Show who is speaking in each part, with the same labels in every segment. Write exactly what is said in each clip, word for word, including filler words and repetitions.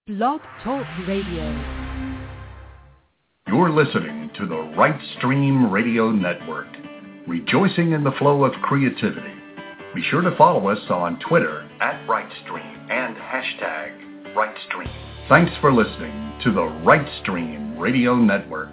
Speaker 1: Blog Talk Radio.
Speaker 2: You're listening to the Right Stream Radio Network, rejoicing in the flow of creativity. Be sure to follow us on Twitter at RightStream and hashtag RightStream. Thanks for listening to the Right Stream Radio Network.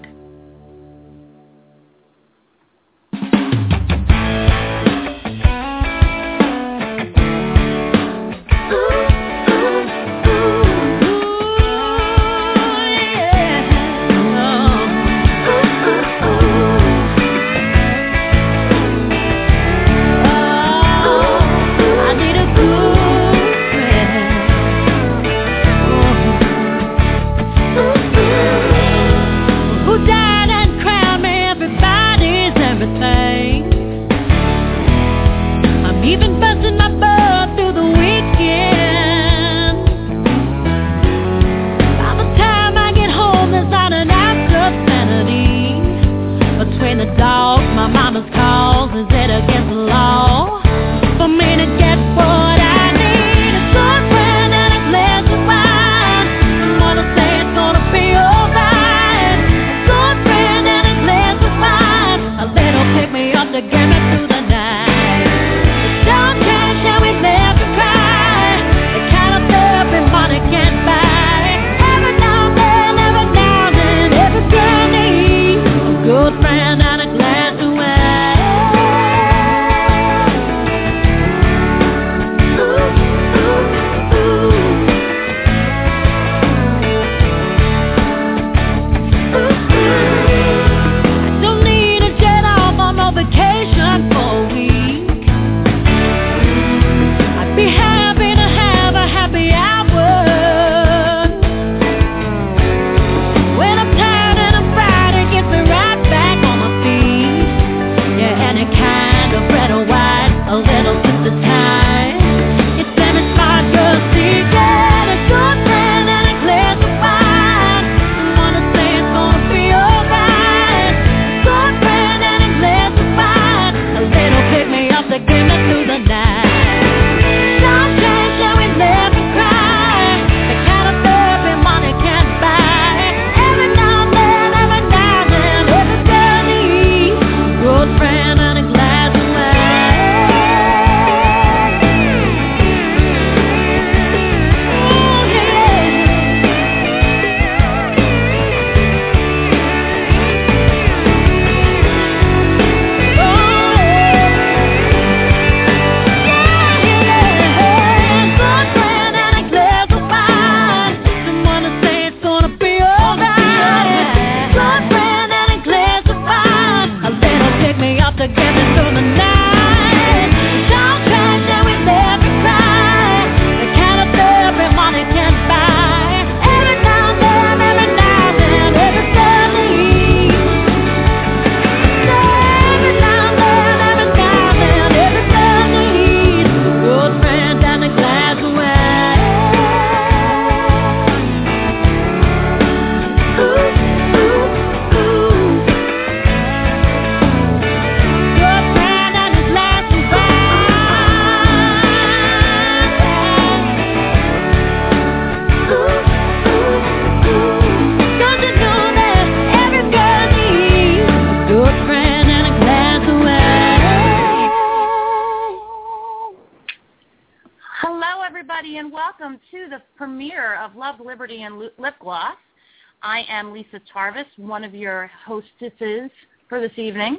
Speaker 3: I am Lisa Tarvis, one of your hostesses for this evening.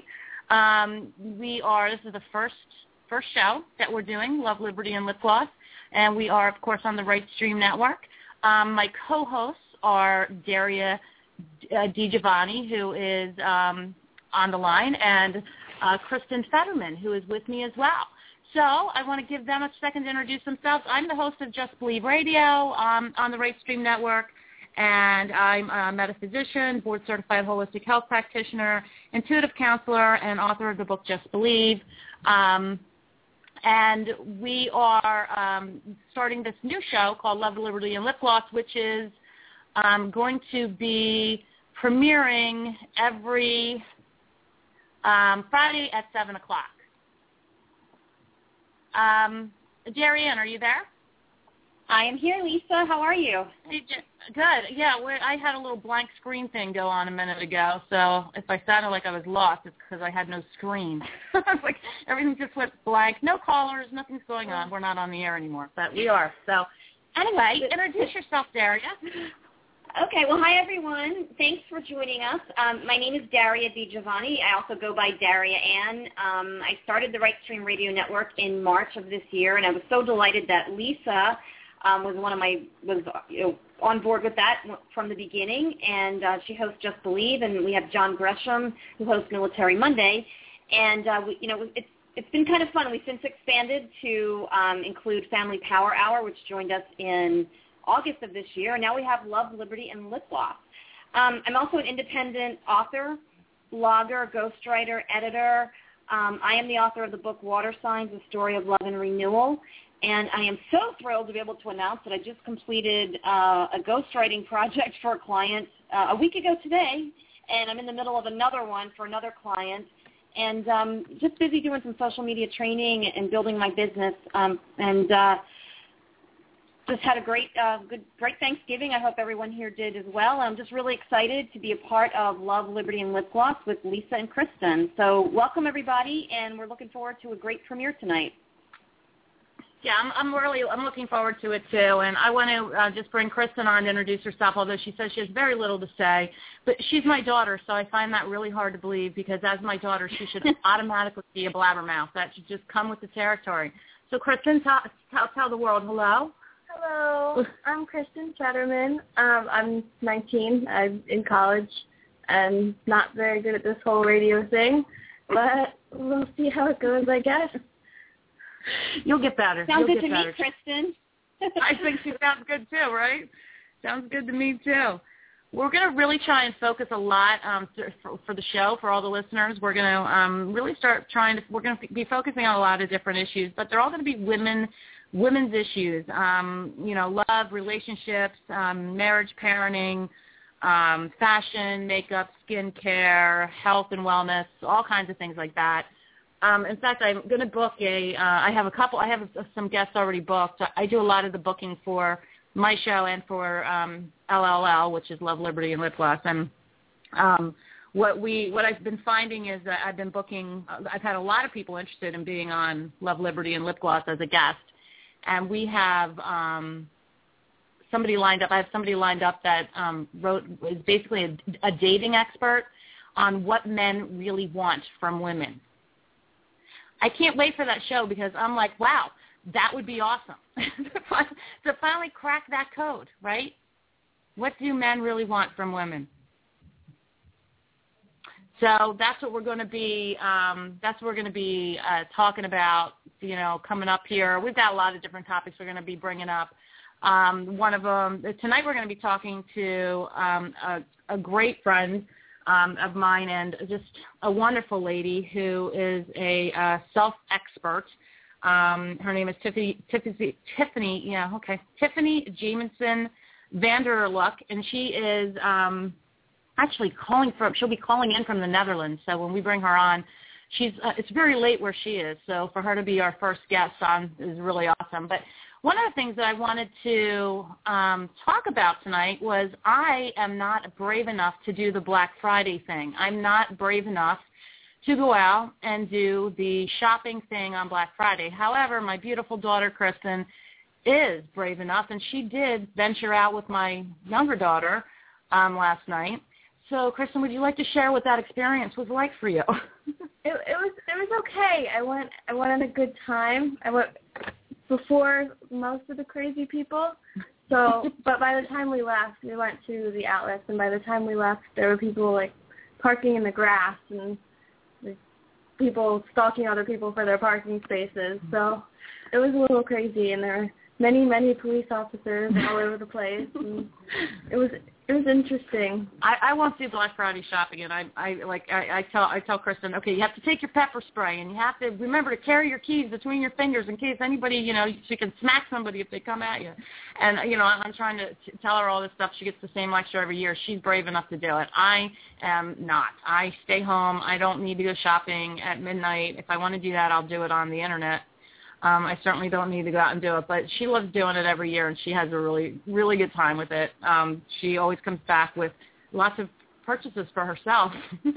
Speaker 3: Um, we are, this is the first first show that we're doing, Love, Liberty, and Lip Gloss, and we are, of course, on the Right Stream Network. Um, my co-hosts are Daria uh, DiGiovanni, who is um, on the line, and uh, Kristen Fetterman, who is with me as well. So I want to give them a second to introduce themselves. I'm the host of Just Believe Radio um, on the Right Stream Network. And I'm a metaphysician, board-certified holistic health practitioner, intuitive counselor, and author of the book Just Believe. Um, and we are um, starting this new show called Love, Liberty, and Lip Gloss, which is um, going to be premiering every um, Friday at seven o'clock. Um, Jerry Ann, are you there?
Speaker 4: I am here, Lisa. How are you?
Speaker 3: Hey, good. Yeah, we're, I had a little blank screen thing go on a minute ago, so if I sounded like I was lost, it's because I had no screen. It's like everything just went blank. No callers, nothing's going on. We're not on the air anymore, but we are. So anyway, introduce yourself, Daria.
Speaker 4: Okay, well, hi, everyone. Thanks for joining us. Um, my name is Daria DiGiovanni. I also go by Daria Ann. Um, I started the Right Stream Radio Network in March of this year, and I was so delighted that Lisa um, was one of my was you know, on board with that from the beginning, and uh, she hosts Just Believe, and we have John Gresham, who hosts Military Monday, and uh, we, you know it's it's been kind of fun. We've since expanded to um, include Family Power Hour, which joined us in August of this year, and now we have Love, Liberty, and Lip Gloss. Um, I'm also an independent author, blogger, ghostwriter, editor. Um, I am the author of the book Water Signs, A Story of Love and Renewal, and I am so thrilled to be able to announce that I just completed uh, a ghostwriting project for a client uh, a week ago today, and I'm in the middle of another one for another client, and um, just busy doing some social media training and building my business, um, and uh, just had a great, uh, good, great Thanksgiving. I hope everyone here did as well. I'm just really excited to be a part of Love, Liberty, and Lip Gloss with Lisa and Kristen. So welcome, everybody, and we're looking forward to a great premiere tonight.
Speaker 3: Yeah, I'm, I'm really, I'm looking forward to it too, and I want to uh, just bring Kristen on to introduce herself, although she says she has very little to say, but she's my daughter, so I find that really hard to believe, because as my daughter, she should automatically be a blabbermouth. That should just come with the territory. So Kristen, tell, tell, tell the world hello.
Speaker 5: Hello, I'm Kristen Fetterman. Um, I'm nineteen. I'm in college and not very good at this whole radio thing, but we'll see how it goes, I guess.
Speaker 3: You'll get better.
Speaker 4: Sounds
Speaker 3: You'll
Speaker 4: good
Speaker 3: get
Speaker 4: to
Speaker 3: better.
Speaker 4: me, Kristen.
Speaker 3: I think she sounds good too, right? Sounds good to me too. We're going to really try and focus a lot um, for, for the show, for all the listeners. We're going to um, really start trying to, we're going to be focusing on a lot of different issues, but they're all going to be women women's issues, um, you know, love, relationships, um, marriage, parenting, um, fashion, makeup, skincare, health and wellness, all kinds of things like that. Um, in fact, I'm going to book a, uh, I have a couple, I have some guests already booked. I do a lot of the booking for my show and for um, L L L, which is Love, Liberty, and Lip Gloss. And um, what we, what I've been finding is that I've been booking, I've had a lot of people interested in being on Love, Liberty, and Lip Gloss as a guest. And we have um, somebody lined up. I have somebody lined up that um, wrote is basically a, a dating expert on what men really want from women. I can't wait for that show, because I'm like, wow, that would be awesome to finally crack that code, right? What do men really want from women? So that's what we're going to be. Um, that's what we're going to be uh, talking about. You know, coming up here. We've got a lot of different topics we're going to be bringing up. Um, one of them tonight. We're going to be talking to um, a, a great friend um, of mine, and just a wonderful lady who is a uh, self-expert. Um, her name is Tiffany. Tiffany. Tiffany. Yeah. Okay. Tiffany Jamison Vanderluck, and she is. Um, Actually, calling from she'll be calling in from the Netherlands. So when we bring her on, she's uh, it's very late where she is. So for her to be our first guest on is really awesome. But one of the things that I wanted to um, talk about tonight was I am not brave enough to do the Black Friday thing. I'm not brave enough to go out and do the shopping thing on Black Friday. However, my beautiful daughter Kristen is brave enough, and she did venture out with my younger daughter um, last night. So, Kristen, would you like to share what that experience was like for you?
Speaker 5: it, it was it was okay. I went I went at a good time. I went before most of the crazy people. So, but by the time we left, we went to the outlets, and by the time we left, there were people like parking in the grass and like, people stalking other people for their parking spaces. So, it was a little crazy, and there were many many police officers all over the place. And it was. It was interesting.
Speaker 3: I, I won't do Black Friday shopping, and I, I like I, I tell I tell Kristen, okay, you have to take your pepper spray, and you have to remember to carry your keys between your fingers in case anybody, you know, she can smack somebody if they come at you. And you know, I'm trying to t- tell her all this stuff. She gets the same lecture every year. She's brave enough to do it. I am not. I stay home. I don't need to go shopping at midnight. If I want to do that, I'll do it on the internet. Um, I certainly don't need to go out and do it, but she loves doing it every year, and she has a really, really good time with it. Um, she always comes back with lots of purchases for herself.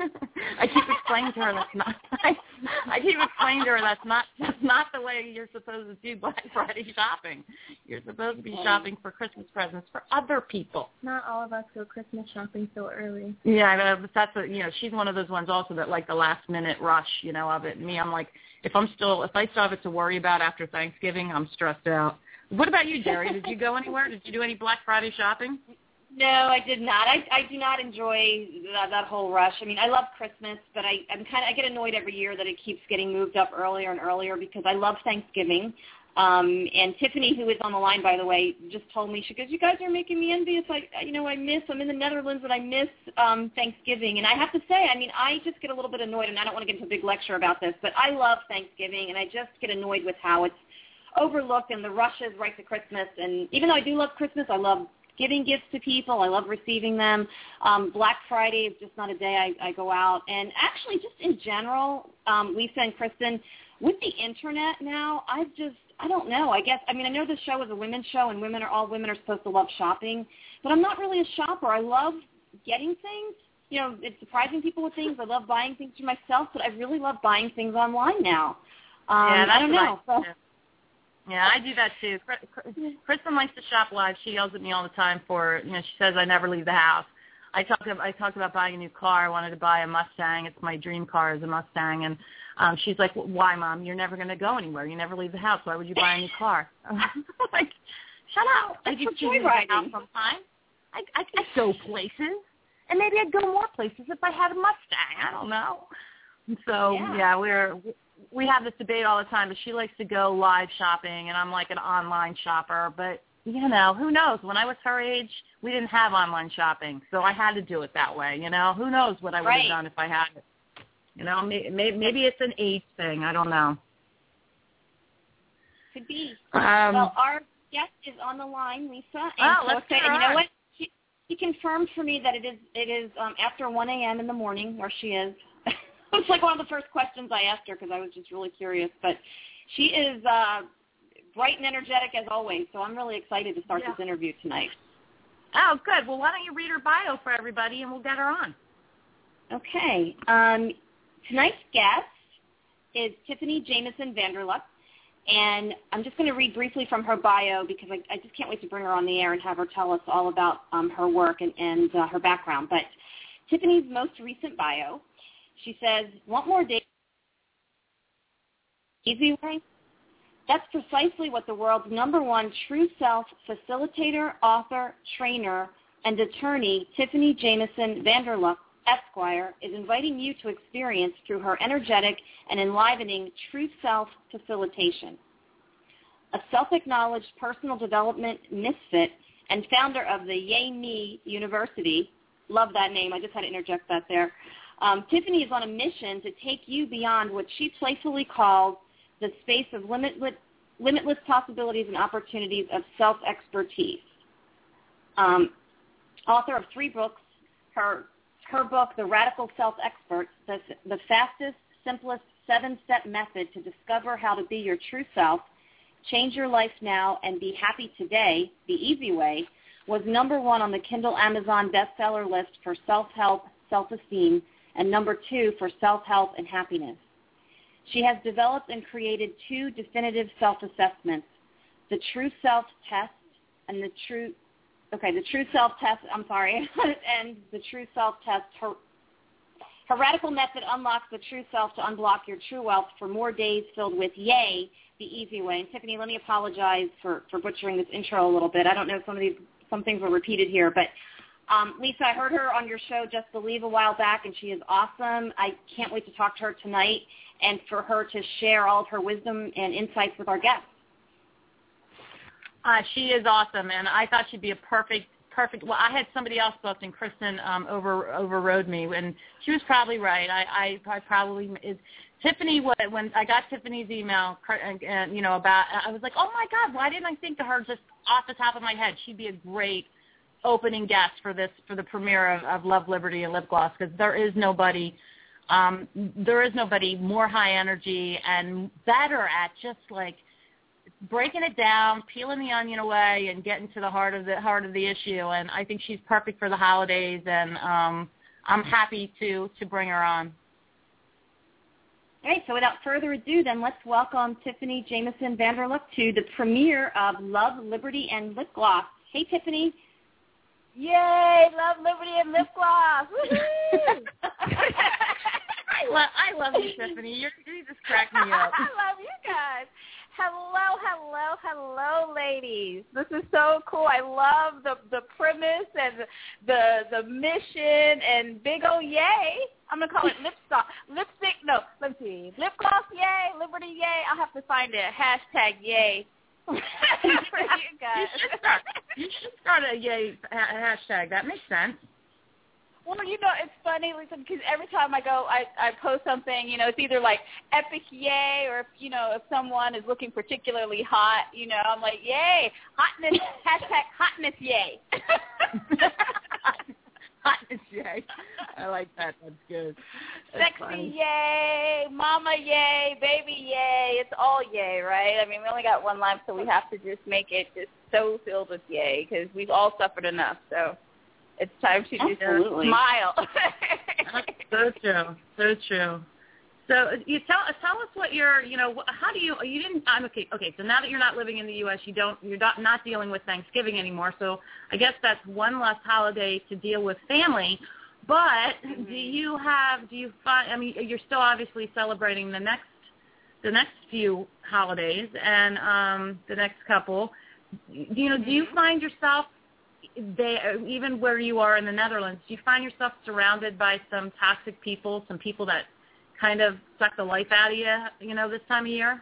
Speaker 3: I keep explaining to her that's not. I, I keep explaining to her that's not that's not the way you're supposed to do Black Friday shopping. You're supposed to be shopping for Christmas presents for other people.
Speaker 5: Not all of us go Christmas shopping so early.
Speaker 3: Yeah, but that's a, you know, she's one of those ones also that like the last minute rush, you know, of it. And me, I'm like, if I'm still if I still have it to worry about after Thanksgiving, I'm stressed out. What about you, Jerry? Did you go anywhere? Did you do any Black Friday shopping?
Speaker 4: No, I did not. I, I do not enjoy that, that whole rush. I mean, I love Christmas, but I, I'm kind of I get annoyed every year that it keeps getting moved up earlier and earlier because I love Thanksgiving. Um, and Tiffany, who is on the line, by the way, just told me, she goes, you guys are making me envious. I, you know, I miss, I'm in the Netherlands and I miss um, Thanksgiving. And I have to say, I mean, I just get a little bit annoyed, and I don't want to get into a big lecture about this, but I love Thanksgiving, and I just get annoyed with how it's overlooked and the rushes right to Christmas. And even though I do love Christmas, I love giving gifts to people. I love receiving them. Um, Black Friday is just not a day I, I go out. And actually, just in general, um, Lisa and Kristen, with the Internet now, I've just, I don't know. I guess, I mean, I know the show is a women's show, and women are, all women are supposed to love shopping, but I'm not really a shopper. I love getting things. You know, it's surprising people with things. I love buying things for myself, but I really love buying things online now. Um,
Speaker 3: yeah, that's
Speaker 4: I don't know.
Speaker 3: I, so, Yeah, I do that too. Kristen likes to shop live. She yells at me all the time for, you know, she says I never leave the house. I talked I talked about buying a new car. I wanted to buy a Mustang. It's my dream car is a Mustang. And um, she's like, why, Mom? You're never going to go anywhere. You never leave the house. Why would you buy a new car? I'm like, shut up. I just leave the house sometimes. I, I, I go places. And maybe I'd go more places if I had a Mustang. I don't know. And so, yeah, yeah we're... we have this debate all the time, but she likes to go live shopping, and I'm like an online shopper. But, you know, who knows? When I was her age, we didn't have online shopping, so I had to do it that way, you know? Who knows what I would
Speaker 4: right.
Speaker 3: have done if I had it? You know, maybe, maybe it's an age thing. I don't know.
Speaker 4: Could be.
Speaker 3: Um,
Speaker 4: well, our guest is on the line, Lisa. And
Speaker 3: oh,
Speaker 4: so
Speaker 3: let's
Speaker 4: say,
Speaker 3: get her
Speaker 4: and you know
Speaker 3: on.
Speaker 4: what? She, she confirmed for me that it is it is um, after one a.m. in the morning where she is. It's like one of the first questions I asked her because I was just really curious. But she is uh, bright and energetic as always, so I'm really excited to start
Speaker 3: yeah.
Speaker 4: this interview tonight.
Speaker 3: Oh, good. Well, why don't you read her bio for everybody, and we'll get her on.
Speaker 4: Okay. Um, tonight's guest is Tiffany Jameson Vanderluck, and I'm just going to read briefly from her bio because I, I just can't wait to bring her on the air and have her tell us all about um, her work and, and uh, her background. But Tiffany's most recent bio, she says, want more data? Easy way? That's precisely what the world's number one true self facilitator, author, trainer, and attorney, Tiffany Jameson Vanderluck, Esquire, is inviting you to experience through her energetic and enlivening true self facilitation. A self-acknowledged personal development misfit and founder of the Yay Me University, love that name, I just had to interject that there, Um, Tiffany is on a mission to take you beyond what she playfully calls the space of limitless, limitless possibilities and opportunities of self-expertise. Um, author of three books, her her book, The Radical Self-Expert, the, the fastest, simplest seven-step method to discover how to be your true self, change your life now, and be happy today, the easy way, was number one on the Kindle Amazon bestseller list for self-help, self-esteem, and number two for self-help and happiness. She has developed and created two definitive self-assessments, the True Self Test and the True, okay, the True Self Test, I'm sorry, and the True Self Test. Her, her radical method unlocks the true self to unblock your true wealth for more days filled with yay, the easy way. And Tiffany, let me apologize for, for butchering this intro a little bit. I don't know if some of these, some things were repeated here, but Um, Lisa, I heard her on your show, Just Believe, a while back, and she is awesome. I can't wait to talk to her tonight and for her to share all of her wisdom and insights with our guests.
Speaker 3: Uh, she is awesome, and I thought she'd be a perfect, perfect. Well, I had somebody else booked, and Kristen um, over overrode me, and she was probably right. I, I, I probably is. Tiffany, when I got Tiffany's email, and you know about, I was like, oh my God, why didn't I think of her just off the top of my head? She'd be a great opening guest for this for the premiere of, of Love, Liberty, and Lip Gloss, because there is nobody, um, there is nobody more high energy and better at just like breaking it down, peeling the onion away, and getting to the heart of the heart of the issue. And I think she's perfect for the holidays, and um, I'm happy to to bring her on.
Speaker 4: All right, so without further ado, then let's welcome Tiffany Jameson Vanderlook to the premiere of Love, Liberty, and Lip Gloss. Hey, Tiffany.
Speaker 6: Yay, Love, Liberty, and Lip Gloss. Woohoo!
Speaker 3: I, lo- I love you, Tiffany. You're, you just crack me up.
Speaker 6: I love you guys. Hello, hello, hello, ladies. This is so cool. I love the the premise and the the mission and big ol' yay. I'm gonna call it lip stop, lipstick. No, let's see, lip gloss yay, liberty yay. I'll have to find a hashtag yay for you guys.
Speaker 3: You should start, you should start a yay ha- hashtag. That makes sense.
Speaker 6: Well, you know, it's funny, Lisa, because every time I go, I, I post something, you know, it's either like epic yay or, if, you know, if someone is looking particularly hot, you know, I'm like, yay, hotness, hashtag hotness yay.
Speaker 3: Hotness yay. I like that. That's good. That's
Speaker 6: Sexy
Speaker 3: funny.
Speaker 6: yay, mama yay, baby yay. It's all yay, right? I mean, we only got one life, so we have to just make it just so filled with yay because we've all suffered enough, so. It's time to just
Speaker 4: Absolutely.
Speaker 6: smile.
Speaker 3: So true. So true. So you tell tell us what you're, you know, how do you, you didn't, I'm okay, okay, so now that you're not living in the U S, you don't, you're not, not dealing with Thanksgiving anymore, so I guess that's one less holiday to deal with family, but mm-hmm. do you have, do you find, I mean, you're still obviously celebrating the next, the next few holidays and um, the next couple, you know, mm-hmm. do you find yourself, They, even where you are in the Netherlands, do you find yourself surrounded by some toxic people, some people that kind of suck the life out of you, you know, this time of year?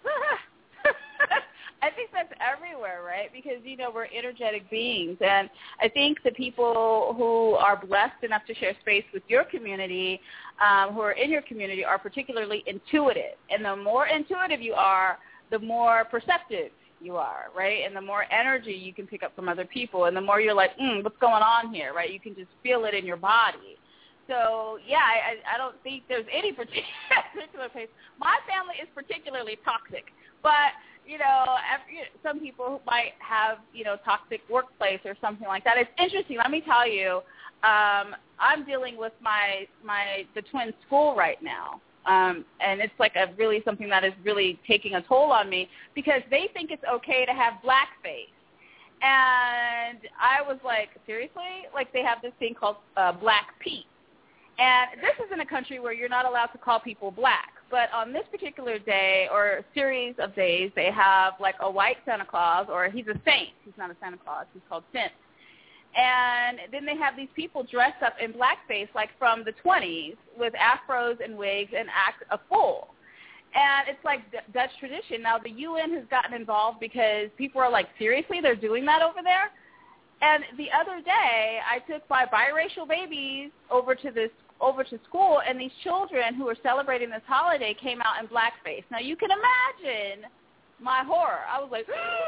Speaker 6: I think that's everywhere, right? Because, you know, we're energetic beings. And I think the people who are blessed enough to share space with your community, um, who are in your community, are particularly intuitive. And the more intuitive you are, the more perceptive you are, right? And the more energy you can pick up from other people, and the more you're like, mm, what's going on here, right? You can just feel it in your body. So, yeah, I, I don't think there's any particular place. My family is particularly toxic, but, you know, every, some people might have, you know, toxic workplace or something like that. It's interesting. Let me tell you, um, I'm dealing with my, my the twin school right now. Um, and it's like a really something that is really taking a toll on me because they think it's okay to have blackface. And I was like, seriously? Like they have this thing called uh, Black Pete. And this is in a country where you're not allowed to call people black. But on this particular day or series of days, they have like a white Santa Claus, or he's a saint. He's not a Santa Claus. He's called Saint. And then they have these people dressed up in blackface, like from the twenties, with afros and wigs and act a fool. And it's like D- Dutch tradition. Now, the U N has gotten involved because people are like, seriously, they're doing that over there? And the other day, I took my biracial babies over to this over to school, and these children who were celebrating this holiday came out in blackface. Now, you can imagine my horror. I was like,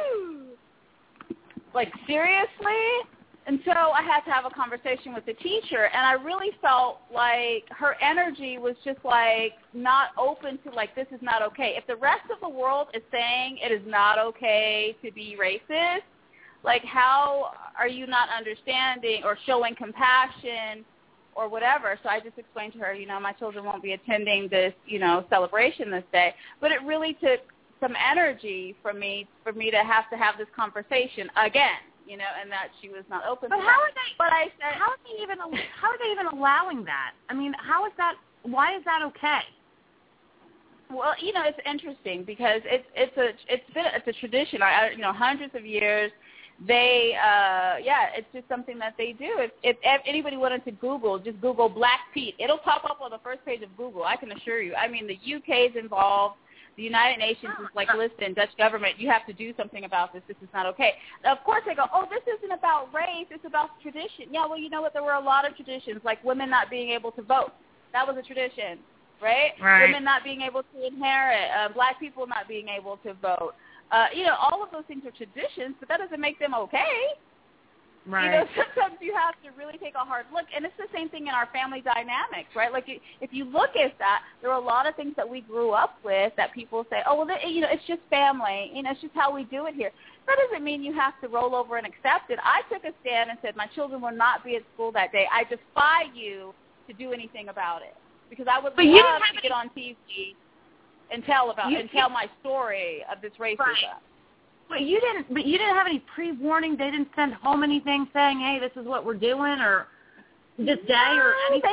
Speaker 6: like, seriously? And so I had to have a conversation with the teacher, and I really felt like her energy was just like not open to like, this is not okay. If the rest of the world is saying it is not okay to be racist, like how are you not understanding or showing compassion or whatever? So I just explained to her, you know, my children won't be attending this, you know, celebration this day. But it really took some energy from me for me to have to have this conversation again. You know, and that she was not open
Speaker 3: but
Speaker 6: to
Speaker 3: how
Speaker 6: that.
Speaker 3: Are they,
Speaker 6: but I said,
Speaker 3: how are they even how are they even allowing that? I mean, how is that? Why is that okay?
Speaker 6: Well, you know, it's interesting because it's it's a it's been it's a tradition. I you know hundreds of years. They uh, yeah, it's just something that they do. If, if if anybody wanted to Google, just Google Black Pete. It'll pop up on the first page of Google. I can assure you. I mean, the U K is involved. The United Nations is like, listen, Dutch government, you have to do something about this. This is not okay. Now, of course, they go, oh, this isn't about race. It's about tradition. Yeah, well, you know what? There were a lot of traditions, like women not being able to vote. That was a tradition, right?
Speaker 3: Right.
Speaker 6: Women not being able to inherit. Uh, black people not being able to vote. Uh, you know, all of those things are traditions, but that doesn't make them okay.
Speaker 3: Right.
Speaker 6: You know, sometimes you have to really take a hard look, and it's the same thing in our family dynamics, right? Like, if you look at that, there are a lot of things that we grew up with that people say, oh, well, you know, it's just family. You know, it's just how we do it here. That doesn't mean you have to roll over and accept it. I took a stand and said my children will not be at school that day. I defy you to do anything about it, because I would
Speaker 3: but
Speaker 6: love
Speaker 3: you didn't have
Speaker 6: to
Speaker 3: any,
Speaker 6: get on T V and tell about
Speaker 3: you,
Speaker 6: and tell my story of this racism.
Speaker 3: Right. But you didn't. But you didn't have any pre-warning. They didn't send home anything saying, "Hey, this is what we're doing," or this day, or anything.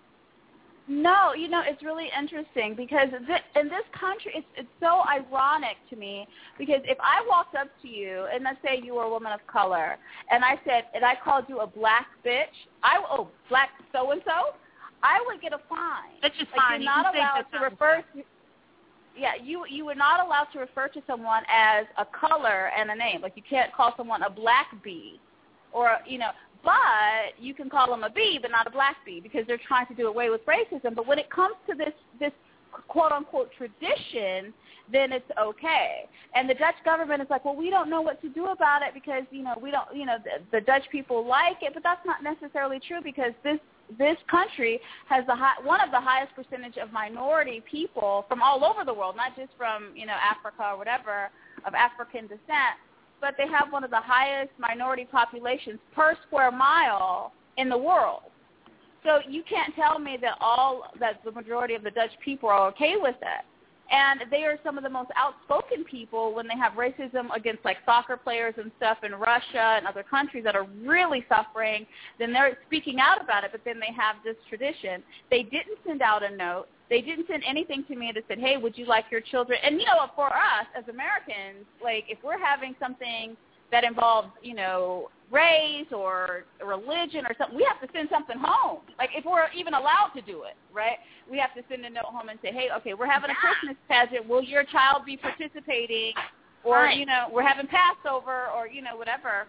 Speaker 6: They, no, you know, it's really interesting because th- in this country, it's it's so ironic to me, because if I walked up to you and let's say you were a woman of color, and I said, and I called you a black bitch, I oh black so and so, I would get a fine.
Speaker 3: That's just
Speaker 6: like,
Speaker 3: fine.
Speaker 6: You're
Speaker 3: you
Speaker 6: not
Speaker 3: can
Speaker 6: allowed to refer to. Yeah, you you were not allowed to refer to someone as a color and a name. Like, you can't call someone a black bee, or, you know, but you can call them a bee, but not a black bee, because they're trying to do away with racism. But when it comes to this this quote unquote tradition, then it's okay. And the Dutch government is like, well, we don't know what to do about it because, you know, we don't, you know, the, the Dutch people like it, but that's not necessarily true, because this. This country has the high, one of the highest percentage of minority people from all over the world, not just from, you know, Africa or whatever, of African descent, but they have one of the highest minority populations per square mile in the world. So you can't tell me that all that the majority of the Dutch people are okay with it. And they are some of the most outspoken people when they have racism against, like, soccer players and stuff in Russia and other countries that are really suffering. Then they're speaking out about it, but then they have this tradition. They didn't send out a note. They didn't send anything to me that said, hey, would you like your children? And, you know, for us as Americans, like, if we're having something that involves, you know, race or religion or something, we have to send something home. Like, if we're even allowed to do it, right? We have to send a note home and say, hey, okay, we're having a Christmas pageant. Will your child be participating? Or, right. you know, we're having Passover or, you know, whatever.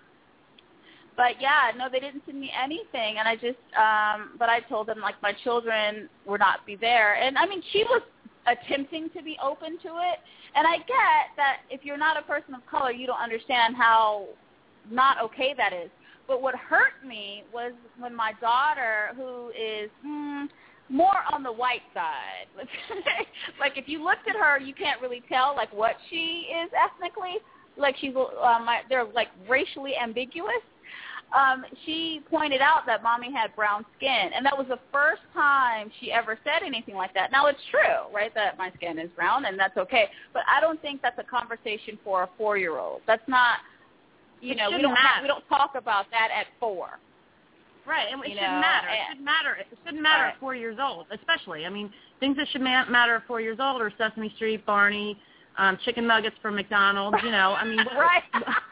Speaker 6: But, yeah, no, they didn't send me anything. And I just, um, but I told them, like, my children would not be there. And, I mean, she was attempting to be open to it. And I get that if you're not a person of color, you don't understand how not okay that is. But what hurt me was when my daughter, who is hmm, more on the white side, like if you looked at her, you can't really tell like what she is ethnically. Like she's, um, they're like racially ambiguous. Um, she pointed out that mommy had brown skin, and that was the first time she ever said anything like that. Now, it's true, right, that my skin is brown, and that's okay, but I don't think that's a conversation for a four-year-old. That's not, you
Speaker 3: it
Speaker 6: know, we don't have, we don't talk about that at four.
Speaker 3: Right, and it
Speaker 6: you
Speaker 3: shouldn't
Speaker 6: know,
Speaker 3: matter. It
Speaker 6: and,
Speaker 3: shouldn't matter. It shouldn't matter
Speaker 6: right.
Speaker 3: at four years old, especially. I mean, things that should ma- matter at four years old are Sesame Street, Barney, um, chicken nuggets from McDonald's, you know. I mean,
Speaker 6: right.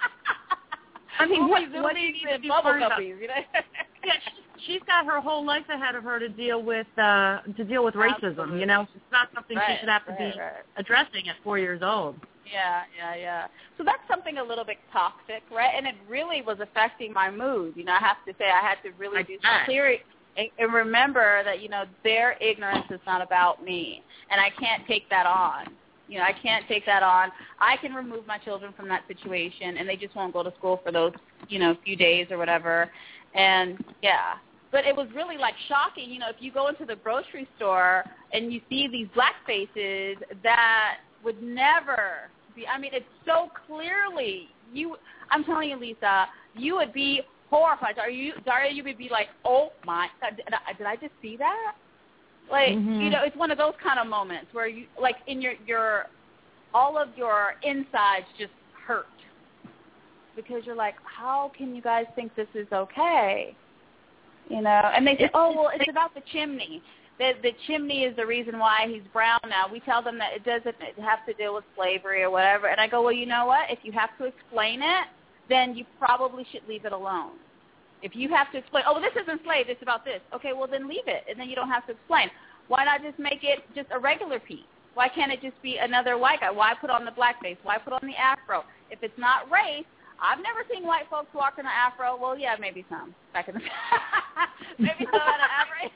Speaker 3: I mean, what,
Speaker 6: what
Speaker 3: what do you need to be
Speaker 6: bubble
Speaker 3: worried about?
Speaker 6: guppies, you know?
Speaker 3: Yeah, she's, she's got her whole life ahead of her to deal with uh, to deal with racism.
Speaker 6: Absolutely.
Speaker 3: You know, it's not something
Speaker 6: right,
Speaker 3: she should have to
Speaker 6: right,
Speaker 3: be
Speaker 6: right.
Speaker 3: addressing at four years old.
Speaker 6: Yeah, yeah, yeah. So that's something a little bit toxic, right? And it really was affecting my mood. You know, I have to say I had to really
Speaker 3: I
Speaker 6: do some clearing and, and remember that, you know, their ignorance is not about me, and I can't take that on. You know, I can't take that on. I can remove my children from that situation, and they just won't go to school for those, you know, few days or whatever. And, yeah. But it was really, like, shocking. You know, if you go into the grocery store and you see these black faces that would never be, I mean, it's so clearly, you, I'm telling you, Lisa, you would be horrified. Are you, Daria, you would be like, oh, my, did I, did I just see that? Like, mm-hmm. you know, it's one of those kind of moments where you, like, in your, your, all of your insides just hurt because you're like, how can you guys think this is okay? You know, and they say, oh, well, it's about the chimney. The, the chimney is the reason why he's brown now. We tell them that it doesn't have to deal with slavery or whatever. And I go, well, you know what? If you have to explain it, then you probably should leave it alone. If you have to explain, oh, well, this isn't slave, it's about this. Okay, well, then leave it, and then you don't have to explain. Why not just make it just a regular piece? Why can't it just be another white guy? Why put on the blackface? Why put on the afro? If it's not race, I've never seen white folks walk in an afro. Well, yeah, maybe some back in the maybe some had an afro.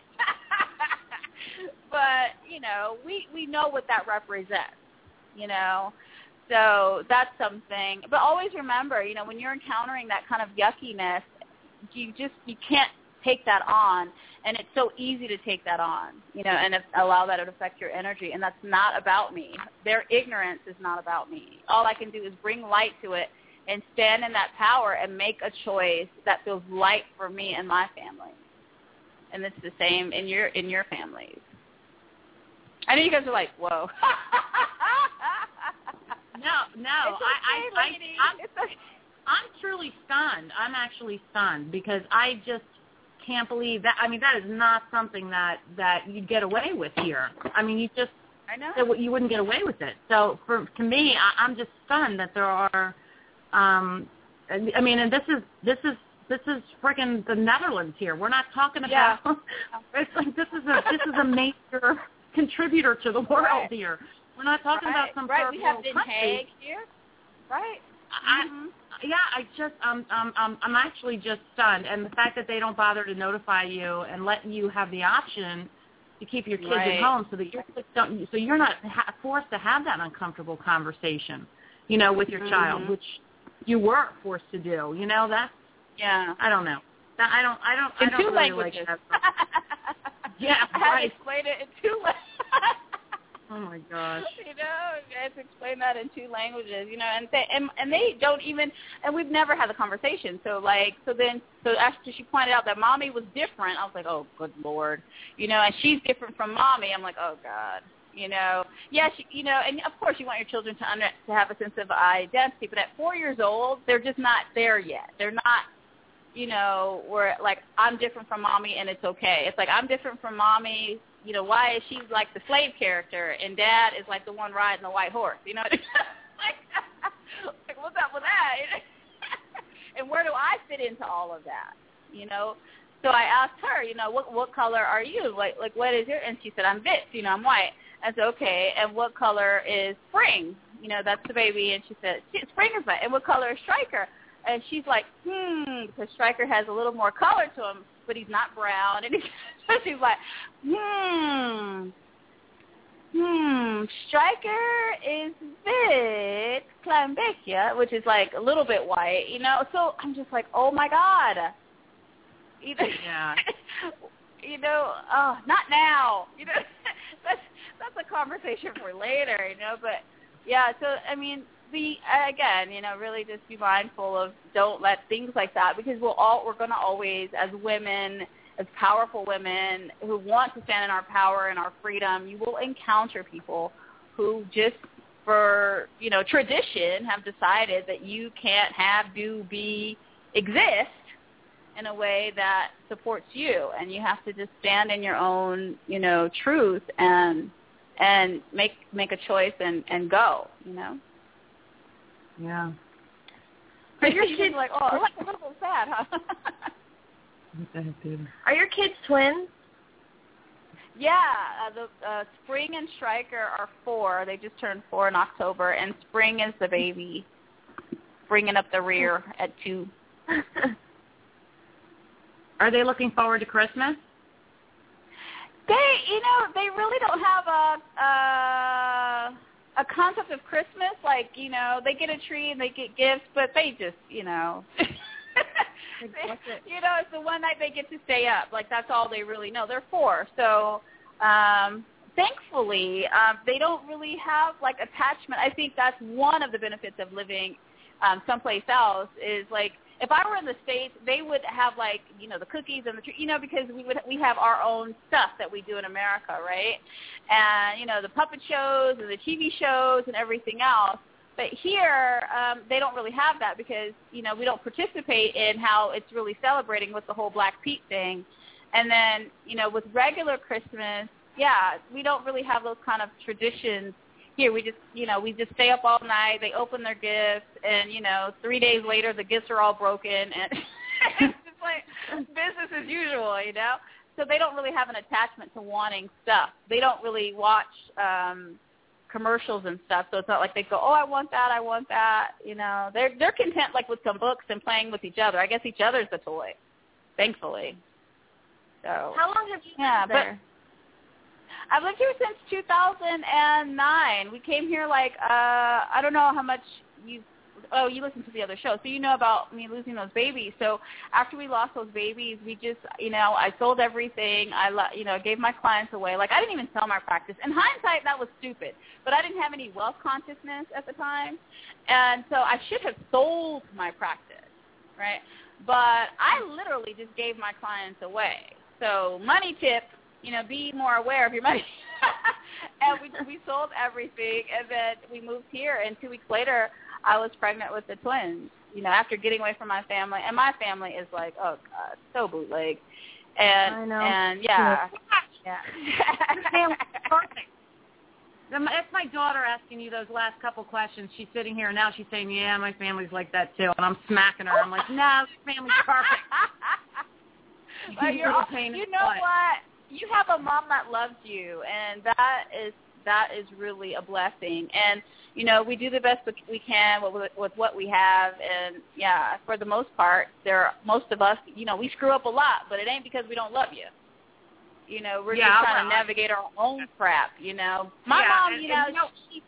Speaker 6: But, you know, we, we know what that represents, you know. So that's something. But always remember, you know, when you're encountering that kind of yuckiness, you just you can't take that on, and it's so easy to take that on, you know, and if, allow that to affect your energy, and that's not about me. Their ignorance is not about me. All I can do is bring light to it and stand in that power and make a choice that feels light for me and my family. And it's the same in your in your families. I know you guys are like, whoa.
Speaker 3: no, no,
Speaker 6: it's
Speaker 3: I,
Speaker 6: okay,
Speaker 3: I, I,
Speaker 6: lady.
Speaker 3: I'm,
Speaker 6: it's okay.
Speaker 3: I'm truly stunned. I'm actually stunned because I just can't believe that. I mean, that is not something that, that you'd get away with here. I mean, you just,
Speaker 6: I know.
Speaker 3: that you wouldn't get away with it. So for to me, I, I'm just stunned that there are, um, I mean, and this is, this is, this is freaking the Netherlands here. We're not talking about,
Speaker 6: yeah.
Speaker 3: it's like this is a, this is a major contributor to the world
Speaker 6: right.
Speaker 3: here. We're not talking
Speaker 6: right.
Speaker 3: about some
Speaker 6: right.
Speaker 3: third
Speaker 6: We have
Speaker 3: world
Speaker 6: Den
Speaker 3: country.
Speaker 6: Haag here. Right.
Speaker 3: I,
Speaker 6: mm-hmm.
Speaker 3: Yeah, I just, um, um, um, I'm actually just stunned. And the fact that they don't bother to notify you and let you have the option to keep your kids
Speaker 6: right.
Speaker 3: at home so that your kids don't, so you're not ha- forced to have that uncomfortable conversation, you know, with your
Speaker 6: mm-hmm.
Speaker 3: child, which you were forced to do. You know, that's,
Speaker 6: yeah.
Speaker 3: I don't know. That, I don't, I don't,
Speaker 6: in
Speaker 3: I don't
Speaker 6: two
Speaker 3: really
Speaker 6: languages.
Speaker 3: like that. Yeah,
Speaker 6: I had
Speaker 3: right.
Speaker 6: to explain it in two languages.
Speaker 3: Oh my gosh.
Speaker 6: You know, I had to explain that in two languages. You know, and they and, and they don't even, and we've never had the conversation. So like, so then, so after she pointed out that mommy was different, I was like, oh, good Lord, you know, and she's different from mommy. I'm like, oh God, you know, yeah, she, you know, and of course you want your children to under, to have a sense of identity, but at four years old, they're just not there yet. They're not. You know, where like I'm different from mommy and it's okay. It's like I'm different from mommy. You know, why is she like the slave character and dad is like the one riding the white horse? You know, like, like what's up with that? And where do I fit into all of that? You know, so I asked her, you know, what what color are you? Like like what is your? And she said I'm Bits. You know, I'm white. I said okay. And what color is Spring? You know, that's the baby. And she said Spring is white. And what color is Striker? And she's like, hmm, because Striker has a little more color to him, but he's not brown. And he, so she's like, hmm, hmm, Striker is bit Kleinbekia, which is like a little bit white, you know. So I'm just like, oh, my God. You know,
Speaker 3: yeah.
Speaker 6: you know, oh, not now. You know, that's, that's a conversation for later, you know. But, yeah, so, I mean, Be, again, you know, really just be mindful of don't let things like that because we'll all we're going to always, as women, as powerful women who want to stand in our power and our freedom, you will encounter people who just for, you know, tradition have decided that you can't have, do, be, exist in a way that supports you, and you have to just stand in your own, you know, truth and and make make a choice and, and go, you know.
Speaker 3: Yeah.
Speaker 6: Are your kids like, oh, like a little sad, huh?
Speaker 3: What the heck, dude?
Speaker 5: Are your kids twins?
Speaker 6: Yeah, uh, the uh, Spring and Striker are four. They just turned four in October, and Spring is the baby, bringing up the rear at two.
Speaker 3: Are they looking forward to Christmas?
Speaker 6: They, you know, they really don't have a. Uh, a concept of Christmas, like, you know, they get a tree and they get gifts, but they just, you know, you know, it's the one night they get to stay up. Like, that's all they really know. They're four. So, um, thankfully, um, they don't really have, like, attachment. I think that's one of the benefits of living um, someplace else is, like, if I were in the States, they would have, like, you know, the cookies and the tree, you know, because we would we have our own stuff that we do in America, right? And, you know, the puppet shows and the T V shows and everything else. But here, um, they don't really have that because, you know, we don't participate in how it's really celebrating with the whole Black Pete thing. And then, you know, with regular Christmas, yeah, we don't really have those kind of traditions here. We just, you know, we just stay up all night. They open their gifts, and, you know, three days later, the gifts are all broken. And it's just like business as usual, you know. So they don't really have an attachment to wanting stuff. They don't really watch um, commercials and stuff. So it's not like they go, oh, I want that, I want that. You know, they're they're content like with some books and playing with each other. I guess each other's the toy, thankfully. So
Speaker 5: how long have you been
Speaker 6: yeah,
Speaker 5: there?
Speaker 6: But I've lived here since two thousand nine. We came here like uh, I don't know how much you've oh, you listened to the other show, so you know about me losing those babies. So after we lost those babies, we just, you know, I sold everything. I, you know, gave my clients away. Like, I didn't even sell my practice. In hindsight, that was stupid. But I didn't have any wealth consciousness at the time. And so I should have sold my practice, right? But I literally just gave my clients away. So money tip, you know, be more aware of your money. And we we sold everything, and then we moved here. And two weeks later, I was pregnant with the twins. You know, after getting away from my family, and my family is like, oh God, so bootleg. And
Speaker 5: I know.
Speaker 6: and yeah, yeah.
Speaker 3: yeah. Perfect. That's my daughter asking you those last couple questions. She's sitting here now. She's saying, "Yeah, my family's like that too," and I'm smacking her. I'm like, "No, this family's perfect."
Speaker 6: Well, you're all, you know what? You have a mom that loves you, and that is that is really a blessing. And you know, we do the best we can with, with what we have, and yeah, for the most part, there are, most of us, you know, we screw up a lot, but it ain't because we don't love you. You know, we're
Speaker 3: yeah,
Speaker 6: just trying
Speaker 3: well,
Speaker 6: to navigate our own crap. You know, my
Speaker 3: yeah,
Speaker 6: mom,
Speaker 3: and,
Speaker 6: you know,
Speaker 3: and, you know
Speaker 6: she.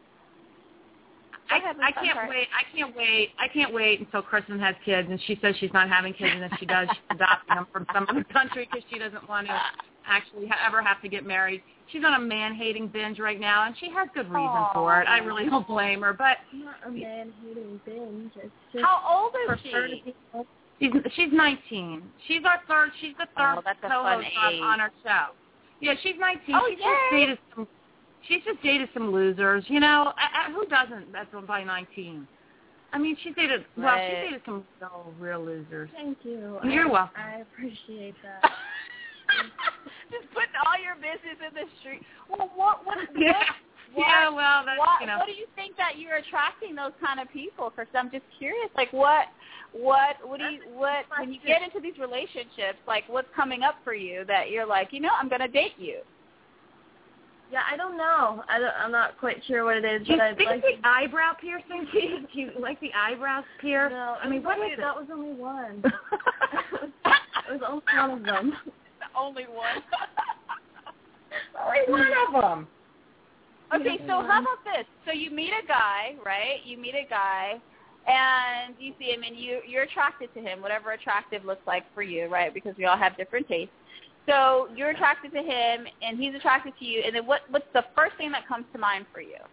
Speaker 3: I, I can't wait. I can't wait. I can't wait until Kristen has kids, and she says she's not having kids, and if she does, she's adopting them from some other country because she doesn't want to actually ha- ever have to get married. She's on a man-hating binge right now, and she has good reason
Speaker 6: Aww.
Speaker 3: for it. I really don't blame her. But
Speaker 5: not a man-hating binge. It's just
Speaker 6: how old is she?
Speaker 3: She's she's nineteen. She's our third. She's the third
Speaker 6: oh, that's a
Speaker 3: co-host
Speaker 6: fun
Speaker 3: on,
Speaker 6: age.
Speaker 3: on our show. Yeah, she's nineteen.
Speaker 6: Oh,
Speaker 3: she's
Speaker 6: yay.
Speaker 3: just dated some. She's just dated some losers. You know, I, I, who doesn't? That's by nineteen. I mean, she's dated. Well,
Speaker 6: Right.
Speaker 3: she's dated some real, real losers.
Speaker 5: Thank you.
Speaker 3: You're
Speaker 5: I,
Speaker 3: welcome.
Speaker 5: I appreciate that.
Speaker 6: Just putting all your business in the street. Well, what, what,
Speaker 3: Yeah.
Speaker 6: what,
Speaker 3: Yeah, well, that's,
Speaker 6: what,
Speaker 3: you know.
Speaker 6: what do you think that you're attracting those kind of people? Because I'm just curious, like, what, what, what do you, what, when you get into these relationships, like, what's coming up for you that you're like, you know, I'm going to date you?
Speaker 5: Yeah, I don't know. I don't, I'm not quite sure what it is,
Speaker 3: Do you
Speaker 5: but I'd
Speaker 3: think
Speaker 5: like
Speaker 3: the eyebrow piercing? Do you, do you like the eyebrows pierced?
Speaker 5: No,
Speaker 3: I mean, what
Speaker 5: only,
Speaker 3: is it?
Speaker 5: that was only one. It was only one of them.
Speaker 6: The only one.
Speaker 3: Only one of them.
Speaker 6: Okay, so how about this? So you meet a guy, right? You meet a guy, and you see him, and you, you're attracted to him, whatever attractive looks like for you, right? Because we all have different tastes. So you're attracted to him, and he's attracted to you, and then what, what's the first thing that comes to mind for you?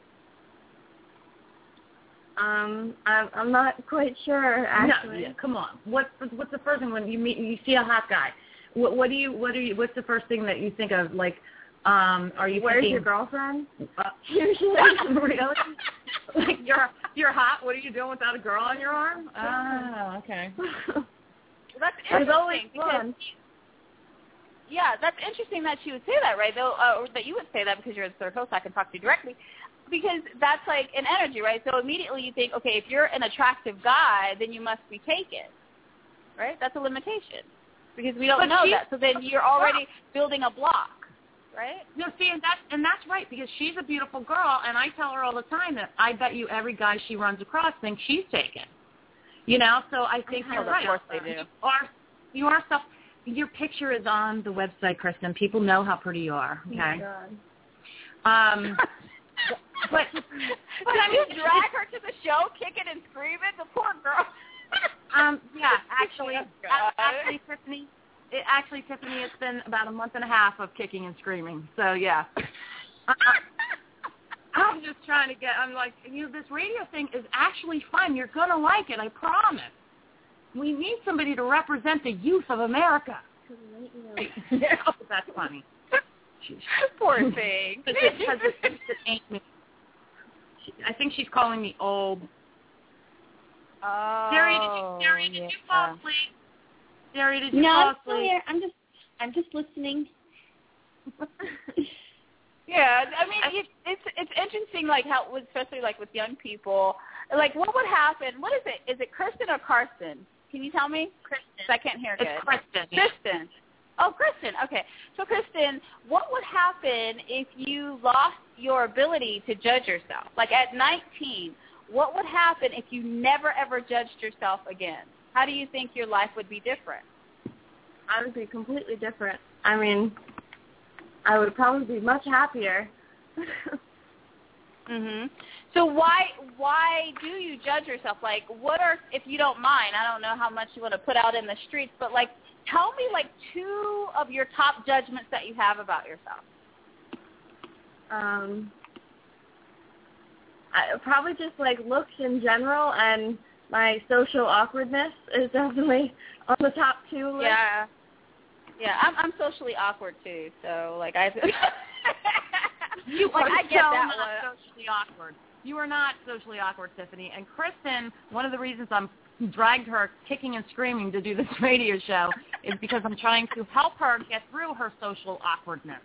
Speaker 5: Um, I'm, I'm not quite sure, actually.
Speaker 3: No, yeah, come on. What's the, what's the first thing when you meet? You see a hot guy. What, what do you? What are you? What's the first thing that you think of? Like, um, are you?
Speaker 5: Where's
Speaker 3: thinking,
Speaker 5: your girlfriend?
Speaker 3: Uh, really? Like you're you're hot. What are you doing without a girl on your arm? Oh, okay.
Speaker 6: Well, that's
Speaker 5: There's always
Speaker 6: interesting because
Speaker 5: one.
Speaker 6: yeah, that's interesting that she would say that, right? Though, uh, or that you would say that because you're the third host, I can talk to you directly. Because that's like an energy, right? So immediately you think, okay, if you're an attractive guy, then you must be taken, right? That's a limitation because we don't
Speaker 3: But
Speaker 6: know
Speaker 3: she-
Speaker 6: that. So then you're already building a block, right?
Speaker 3: No, see, and that's and that's right because she's a beautiful girl, and I tell her all the time that I bet you every guy she runs across thinks she's taken. You know, so I think
Speaker 6: Oh,
Speaker 3: you're
Speaker 6: of
Speaker 3: right.
Speaker 6: course they do.
Speaker 3: You are, you are self. Your picture is on the website, Kristen. People know how pretty you are.
Speaker 5: Oh, my
Speaker 3: Okay.
Speaker 5: God.
Speaker 3: Um, but but I
Speaker 6: Did you
Speaker 3: mean,
Speaker 6: drag her to the show, kicking and screaming? The poor girl.
Speaker 3: um, yeah, actually,
Speaker 6: Oh, God.
Speaker 3: actually, Tiffany, it, actually, Tiffany, it's been about a month and a half of kicking and screaming. So yeah. Uh, I'm just trying to get. I'm like, you know, this radio thing is actually fun. You're gonna like it, I promise. We need somebody to represent the youth of America. Yeah, oh, that's funny.
Speaker 6: Poor thing.
Speaker 3: Because it, because it, it ain't me. She, I think she's calling me old.
Speaker 6: Oh,
Speaker 3: Jerry, did you, Jerry, did
Speaker 6: yeah.
Speaker 3: you fall asleep? Jerry, did you
Speaker 4: No,
Speaker 3: fall
Speaker 4: I'm still
Speaker 3: asleep?
Speaker 4: here. I'm just, I'm just listening.
Speaker 6: Yeah, I mean, it, it's it's interesting, like how, especially like with young people, like what would happen? What is it? Is it Kristen or Carson? Can you tell me? Kristen. I can't hear
Speaker 3: It's
Speaker 6: good.
Speaker 3: Kristen. Yeah.
Speaker 6: Kristen. Oh, Kristen. Okay. So, Kristen, what would happen if you lost your ability to judge yourself? Like at nineteen, what would happen if you never ever judged yourself again? How do you think your life would be different?
Speaker 5: I would be completely different. I mean, I would probably be much happier.
Speaker 6: Mhm. So why why do you judge yourself? Like, what are, if you don't mind, I don't know how much you want to put out in the streets, but, like, tell me, like, two of your top judgments that you have about yourself.
Speaker 5: Um, I, probably just, like, looks in general, and my social awkwardness is definitely on the top two list.
Speaker 6: Yeah. Yeah, I'm, I'm socially awkward, too, so, like, I...
Speaker 3: You
Speaker 6: like,
Speaker 3: are
Speaker 6: I get
Speaker 3: so
Speaker 6: that
Speaker 3: not
Speaker 6: one.
Speaker 3: socially awkward. You are not socially awkward, Tiffany. And Kristen, one of the reasons I'm dragged her kicking and screaming to do this radio show is because I'm trying to help her get through her social awkwardness.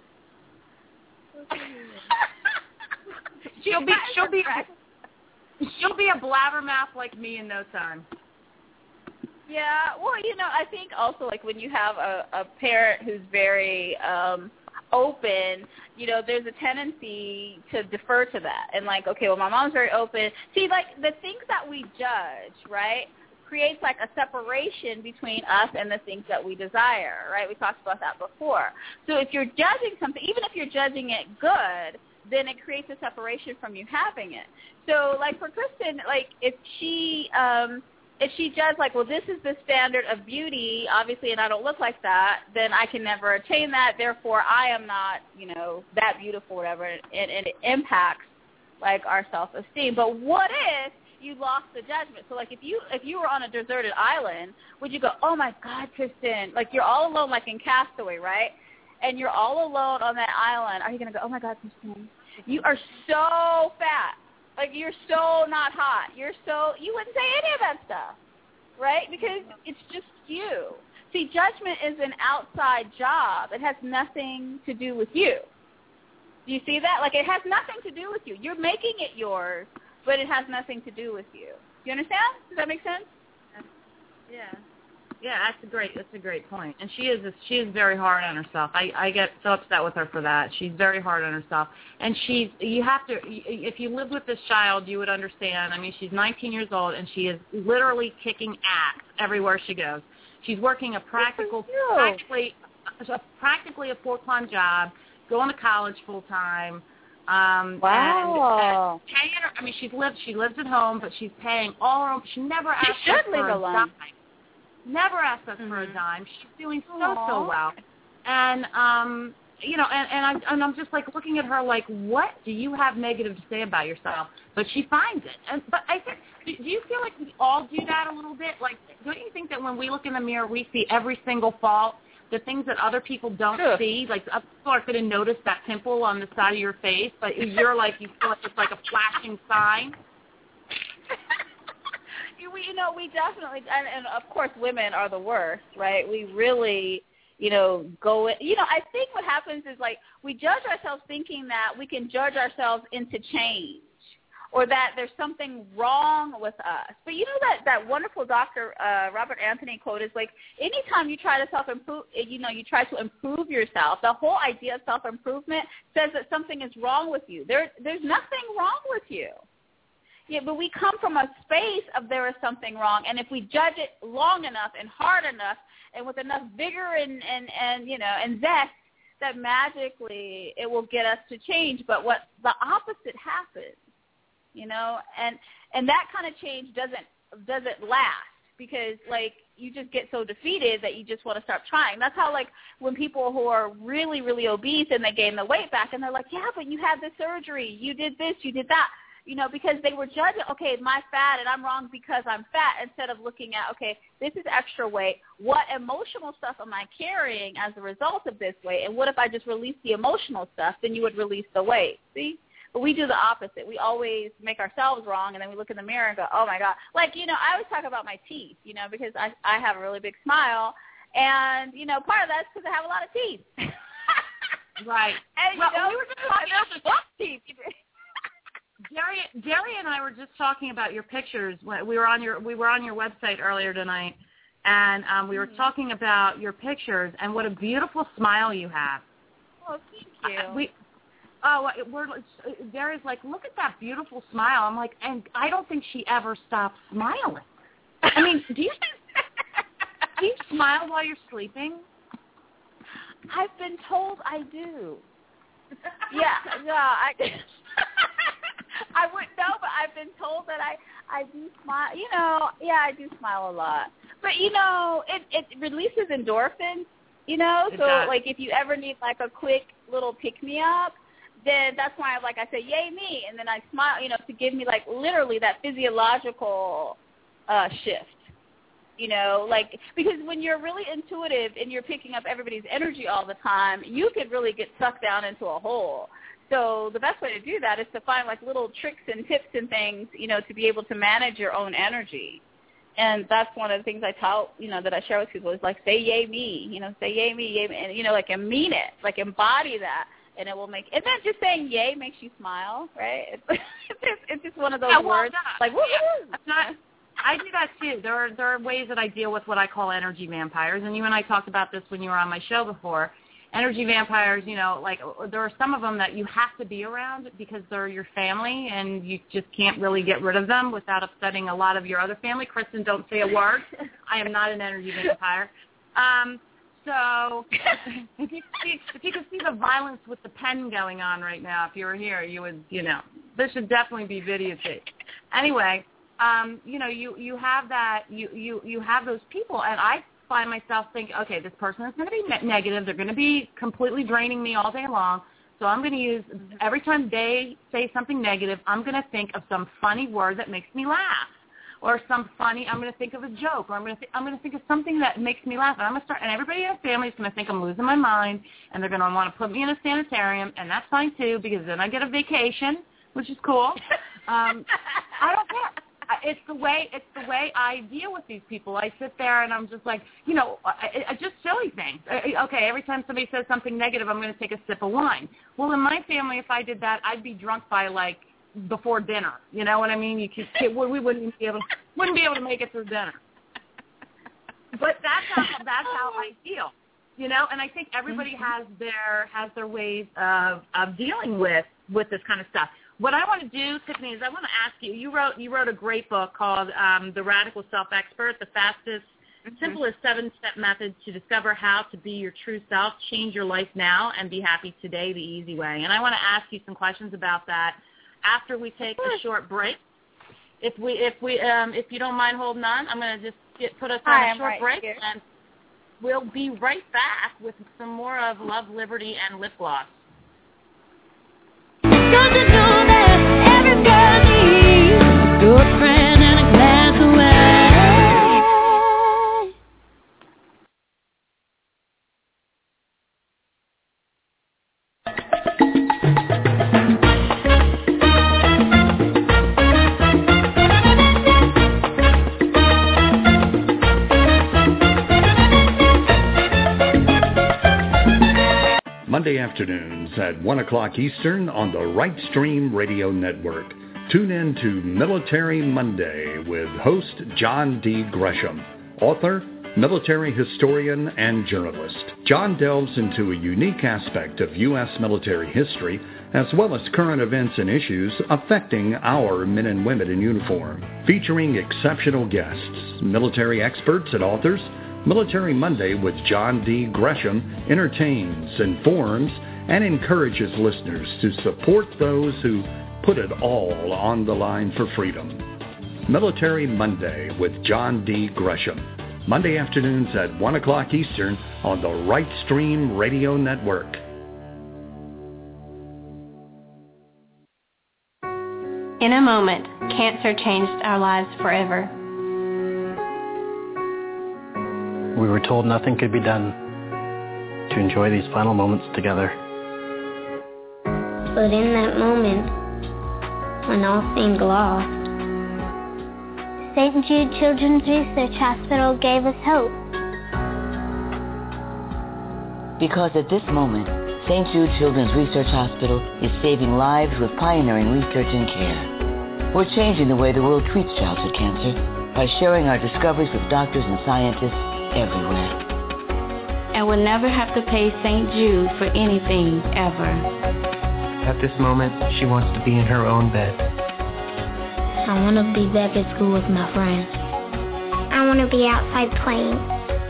Speaker 3: she'll be she'll be she'll be a blabbermouth like me in no time.
Speaker 6: Yeah, well, you know, I think also, like, when you have a, a parent who's very um, open, you know, there's a tendency to defer to that. And, like, okay, well, my mom's very open. See, like, the things that we judge, right, creates, like, a separation between us and the things that we desire, right? We talked about that before. So if you're judging something, even if you're judging it good, then it creates a separation from you having it. So, like, for Kristen, like, if she um, – if she judged, like, well, this is the standard of beauty, obviously, and I don't look like that, then I can never attain that. Therefore, I am not, you know, that beautiful, whatever, and, and it impacts, like, our self-esteem. But what if you lost the judgment? So, like, if you if you were on a deserted island, would you go, oh, my God, Kristen, like, you're all alone, like in Castaway, right? And you're all alone on that island. Are you going to go, oh, my God, Kristen, you are so fat. Like, you're so not hot. You're so, you wouldn't say any of that stuff, right? Because it's just you. See, judgment is an outside job. It has nothing to do with you. Do you see that? Like, it has nothing to do with you. You're making it yours, but it has nothing to do with you. Do you understand? Does that make sense?
Speaker 3: Yeah. Yeah, that's a great that's a great point. And she is she is very hard on herself. I, I get so upset with her for that. She's very hard on herself. And she's you have to if you lived with this child, you would understand. I mean, she's nineteen years old and she is literally kicking ass everywhere she goes. She's working a practical practically a, practically a full-time job, going to college full-time. Um,
Speaker 6: wow.
Speaker 3: And, and paying her, I mean, she's lived she lives at home, but she's paying all her own. She never asks
Speaker 6: she should
Speaker 3: for
Speaker 6: live
Speaker 3: a
Speaker 6: alone.
Speaker 3: dime. Never asked us
Speaker 6: mm-hmm.
Speaker 3: for a dime. She's doing so,
Speaker 6: Aww.
Speaker 3: so well. And, um, you know, and, and, I, and I'm just, like, looking at her like, what do you have negative to say about yourself? But she finds it. And But I think, do, do you feel like we all do that a little bit? Like, don't you think that when we look in the mirror, we see every single fault, the things that other people don't
Speaker 6: sure.
Speaker 3: see? Like, other people are going to notice that pimple on the side of your face, but you're like, you feel like it's like a flashing sign.
Speaker 6: We, you know, we definitely, and, and of course, women are the worst, right? We really, you know, go, you know, I think what happens is, like, we judge ourselves thinking that we can judge ourselves into change or that there's something wrong with us. But you know that, that wonderful Doctor Uh, Robert Anthony quote is, like, anytime you try to self-improve, you know, you try to improve yourself, the whole idea of self-improvement says that something is wrong with you. There, there's nothing wrong with you. Yeah, but we come from a space of there is something wrong, and if we judge it long enough and hard enough and with enough vigor and, and, and you know, and zest, that magically it will get us to change. But what the opposite happens, you know, and and that kind of change doesn't doesn't last because, like, you just get so defeated that you just want to stop trying. That's how, like, when people who are really, really obese and they gain the weight back and they're like, yeah, but you had the surgery, you did this, you did that. You know, because they were judging, okay, my fat and I'm wrong because I'm fat, instead of looking at, okay, this is extra weight. What emotional stuff am I carrying as a result of this weight? And what if I just release the emotional stuff? Then you would release the weight, see? But we do the opposite. We always make ourselves wrong, and then we look in the mirror and go, oh, my God. Like, you know, I always talk about my teeth, you know, because I, I have a really big smile. And, you know, part of that's because I have a lot of teeth.
Speaker 3: Right.
Speaker 6: And,
Speaker 3: well,
Speaker 6: you know,
Speaker 3: we were just talking
Speaker 6: about teeth.
Speaker 3: Jerry, Jerry and I were just talking about your pictures. We were on your we were on your website earlier tonight, and um, we were mm-hmm. talking about your pictures and what a beautiful smile you have.
Speaker 6: Oh, thank you.
Speaker 3: Uh, we, oh, we're Jerry's like, look at that beautiful smile. I'm like, and I don't think she ever stops smiling. I mean, do you do you smile while you're sleeping?
Speaker 6: I've been told I do. Yeah, yeah. I, I wouldn't know, but I've been told that I, I do smile. You know, yeah, I do smile a lot. But, you know, it, it releases endorphins, you know.
Speaker 3: It
Speaker 6: so,
Speaker 3: does.
Speaker 6: like, if you ever need, like, a quick little pick-me-up, then that's why, I, like, I say, yay me, and then I smile, you know, to give me, like, literally that physiological uh, shift. You know, like, because when you're really intuitive and you're picking up everybody's energy all the time, you could really get sucked down into a hole. So the best way to do that is to find, like, little tricks and tips and things, you know, to be able to manage your own energy. And that's one of the things I tell, you know, that I share with people is, like, say yay me, you know, say yay me, yay me, and, you know, like, and mean it, like, embody that, and it will make, and then just saying yay makes you smile, right? It's, it's, just, it's just one of those
Speaker 3: yeah, well,
Speaker 6: words,
Speaker 3: yeah.
Speaker 6: like, woo-hoo.
Speaker 3: That's not, I do that too. There are there are ways that I deal with what I call energy vampires, and you and I talked about this when you were on my show before. Energy vampires, you know, like there are some of them that you have to be around because they're your family, and you just can't really get rid of them without upsetting a lot of your other family. Kristen, don't say a word. I am not an energy vampire. Um, so if you see, if you could see the violence with the pen going on right now, if you were here, you would, you know, this should definitely be videotaped. Anyway. Um, you know, you, you have that, you, you, you have those people, and I find myself thinking, okay, this person is going to be ne- negative. They're going to be completely draining me all day long, so I'm going to use, every time they say something negative, I'm going to think of some funny word that makes me laugh, or some funny, I'm going to think of a joke, or I'm going to th- I'm going to think of something that makes me laugh, and I'm going to start, and everybody in the family is going to think I'm losing my mind, and they're going to want to put me in a sanitarium, and that's fine too, because then I get a vacation, which is cool. Um, I don't care. It's the way it's the way I deal with these people. I sit there and I'm just like, you know, I, I, just silly things. I, okay, every time somebody says something negative, I'm going to take a sip of wine. Well, in my family, if I did that, I'd be drunk by like before dinner. You know what I mean? You could, we wouldn't be able wouldn't be able to make it through dinner. But that's how that's how I feel. You know, and I think everybody has their has their ways of of dealing with with this kind of stuff. What I want to do, Tiffany, is I want to ask you. You wrote you wrote a great book called um, "The Radical Self-Expert: The Fastest, mm-hmm. Simplest Seven-Step Method to Discover How to Be Your True Self, Change Your Life Now, and Be Happy Today the Easy Way." And I want to ask you some questions about that after we take a short break. If we if we um, if you don't mind holding on, I'm going to just get, put us on
Speaker 6: Hi,
Speaker 3: a short
Speaker 6: right
Speaker 3: break,
Speaker 6: here.
Speaker 3: and we'll be right back with some more of Love, Liberty, and Lip Gloss.
Speaker 7: Don't you know that every girl needs a good friend and a glass of wine?
Speaker 2: Monday afternoons at one o'clock Eastern on the Right Stream Radio Network. Tune in to Military Monday with host John D. Gresham, author, military historian, and journalist. John delves into a unique aspect of U S military history, as well as current events and issues affecting our men and women in uniform. Featuring exceptional guests, military experts, and authors, Military Monday with John D. Gresham entertains, informs, and encourages listeners to support those who put it all on the line for freedom. Military Monday with John D. Gresham. Monday afternoons at one o'clock Eastern on the Right Stream Radio Network.
Speaker 8: In a moment, cancer changed our lives forever.
Speaker 9: We were told nothing could be done to enjoy these final moments together.
Speaker 10: But in that moment, when all seemed lost, Saint Jude Children's Research Hospital gave us hope.
Speaker 11: Because at this moment, Saint Jude Children's Research Hospital is saving lives with pioneering research and care. We're changing the way the world treats childhood cancer by sharing our discoveries with doctors and scientists everywhere.
Speaker 8: And we'll never have to pay Saint Jude for anything, ever.
Speaker 9: At this moment, she wants to be in her own bed.
Speaker 10: I want to be back at school with my friends. I want to be outside playing.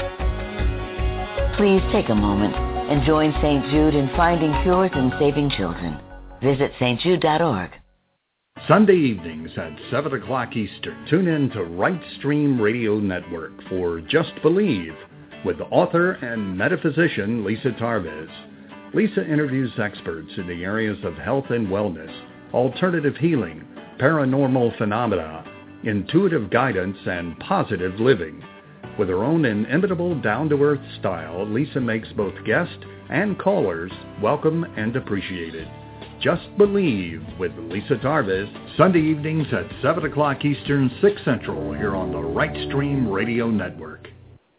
Speaker 11: Please take a moment and join Saint Jude in finding cures and saving children. Visit S T Jude dot org.
Speaker 2: Sunday evenings at seven o'clock Eastern, tune in to Right Stream Radio Network for Just Believe with author and metaphysician Lisa Tarvis. Lisa interviews experts in the areas of health and wellness, alternative healing, paranormal phenomena, intuitive guidance, and positive living. With her own inimitable down-to-earth style, Lisa makes both guests and callers welcome and appreciated. Just Believe with Lisa Tarvis, Sunday evenings at seven o'clock Eastern, six Central, here on the Right Stream Radio Network.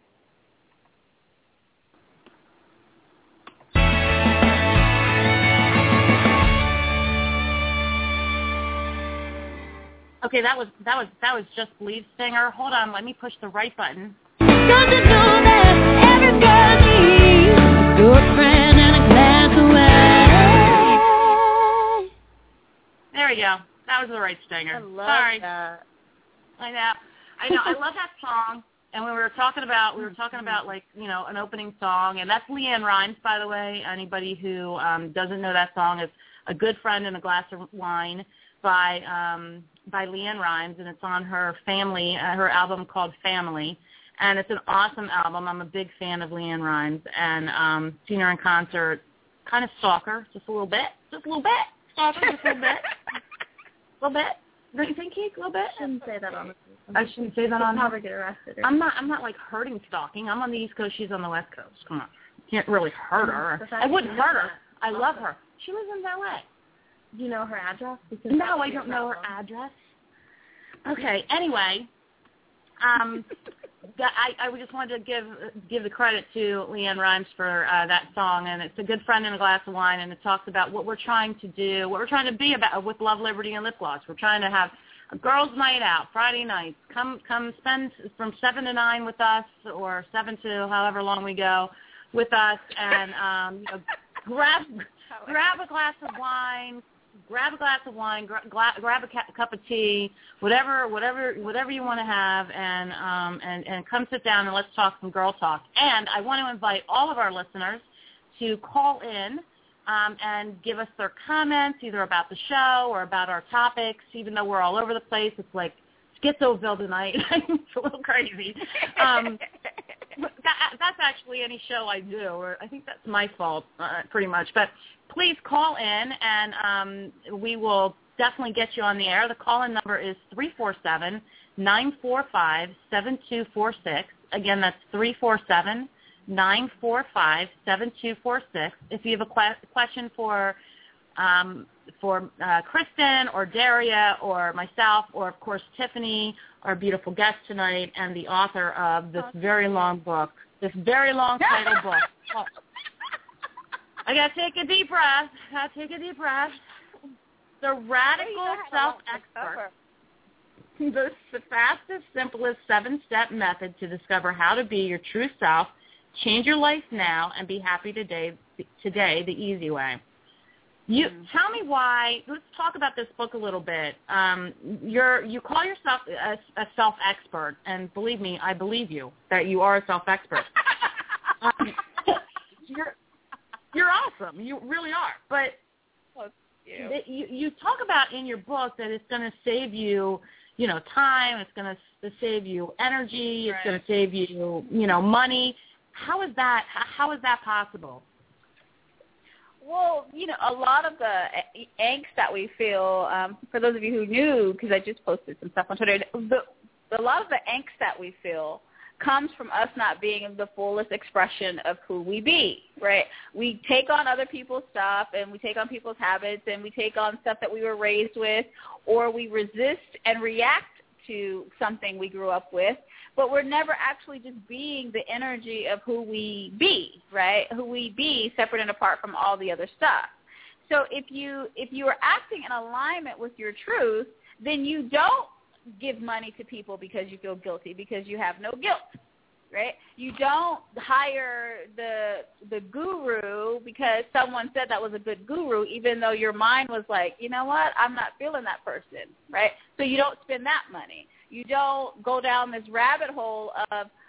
Speaker 3: Okay, that was that was that was Just Believe singer. Hold on, let me push the right button.
Speaker 7: Don't you know that every girl needs a good friend and a glass of wine?
Speaker 3: There we go. That was the right singer.
Speaker 6: I love
Speaker 3: Sorry.
Speaker 6: that.
Speaker 3: I know. I know. I love that song. And we were talking about we were talking about like you know an opening song, and that's LeAnn Rimes, by the way. Anybody who um, doesn't know that song is A Good Friend and a Glass of Wine by um, by LeAnn Rimes, and it's on her family uh, her album called Family. And it's an awesome album. I'm a big fan of LeAnn Rimes, and um, seen her in concert. Kind of stalker, just a little bit, just a little bit, stalker, just a little bit, a little bit. Don't you think, Keith? A little bit.
Speaker 5: I shouldn't say that on the.
Speaker 3: I shouldn't say that on.
Speaker 5: I'll probably get arrested.
Speaker 3: I'm not. I'm not like hurting stalking. I'm on the East Coast. She's on the West Coast. Come on, can't really hurt her. I wouldn't hurt her. I love her. She lives in L A.
Speaker 5: Do you know her address? Because
Speaker 3: no, I don't know her address. Okay. Anyway, um. That I, I just wanted to give give the credit to LeAnn Rimes for uh, that song, and it's A Good Friend and a Glass of Wine, and it talks about what we're trying to do, what we're trying to be about with Love, Liberty, and Lip Gloss. We're trying to have a girls' night out, Friday nights. Come come spend from seven to nine with us, or seven to however long we go with us, and um, you know, grab grab a glass of wine. Grab a glass of wine, gra- gra- grab a ca- cup of tea, whatever, whatever, whatever you want to have, and um, and and come sit down and let's talk some girl talk. And I want to invite all of our listeners to call in um, and give us their comments, either about the show or about our topics. Even though we're all over the place, it's like Schizoville tonight. It's a little crazy. Um, that, that's actually any show I do, or I think that's my fault, uh, pretty much. But please call in, and um, we will definitely get you on the air. The call-in number is three four seven, nine four five, seven two four six. Again, that's three four seven, nine four five, seven two four six. If you have a que- question for um, for uh, Kristen or Daria or myself or, of course, Tiffany, our beautiful guest tonight, and the author of this very long book, this very long title book. Oh. I got to take a deep breath. got to take a deep breath. The Radical Self-Expert. The, the fastest, simplest seven-step method to discover how to be your true self, change your life now, and be happy today, today the easy way. You tell me why. Let's talk about this book a little bit. Um, you're you call yourself a, a self-expert, and believe me, I believe you that you are a self-expert. um, you're you're awesome. You really are. But
Speaker 6: oh, you.
Speaker 3: The, you you talk about in your book that it's going to save you, you know, time. It's going to save you energy. It's
Speaker 6: right.
Speaker 3: going to save you, you know, money. How is that? How is that possible?
Speaker 6: Well, you know, a lot of the angst that we feel, um, for those of you who knew, because I just posted some stuff on Twitter, the, a lot of the angst that we feel comes from us not being the fullest expression of who we be, right? We take on other people's stuff, and we take on people's habits, and we take on stuff that we were raised with, or we resist and react to something we grew up with, but we're never actually just being the energy of who we be, right? Who we be separate and apart from all the other stuff. So if you if you are acting in alignment with your truth, then you don't give money to people because you feel guilty, because you have no guilt, right? You don't hire the the guru because someone said that was a good guru, even though your mind was like, you know what, I'm not feeling that person, right? So you don't spend that money. You don't go down this rabbit hole of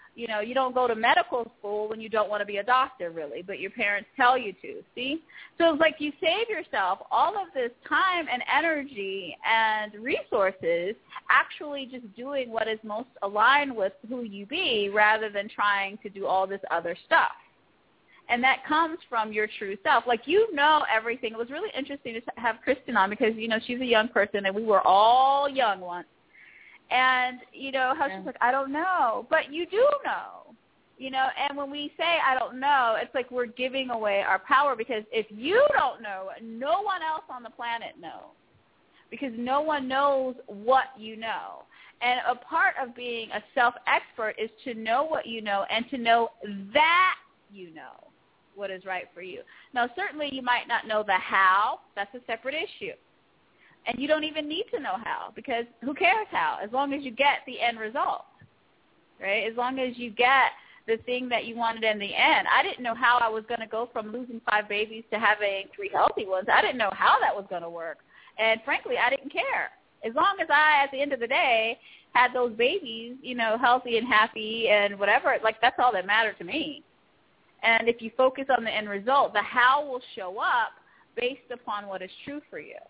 Speaker 6: You know, you don't go to medical school when you don't want to be a doctor, really, but your parents tell you to, see? So it's like you save yourself all of this time and energy and resources actually just doing what is most aligned with who you be rather than trying to do all this other stuff. And that comes from your true self. Like, you know everything. It was really interesting to have Kristen on because, you know, she's a young person, and we were all young once. And, you know, how yeah. she's like, I don't know. But you do know, you know. And when we say I don't know, it's like we're giving away our power because if you don't know, no one else on the planet knows because no one knows what you know. And a part of being a self-expert is to know what you know and to know that you know what is right for you. Now, certainly you might not know the how. That's a separate issue. And you don't even need to know how because who cares how, as long as you get the end result, right? As long as you get the thing that you wanted in the end. I didn't know how I was going to go from losing five babies to having three healthy ones. I didn't know how that was going to work. And frankly, I didn't care. As long as I, at the end of the day, had those babies, you know, healthy and happy and whatever, like that's all that mattered to me. And if you focus on the end result, the how will show up based upon what is true for you.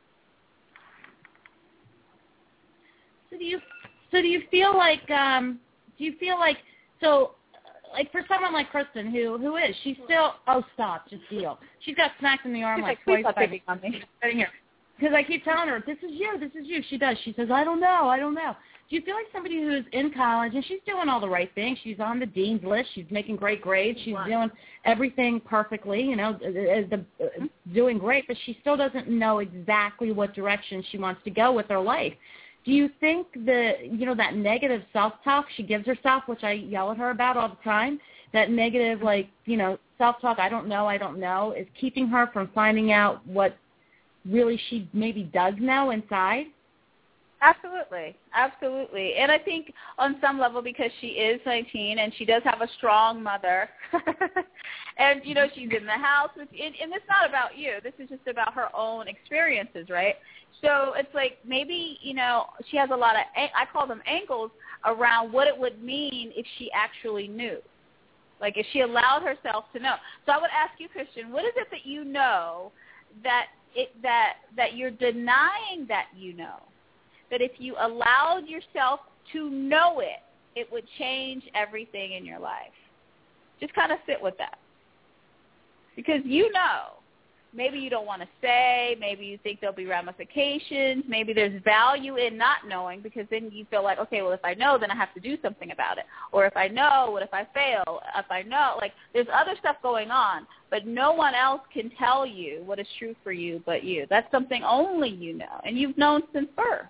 Speaker 3: So do you so do you feel like um do you feel like so like for someone like Kristen who who is she's still oh stop just deal she's got smacked in the arm
Speaker 6: she's
Speaker 3: like,
Speaker 6: like
Speaker 3: twice
Speaker 6: by on me
Speaker 3: sitting here because I keep telling her this is you this is you she does she says I don't know I don't know do you feel like somebody who's in college and she's doing all the right things, she's on the dean's list, she's making great grades, she's wow. doing everything perfectly, you know, the, uh, doing great, but she still doesn't know exactly what direction she wants to go with her life. Do you think the, you know, that negative self-talk she gives herself, which I yell at her about all the time, that negative, like, you know, self-talk, I don't know, I don't know, is keeping her from finding out what really she maybe does know inside?
Speaker 6: Absolutely, absolutely. And I think on some level because she is nineteen and she does have a strong mother and, you know, she's in the house. With, and, and it's not about you. This is just about her own experiences, right? So it's like maybe, you know, she has a lot of, I call them angles, around what it would mean if she actually knew. Like if she allowed herself to know. So I would ask you, Christian, what is it that you know that it that that you're denying that you know? That if you allowed yourself to know it, it would change everything in your life. Just kind of sit with that. Because you know, maybe you don't want to say, maybe you think there'll be ramifications, maybe there's value in not knowing because then you feel like, okay, well, if I know, then I have to do something about it. Or if I know, what if I fail? If I know, like there's other stuff going on, but no one else can tell you what is true for you but you. That's something only you know, and you've known since birth.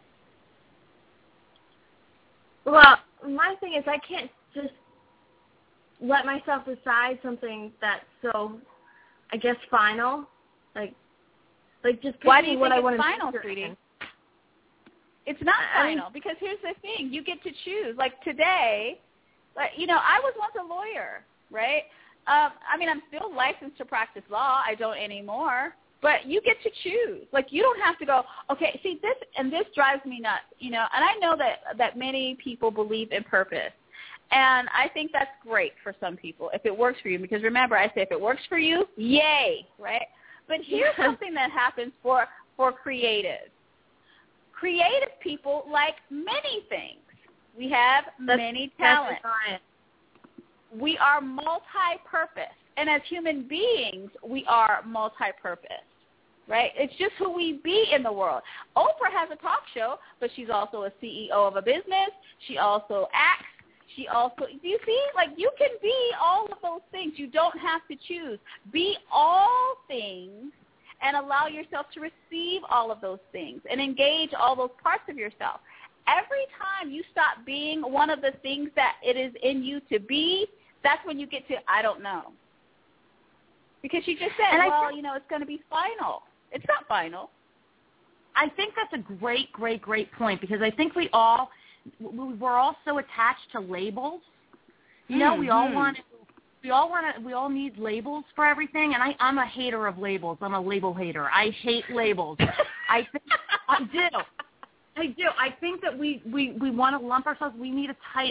Speaker 5: Well, my thing is I can't just let myself decide something that's so, I guess, final. Like, like just
Speaker 6: why do you
Speaker 5: what
Speaker 6: think
Speaker 5: I want
Speaker 6: it's
Speaker 5: to
Speaker 6: final,
Speaker 5: do.
Speaker 6: sweetie? It's not
Speaker 5: I
Speaker 6: final
Speaker 5: mean,
Speaker 6: because here's the thing: you get to choose. Like today, like you know, I was once a lawyer, right? Um, I mean, I'm still licensed to practice law. I don't anymore. But you get to choose. Like, you don't have to go, okay, see, this, and this drives me nuts, you know, and I know that, that many people believe in purpose. And I think that's great for some people if it works for you. Because remember, I say if it works for you, yay, right? But here's something that happens for, for creatives. Creative people like many things. We have that's, many talents. We are multi-purpose. And as human beings, we are multi-purpose. Right? It's just who we be in the world. Oprah has a talk show, but she's also a C E O of a business. She also acts. She also, do you see? Like, you can be all of those things. You don't have to choose. Be all things and allow yourself to receive all of those things and engage all those parts of yourself. Every time you stop being one of the things that it is in you to be, that's when you get to, I don't know. Because she just said, and well, think, you know, it's going to be final. It's not final.
Speaker 3: I think that's a great, great, great point because I think we all, we're all so attached to labels. You know, mm-hmm. we all want, we all want to, we all need labels for everything. And I, I'm a hater of labels. I'm a label hater. I hate labels. I think, I do. I do. I think that we, we, we want to lump ourselves. We need a title.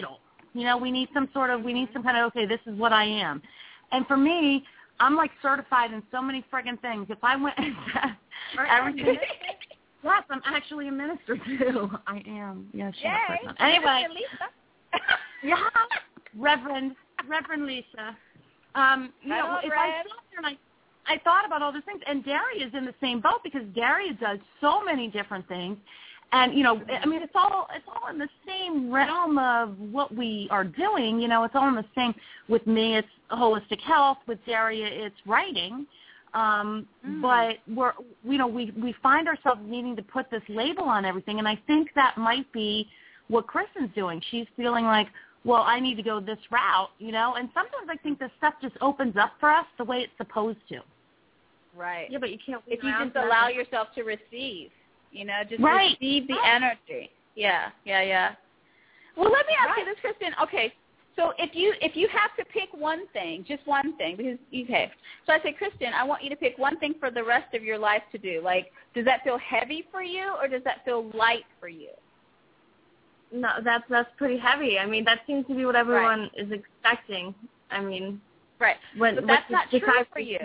Speaker 3: You know, we need some sort of, we need some kind of, okay, this is what I am. And for me, I'm like certified in so many friggin' things. If I went and said everything, yes, I'm actually a minister too. I am. Yeah, shut up, Kristen. Anyway, yeah, Reverend, Reverend Lisa. Um, you know, if I sat there and I, I thought about all these things, and Daria is in the same boat because Daria does so many different things, and you know, I mean, it's all it's all in the same realm of what we are doing. You know, it's all in the same. With me, it's holistic health. With Daria, it's writing. Um, mm. But we're, you know, we we find ourselves needing to put this label on everything, and I think that might be what Kristen's doing. She's feeling like, well, I need to go this route, you know, and sometimes I think this stuff just opens up for us the way it's supposed to.
Speaker 6: Right.
Speaker 5: Yeah, but you can't.
Speaker 6: If you just allow that. yourself to receive, you know, just
Speaker 3: right.
Speaker 6: receive the right. energy. Yeah, yeah, yeah. Well, let me ask right. you this, Kristen. Okay, so if you if you have to pick one thing, just one thing, because okay, so I say, Kristen, I want you to pick one thing for the rest of your life to do. Like, does that feel heavy for you, or does that feel light for you?
Speaker 5: No, that's that's pretty heavy. I mean, that seems to be what everyone right. is expecting. I mean,
Speaker 6: right.
Speaker 5: When,
Speaker 6: but that's not true for
Speaker 5: you.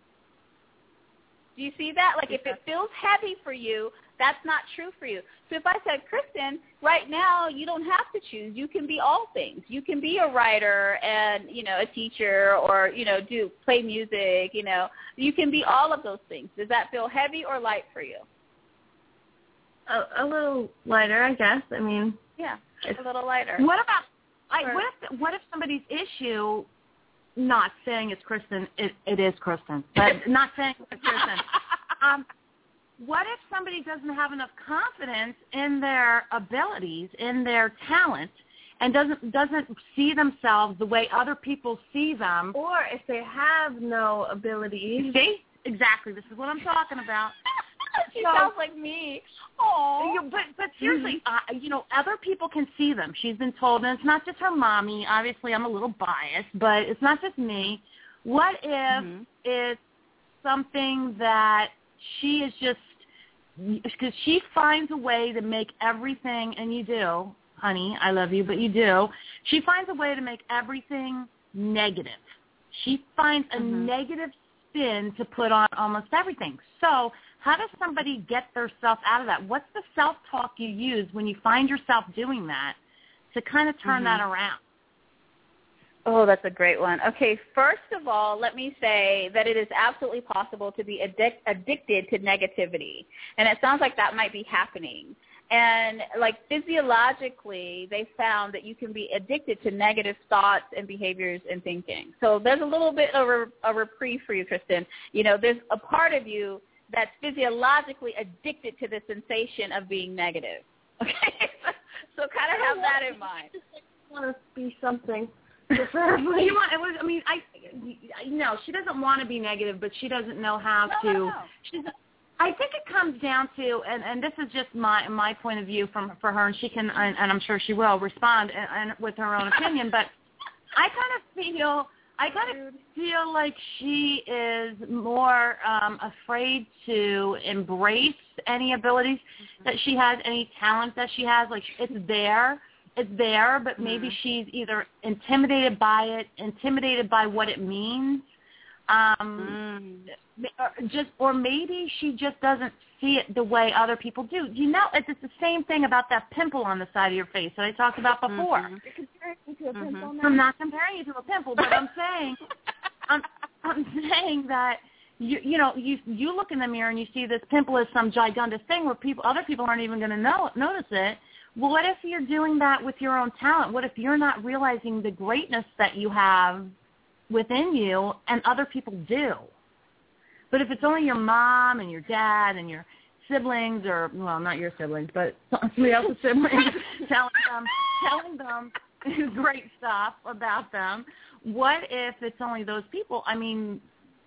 Speaker 6: Do you see that? Like, if it feels heavy for you, that's not true for you. So if I said, Kristen, right now you don't have to choose. You can be all things. You can be a writer and, you know, a teacher, or, you know, do play music, you know. You can be all of those things. Does that feel heavy or light for you?
Speaker 5: A, a little lighter, I guess. I mean,
Speaker 6: yeah, it's a little lighter.
Speaker 3: What about, I, what if what if somebody's issue, not saying it's Kristen, it, it is Kristen, but not saying it's Kristen. Um, what if somebody doesn't have enough confidence in their abilities, in their talent, and doesn't doesn't see themselves the way other people see them?
Speaker 5: Or if they have no abilities.
Speaker 3: See? Exactly. This is what I'm talking about.
Speaker 6: She
Speaker 3: so,
Speaker 6: sounds like me. Oh,
Speaker 3: but but seriously, mm-hmm. uh, you know, other people can see them. She's been told, and it's not just her mommy. Obviously, I'm a little biased, but it's not just me. What if mm-hmm. it's something that she is just, because she finds a way to make everything, and you do, honey, I love you, but you do. She finds a way to make everything negative. She finds a mm-hmm. negative spin to put on almost everything. So how does somebody get themselves out of that? What's the self-talk you use when you find yourself doing that to kind of turn mm-hmm. that around?
Speaker 6: Oh, that's a great one. Okay, first of all, let me say that it is absolutely possible to be addic- addicted to negativity. And it sounds like that might be happening. And, like, physiologically, they found that you can be addicted to negative thoughts and behaviors and thinking. So there's a little bit of a, a reprieve for you, Kristen. You know, there's a part of you that's physiologically addicted to the sensation of being negative. Okay? So kind of have that in mind.
Speaker 5: I just want to be something.
Speaker 3: Preferably. You want, it was, I mean, I, no, she doesn't want to be negative, but she doesn't know how
Speaker 6: no,
Speaker 3: to.
Speaker 6: No, no.
Speaker 3: She's, I think it comes down to, and, and this is just my my point of view from for her, and she can, and, and I'm sure she will respond and, and with her own opinion. But I kind of feel, I kind of feel like she is more um, afraid to embrace any abilities mm-hmm. that she has, any talent that she has. Like, it's there. It's there, but maybe mm-hmm. she's either intimidated by it, intimidated by what it means, um, mm. or just, or maybe she just doesn't see it the way other people do. You know, it's the same thing about that pimple on the side of your face that I talked about before.
Speaker 5: Mm-hmm. You're comparing me to a
Speaker 3: mm-hmm.
Speaker 5: pimple now?
Speaker 3: I'm not comparing you to a pimple, but I'm saying, I'm, I'm saying that you, you know, you you look in the mirror and you see this pimple as some gigantic thing where people, other people aren't even going to know notice it. Well, what if you're doing that with your own talent? What if you're not realizing the greatness that you have within you and other people do? But if it's only your mom and your dad and your siblings, or, well, not your siblings, but somebody else's siblings, telling them, telling them great stuff about them, what if it's only those people? I mean,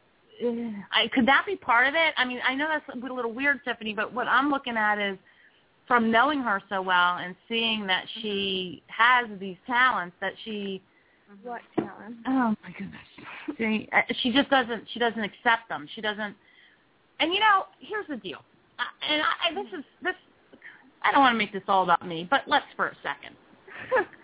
Speaker 3: I, could that be part of it? I mean, I know that's a little weird, Tiffany, but what I'm looking at is, from knowing her so well and seeing that she has these talents that she
Speaker 5: what talent?
Speaker 3: Oh my goodness. See, she just doesn't she doesn't accept them. She doesn't. And you know, here's the deal. I, and I, this is this. I don't want to make this all about me, but let's for a second.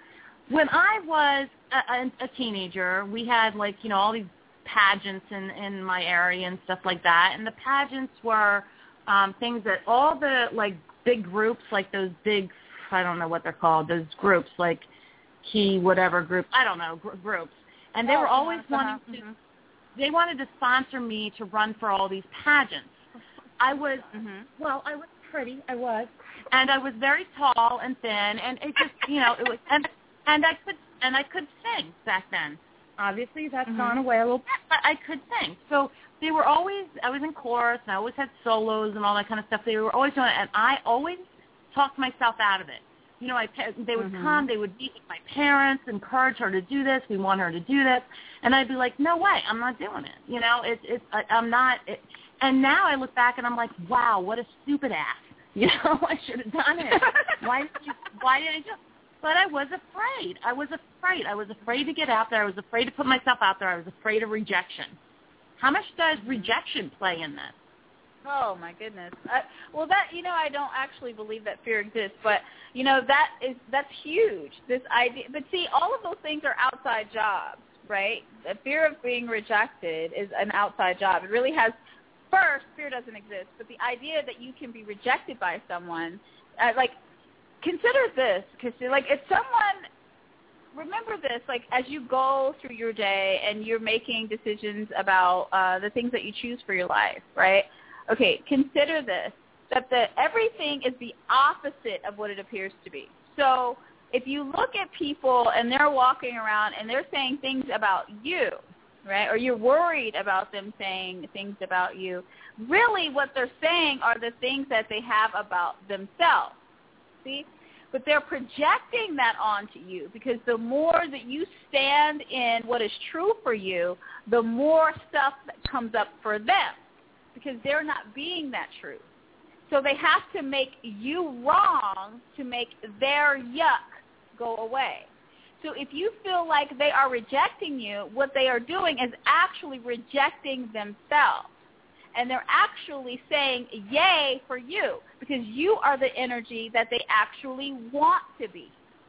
Speaker 3: when I was a, a, a teenager, we had, like, you know, all these pageants in, in my area and stuff like that. And the pageants were um, things that all the, like, big groups, like those big, I don't know what they're called, those groups, like Key whatever group, I don't know, gr- groups. And they
Speaker 6: oh,
Speaker 3: were always
Speaker 6: uh-huh,
Speaker 3: wanting
Speaker 6: mm-hmm.
Speaker 3: to, they wanted to sponsor me to run for all these pageants. I was,
Speaker 6: mm-hmm.
Speaker 3: well, I was pretty, I was, and I was very tall and thin, and it just, you know, it was, and and I could, and I could sing back then. Obviously, that's
Speaker 6: mm-hmm.
Speaker 3: gone away a little bit, but I could sing. So they were always, I was in chorus, and I always had solos and all that kind of stuff. They were always doing it, and I always talked myself out of it. You know, I, they would mm-hmm. come, they would meet with my parents, encourage her to do this, we want her to do this, and I'd be like, no way, I'm not doing it. You know, it's, it's, I, I'm not, it, and now I look back and I'm like, wow, what a stupid ass. You know, I should have done it. Why did you, why did I just, but I was afraid. I was afraid. I was afraid to get out there. I was afraid to put myself out there. I was afraid of rejection. How much does rejection play in this?
Speaker 6: Oh, my goodness. I, well, that, you know, I don't actually believe that fear exists, but, you know, that is, that's huge, this idea. But, see, all of those things are outside jobs, right? The fear of being rejected is an outside job. It really has, first, fear doesn't exist, but the idea that you can be rejected by someone, uh, like, consider this, because, like, if someone, remember this, like, as you go through your day and you're making decisions about uh, the things that you choose for your life, right? Okay, consider this, that the, everything is the opposite of what it appears to be. So if you look at people and they're walking around and they're saying things about you, right, or you're worried about them saying things about you, really what they're saying are the things that they have about themselves, see? But they're projecting that onto you because the more that you stand in what is true for you, the more stuff that comes up for them, because they're not being that true. So they have to make you wrong to make their yuck go away. So if you feel like they are rejecting you, what they are doing is actually rejecting themselves. And they're actually saying yay for you because you are the energy that they actually want to be.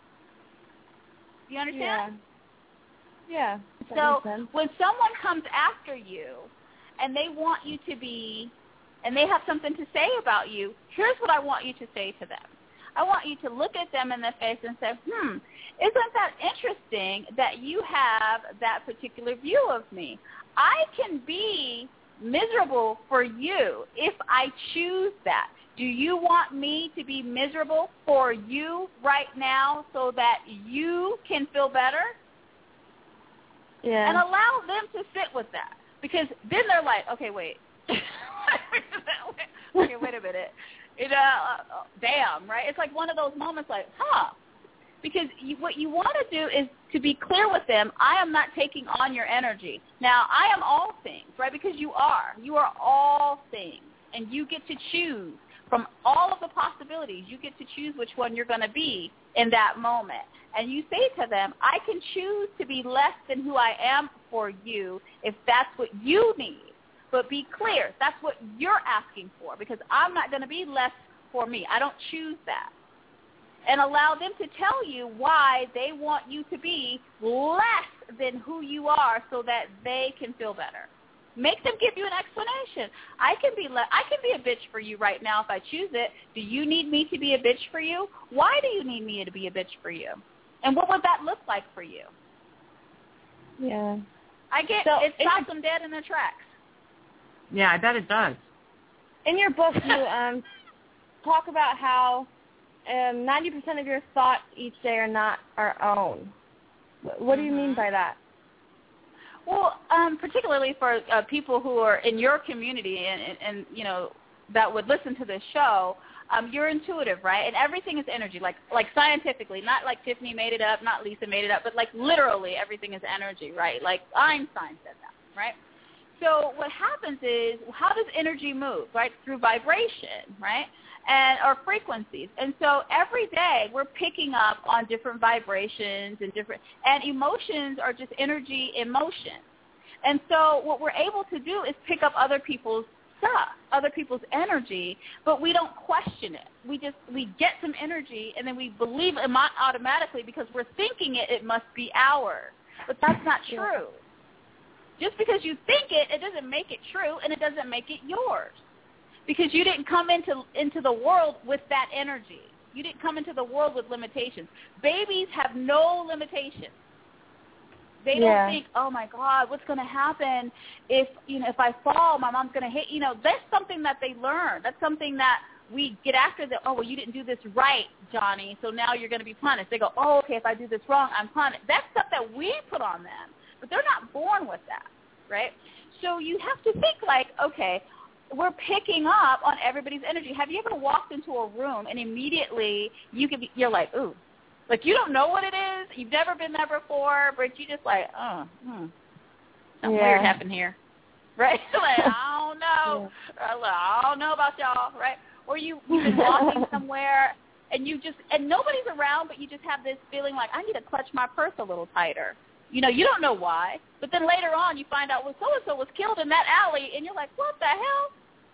Speaker 6: Do you understand?
Speaker 5: Yeah. Yeah.
Speaker 6: So when someone comes after you, and they want you to be, and they have something to say about you, here's what I want you to say to them. I want you to look at them in the face and say, hmm, isn't that interesting that you have that particular view of me? I can be miserable for you if I choose that. Do you want me to be miserable for you right now so that you can feel better?
Speaker 5: Yeah.
Speaker 6: And allow them to sit with that. Because then they're like, okay, wait. okay, wait a minute. It, uh, uh, damn, right? It's like one of those moments like, huh. Because you, what you want to do is to be clear with them, I am not taking on your energy. Now, I am all things, right? Because you are. You are all things. And you get to choose from all of the possibilities. You get to choose which one you're going to be in that moment. And you say to them, I can choose to be less than who I am for you if that's what you need. But be clear, that's what you're asking for because I'm not going to be less for me. I don't choose that. And allow them to tell you why they want you to be less than who you are so that they can feel better. Make them give you an explanation. I can be le- I can be a bitch for you right now if I choose it. Do you need me to be a bitch for you? Why do you need me to be a bitch for you? And what would that look like for you?
Speaker 5: Yeah.
Speaker 6: I get
Speaker 5: so
Speaker 6: it stops them dead in their tracks.
Speaker 3: Yeah, I bet it does.
Speaker 5: In your book, you um, talk about how um, ninety percent of your thoughts each day are not our own. What do you mean by that?
Speaker 6: Well, um, particularly for uh, people who are in your community and, and, and, you know, that would listen to this show, um, you're intuitive, right? And everything is energy, like like scientifically, not like Tiffany made it up, not Lisa made it up, but like literally everything is energy, right? Like Einstein said that, right? So what happens is, how does energy move, right? Through vibration, right? And or frequencies. And so every day we're picking up on different vibrations and different, and emotions are just energy in motion. And so what we're able to do is pick up other people's stuff, other people's energy, but we don't question it. We just, we get some energy, and then we believe it automatically because we're thinking it, it must be ours. But that's not true. Just because you think it, it doesn't make it true, and it doesn't make it yours. Because you didn't come into into the world with that energy. You didn't come into the world with limitations. Babies have no limitations. They don't
Speaker 5: yeah.
Speaker 6: think, oh my God, what's going to happen if you know if I fall? My mom's going to hit. You know, that's something that they learn. That's something that we get after. The oh well, you didn't do this right, Johnny, so now you're going to be punished. They go, oh okay, if I do this wrong, I'm punished. That's stuff that we put on them, but they're not born with that, right? So you have to think like, okay, we're picking up on everybody's energy. Have you ever walked into a room and immediately you could be, you're like, ooh. Like, you don't know what it is. You've never been there before, but you just like, oh, hmm, something
Speaker 5: yeah.
Speaker 6: weird happened here, right? Like, I don't know. Yeah. I don't know about y'all, right? Or you, you've been walking somewhere, and you just, and nobody's around, but you just have this feeling like, I need to clutch my purse a little tighter. You know, you don't know why. But then later on, you find out, well, so-and-so was killed in that alley, and you're like, what the hell?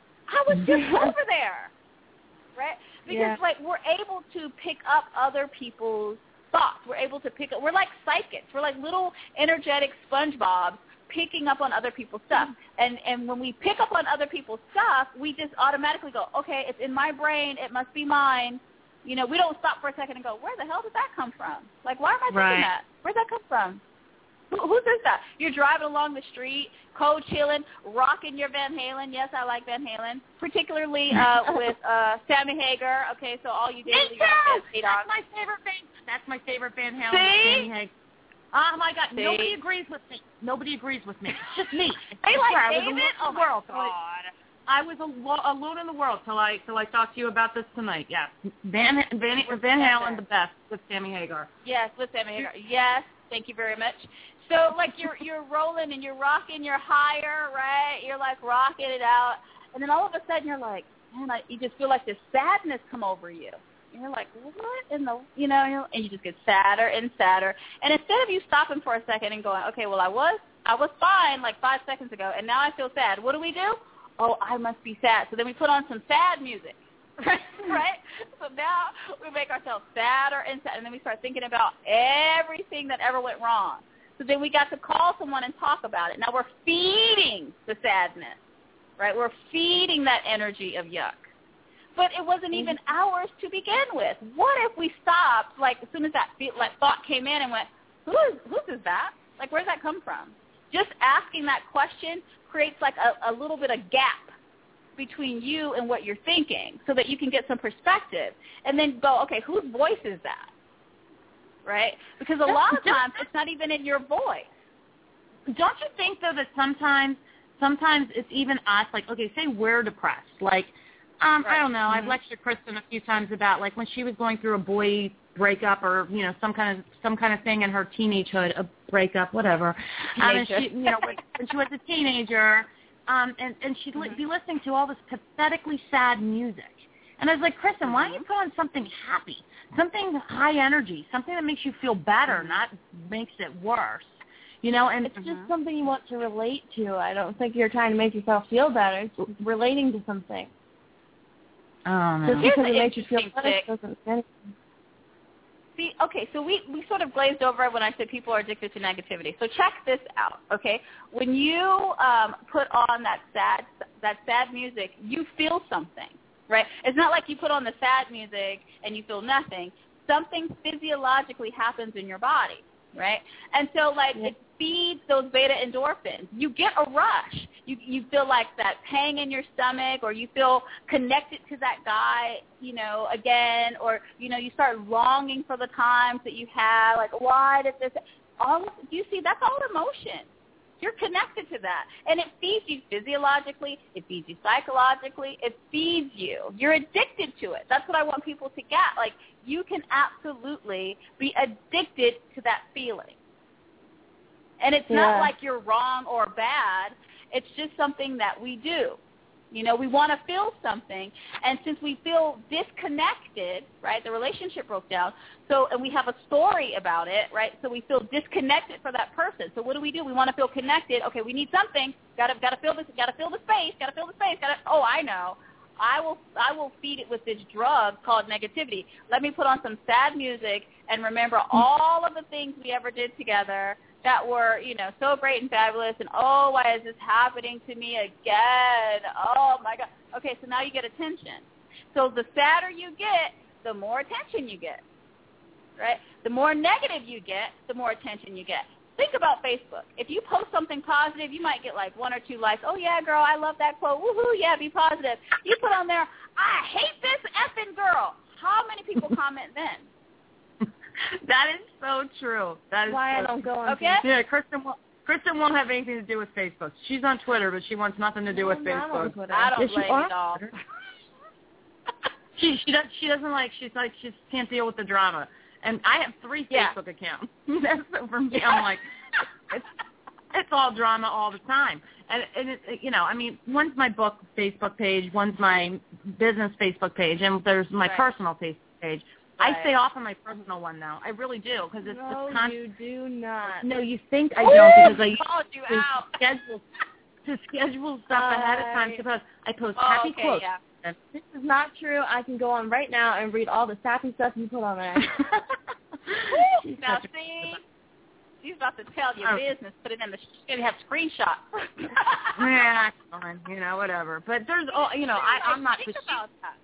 Speaker 6: I was just over there, right? Because,
Speaker 5: yeah.
Speaker 6: like, we're able to pick up other people's thoughts. We're able to pick up. We're like psychics. We're like little energetic SpongeBobs picking up on other people's stuff. And and when we pick up on other people's stuff, we just automatically go, okay, it's in my brain. It must be mine. You know, we don't stop for a second and go, where the hell did that come from? Like, why am I thinking
Speaker 3: right.
Speaker 6: that? Where'd that come from? Who, who says that? You're driving along the street, cold chilling, rocking your Van Halen. Yes, I like Van Halen, particularly uh, with uh, Sammy Hagar. Okay, so all you did was
Speaker 3: Me
Speaker 6: you got
Speaker 3: too! That's my favorite thing. That's my favorite Van Halen.
Speaker 6: See?
Speaker 3: Sammy Hagar. Oh my God!
Speaker 6: See?
Speaker 3: Nobody agrees with me. Nobody agrees with me. It's just me.
Speaker 6: They like
Speaker 3: I was
Speaker 6: David?
Speaker 3: alone in
Speaker 6: Oh
Speaker 3: the
Speaker 6: my
Speaker 3: world.
Speaker 6: God!
Speaker 3: I was alo- alone in the world till I till I talked to you about this tonight. Yes, Van Van, Van Halen, the best with Sammy Hagar.
Speaker 6: Yes, with Sammy Hagar. Yes, thank you very much. So like you're you're rolling and you're rocking, you're higher, right? You're like rocking it out, and then all of a sudden you're like, man, I, you just feel like this sadness come over you. And you're like, what in the, you know, and you just get sadder and sadder. And instead of you stopping for a second and going, okay, well I was I was fine like five seconds ago, and now I feel sad. What do we do? Oh, I must be sad. So then we put on some sad music, right? So now we make ourselves sadder and sadder, and then we start thinking about everything that ever went wrong. So then we got to call someone and talk about it. Now we're feeding the sadness, right? We're feeding that energy of yuck. But it wasn't even ours to begin with. What if we stopped, like, as soon as that like, thought came in and went, who is, whose is that? Like, where did that come from? Just asking that question creates like a, a little bit of gap between you and what you're thinking so that you can get some perspective and then go, okay, whose voice is that, right? Because a lot of times it's not even in your voice.
Speaker 3: Don't you think, though, that sometimes sometimes it's even us, like, okay, say we're depressed. Like, um,
Speaker 6: right.
Speaker 3: I don't know,
Speaker 6: Mm-hmm.
Speaker 3: I've lectured Kristen a few times about, like, when she was going through a boy breakup or, you know, some kind of some kind of thing in her teenagehood, a breakup, whatever. Um, and she, you know, when, when she was a teenager, um, and, and she'd mm-hmm. li- be listening to all this pathetically sad music. And I was like, Kristen, mm-hmm. why don't you put on something happy, something high energy, something that makes you feel better, mm-hmm. not makes it worse. You know, and
Speaker 5: it's mm-hmm. just something you want to relate to. I don't think you're trying to make yourself feel better. It's just relating to something.
Speaker 3: Oh, no.
Speaker 5: Just because it makes you feel better doesn't mean anything.
Speaker 6: See, okay, so we, we sort of glazed over when I said people are addicted to negativity. So check this out, okay? When you um, put on that sad that sad music, you feel something, right? It's not like you put on the sad music and you feel nothing. Something physiologically happens in your body, right? And so, like, yeah. it feeds those beta endorphins. You get a rush. You you feel like that pang in your stomach, or you feel connected to that guy, you know, again, or, you know, you start longing for the times that you had, like, why did this, all, do you see, that's all emotion. You're connected to that. And it feeds you physiologically. It feeds you psychologically. It feeds you. You're addicted to it. That's what I want people to get. Like, you can absolutely be addicted to that feeling. And it's
Speaker 5: yeah.
Speaker 6: not like you're wrong or bad. It's just something that we do. You know, we want to feel something. And since we feel disconnected, right, the relationship broke down, so and we have a story about it, right, so we feel disconnected for that person. So what do we do? We want to feel connected. Okay, we need something. Got to got to fill this, got to fill the space, got to fill the space. Got to, oh, I know. I will I will feed it with this drug called negativity. Let me put on some sad music and remember all of the things we ever did together that were, you know, so great and fabulous, and, oh, why is this happening to me again? Oh, my God. Okay, so now you get attention. So the sadder you get, the more attention you get, right? The more negative you get, the more attention you get. Think about Facebook. If you post something positive, you might get like one or two likes. Oh, yeah, girl, I love that quote. Woohoo, yeah, be positive. You put on there, I hate this effing girl. How many people comment then?
Speaker 3: That is so true. That is
Speaker 5: why
Speaker 3: so
Speaker 5: I don't go on
Speaker 6: okay?
Speaker 5: Facebook.
Speaker 3: Yeah, Kristen won't, Kristen won't have anything to do with Facebook. She's on Twitter, but she wants nothing to do
Speaker 5: No,
Speaker 3: with
Speaker 5: I'm not on
Speaker 3: Facebook.
Speaker 5: Twitter.
Speaker 6: I don't
Speaker 5: Yes, you
Speaker 6: blame
Speaker 5: are?
Speaker 6: you at all.
Speaker 3: She she does she doesn't like she's like she can't deal with the drama. And I have three
Speaker 6: Yeah.
Speaker 3: Facebook accounts. That's so for me. I'm like, it's it's all drama all the time. And and it, you know, I mean, one's my book Facebook page, one's my business Facebook page, and there's my
Speaker 6: Right.
Speaker 3: personal Facebook page.
Speaker 6: Right.
Speaker 3: I stay off of my personal one now. I really do because it's
Speaker 5: No,
Speaker 3: just con-
Speaker 5: you do not.
Speaker 3: No, you think I don't because I
Speaker 6: called you
Speaker 3: to
Speaker 6: out.
Speaker 3: schedule to schedule stuff ahead of time to post. I post
Speaker 6: Oh,
Speaker 3: happy
Speaker 6: okay,
Speaker 3: quotes.
Speaker 6: yeah.
Speaker 5: This is not true. I can go on right now and read all the sappy stuff you put on there.
Speaker 3: She's
Speaker 6: Now,
Speaker 3: such a-
Speaker 6: see, she's about to tell your
Speaker 3: Oh.
Speaker 6: business. Put it in the, she's going to have screenshots.
Speaker 3: Yeah, fine, you know, whatever. But there's, all you know, I, I'm not.
Speaker 6: Think about that.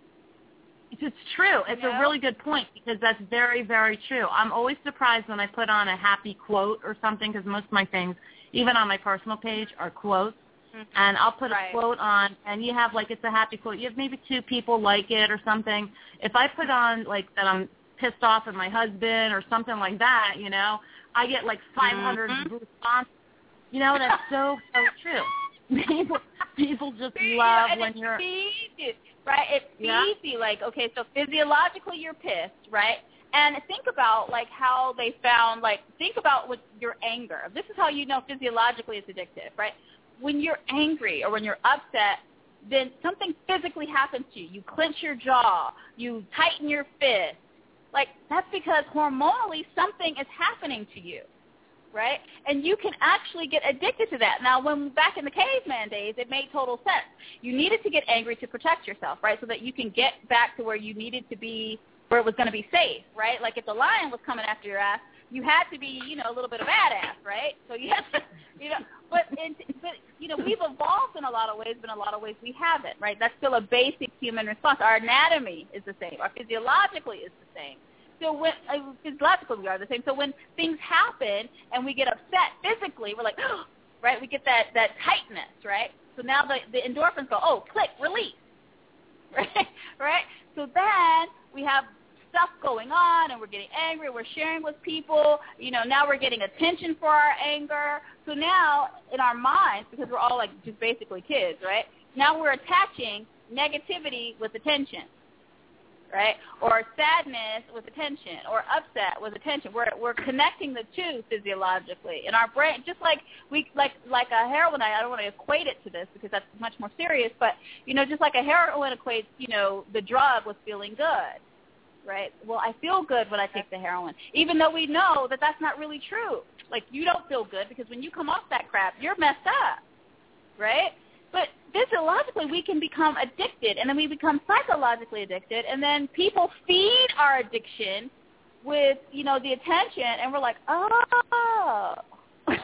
Speaker 3: It's true. It's
Speaker 6: You
Speaker 3: a
Speaker 6: know?
Speaker 3: really good point because that's very, very true. I'm always surprised when I put on a happy quote or something because most of my things, even on my personal page, are quotes.
Speaker 6: Mm-hmm.
Speaker 3: And I'll put
Speaker 6: Right.
Speaker 3: a quote on, and you have, like, it's a happy quote. You have maybe two people like it or something. If I put on, like, that I'm pissed off at my husband or something like that, you know, I get, like, five hundred
Speaker 6: Mm-hmm.
Speaker 3: responses. You know, that's so, so true. People, people just
Speaker 6: See,
Speaker 3: love
Speaker 6: and
Speaker 3: when
Speaker 6: it
Speaker 3: you're...
Speaker 6: feeds you, right? It feeds
Speaker 3: Yeah.
Speaker 6: you. Like, okay, so physiologically you're pissed, right? And think about, like, how they found, like, think about with your anger. This is how you know physiologically it's addictive, right? When you're angry or when you're upset, then something physically happens to you. You clench your jaw. You tighten your fist. Like, that's because hormonally something is happening to you, right? And you can actually get addicted to that. Now, when back in the caveman days, it made total sense. You needed to get angry to protect yourself, right, so that you can get back to where you needed to be, where it was going to be safe, right? Like if the lion was coming after your ass, you had to be, you know, a little bit of badass, right? So you have to, you know, but, in, but you know, we've evolved in a lot of ways, but in a lot of ways we haven't, right? That's still a basic human response. Our anatomy is the same. Our physiologically is the same. So when uh, physiologically we are the same. So when things happen and we get upset physically, we're like, oh, right? We get that that tightness, right? So now the the endorphins go, oh, click, release, right? Right? So then we have stuff going on, and we're getting angry. We're sharing with people. You know, now we're getting attention for our anger. So now in our minds, because we're all like just basically kids, right? Now we're attaching negativity with attention. Right, or sadness with attention, or upset with attention. We're we're connecting the two physiologically in our brain, just like we like like a heroin. I don't want to equate it to this because that's much more serious. But you know, just like a heroin equates, you know, the drug with feeling good, right? Well, I feel good when I take the heroin, even though we know that that's not really true. Like you don't feel good because when you come off that crap, you're messed up, right? But physiologically, we can become addicted, and then we become psychologically addicted, and then people feed our addiction with, you know, the attention, and we're like, oh, right?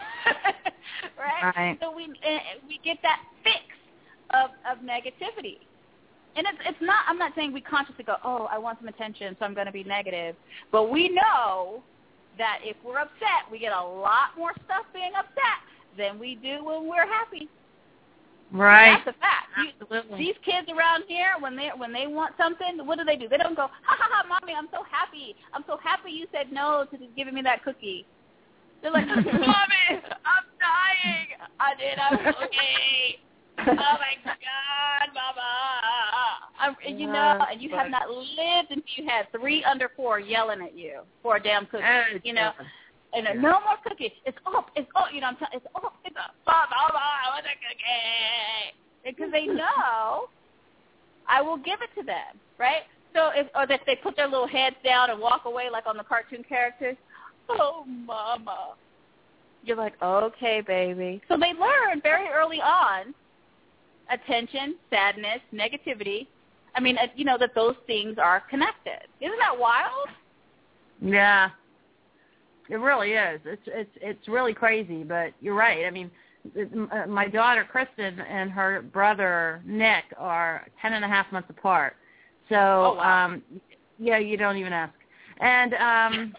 Speaker 3: Right.
Speaker 6: So we we get that fix of, of negativity. And it's, it's not, I'm not saying we consciously go, oh, I want some attention, so I'm going to be negative. But we know that if we're upset, we get a lot more stuff being upset than we do when we're happy.
Speaker 3: Right.
Speaker 6: That's a fact.
Speaker 3: Absolutely.
Speaker 6: You, these kids around here, when they when they want something, what do they do? They don't go, ha ha ha, mommy, I'm so happy. I'm so happy you said no to giving me that cookie. They're like, mommy, I'm dying. I did. I'm okay. Oh my God, mama. I'm, you know, and you have not lived until you had three under four yelling at you for a damn cookie.
Speaker 3: Oh,
Speaker 6: you know.
Speaker 3: God.
Speaker 6: And yeah. No more cookie. It's up. It's up. You know, I'm telling. It's up. It's up. Mama, I want a cookie. because they know I will give it to them, right? So if, or if they put their little heads down and walk away like on the cartoon characters, oh, mama. You're like, okay, baby. So they learn very early on attention, sadness, negativity. I mean, uh, you know, that those things are connected. Isn't that wild?
Speaker 3: Yeah. It really is. It's it's it's really crazy, but you're right. I mean, my daughter Kristen and her brother Nick are ten and a half months apart. So,
Speaker 6: oh, wow.
Speaker 3: um, yeah, you don't even ask. And um,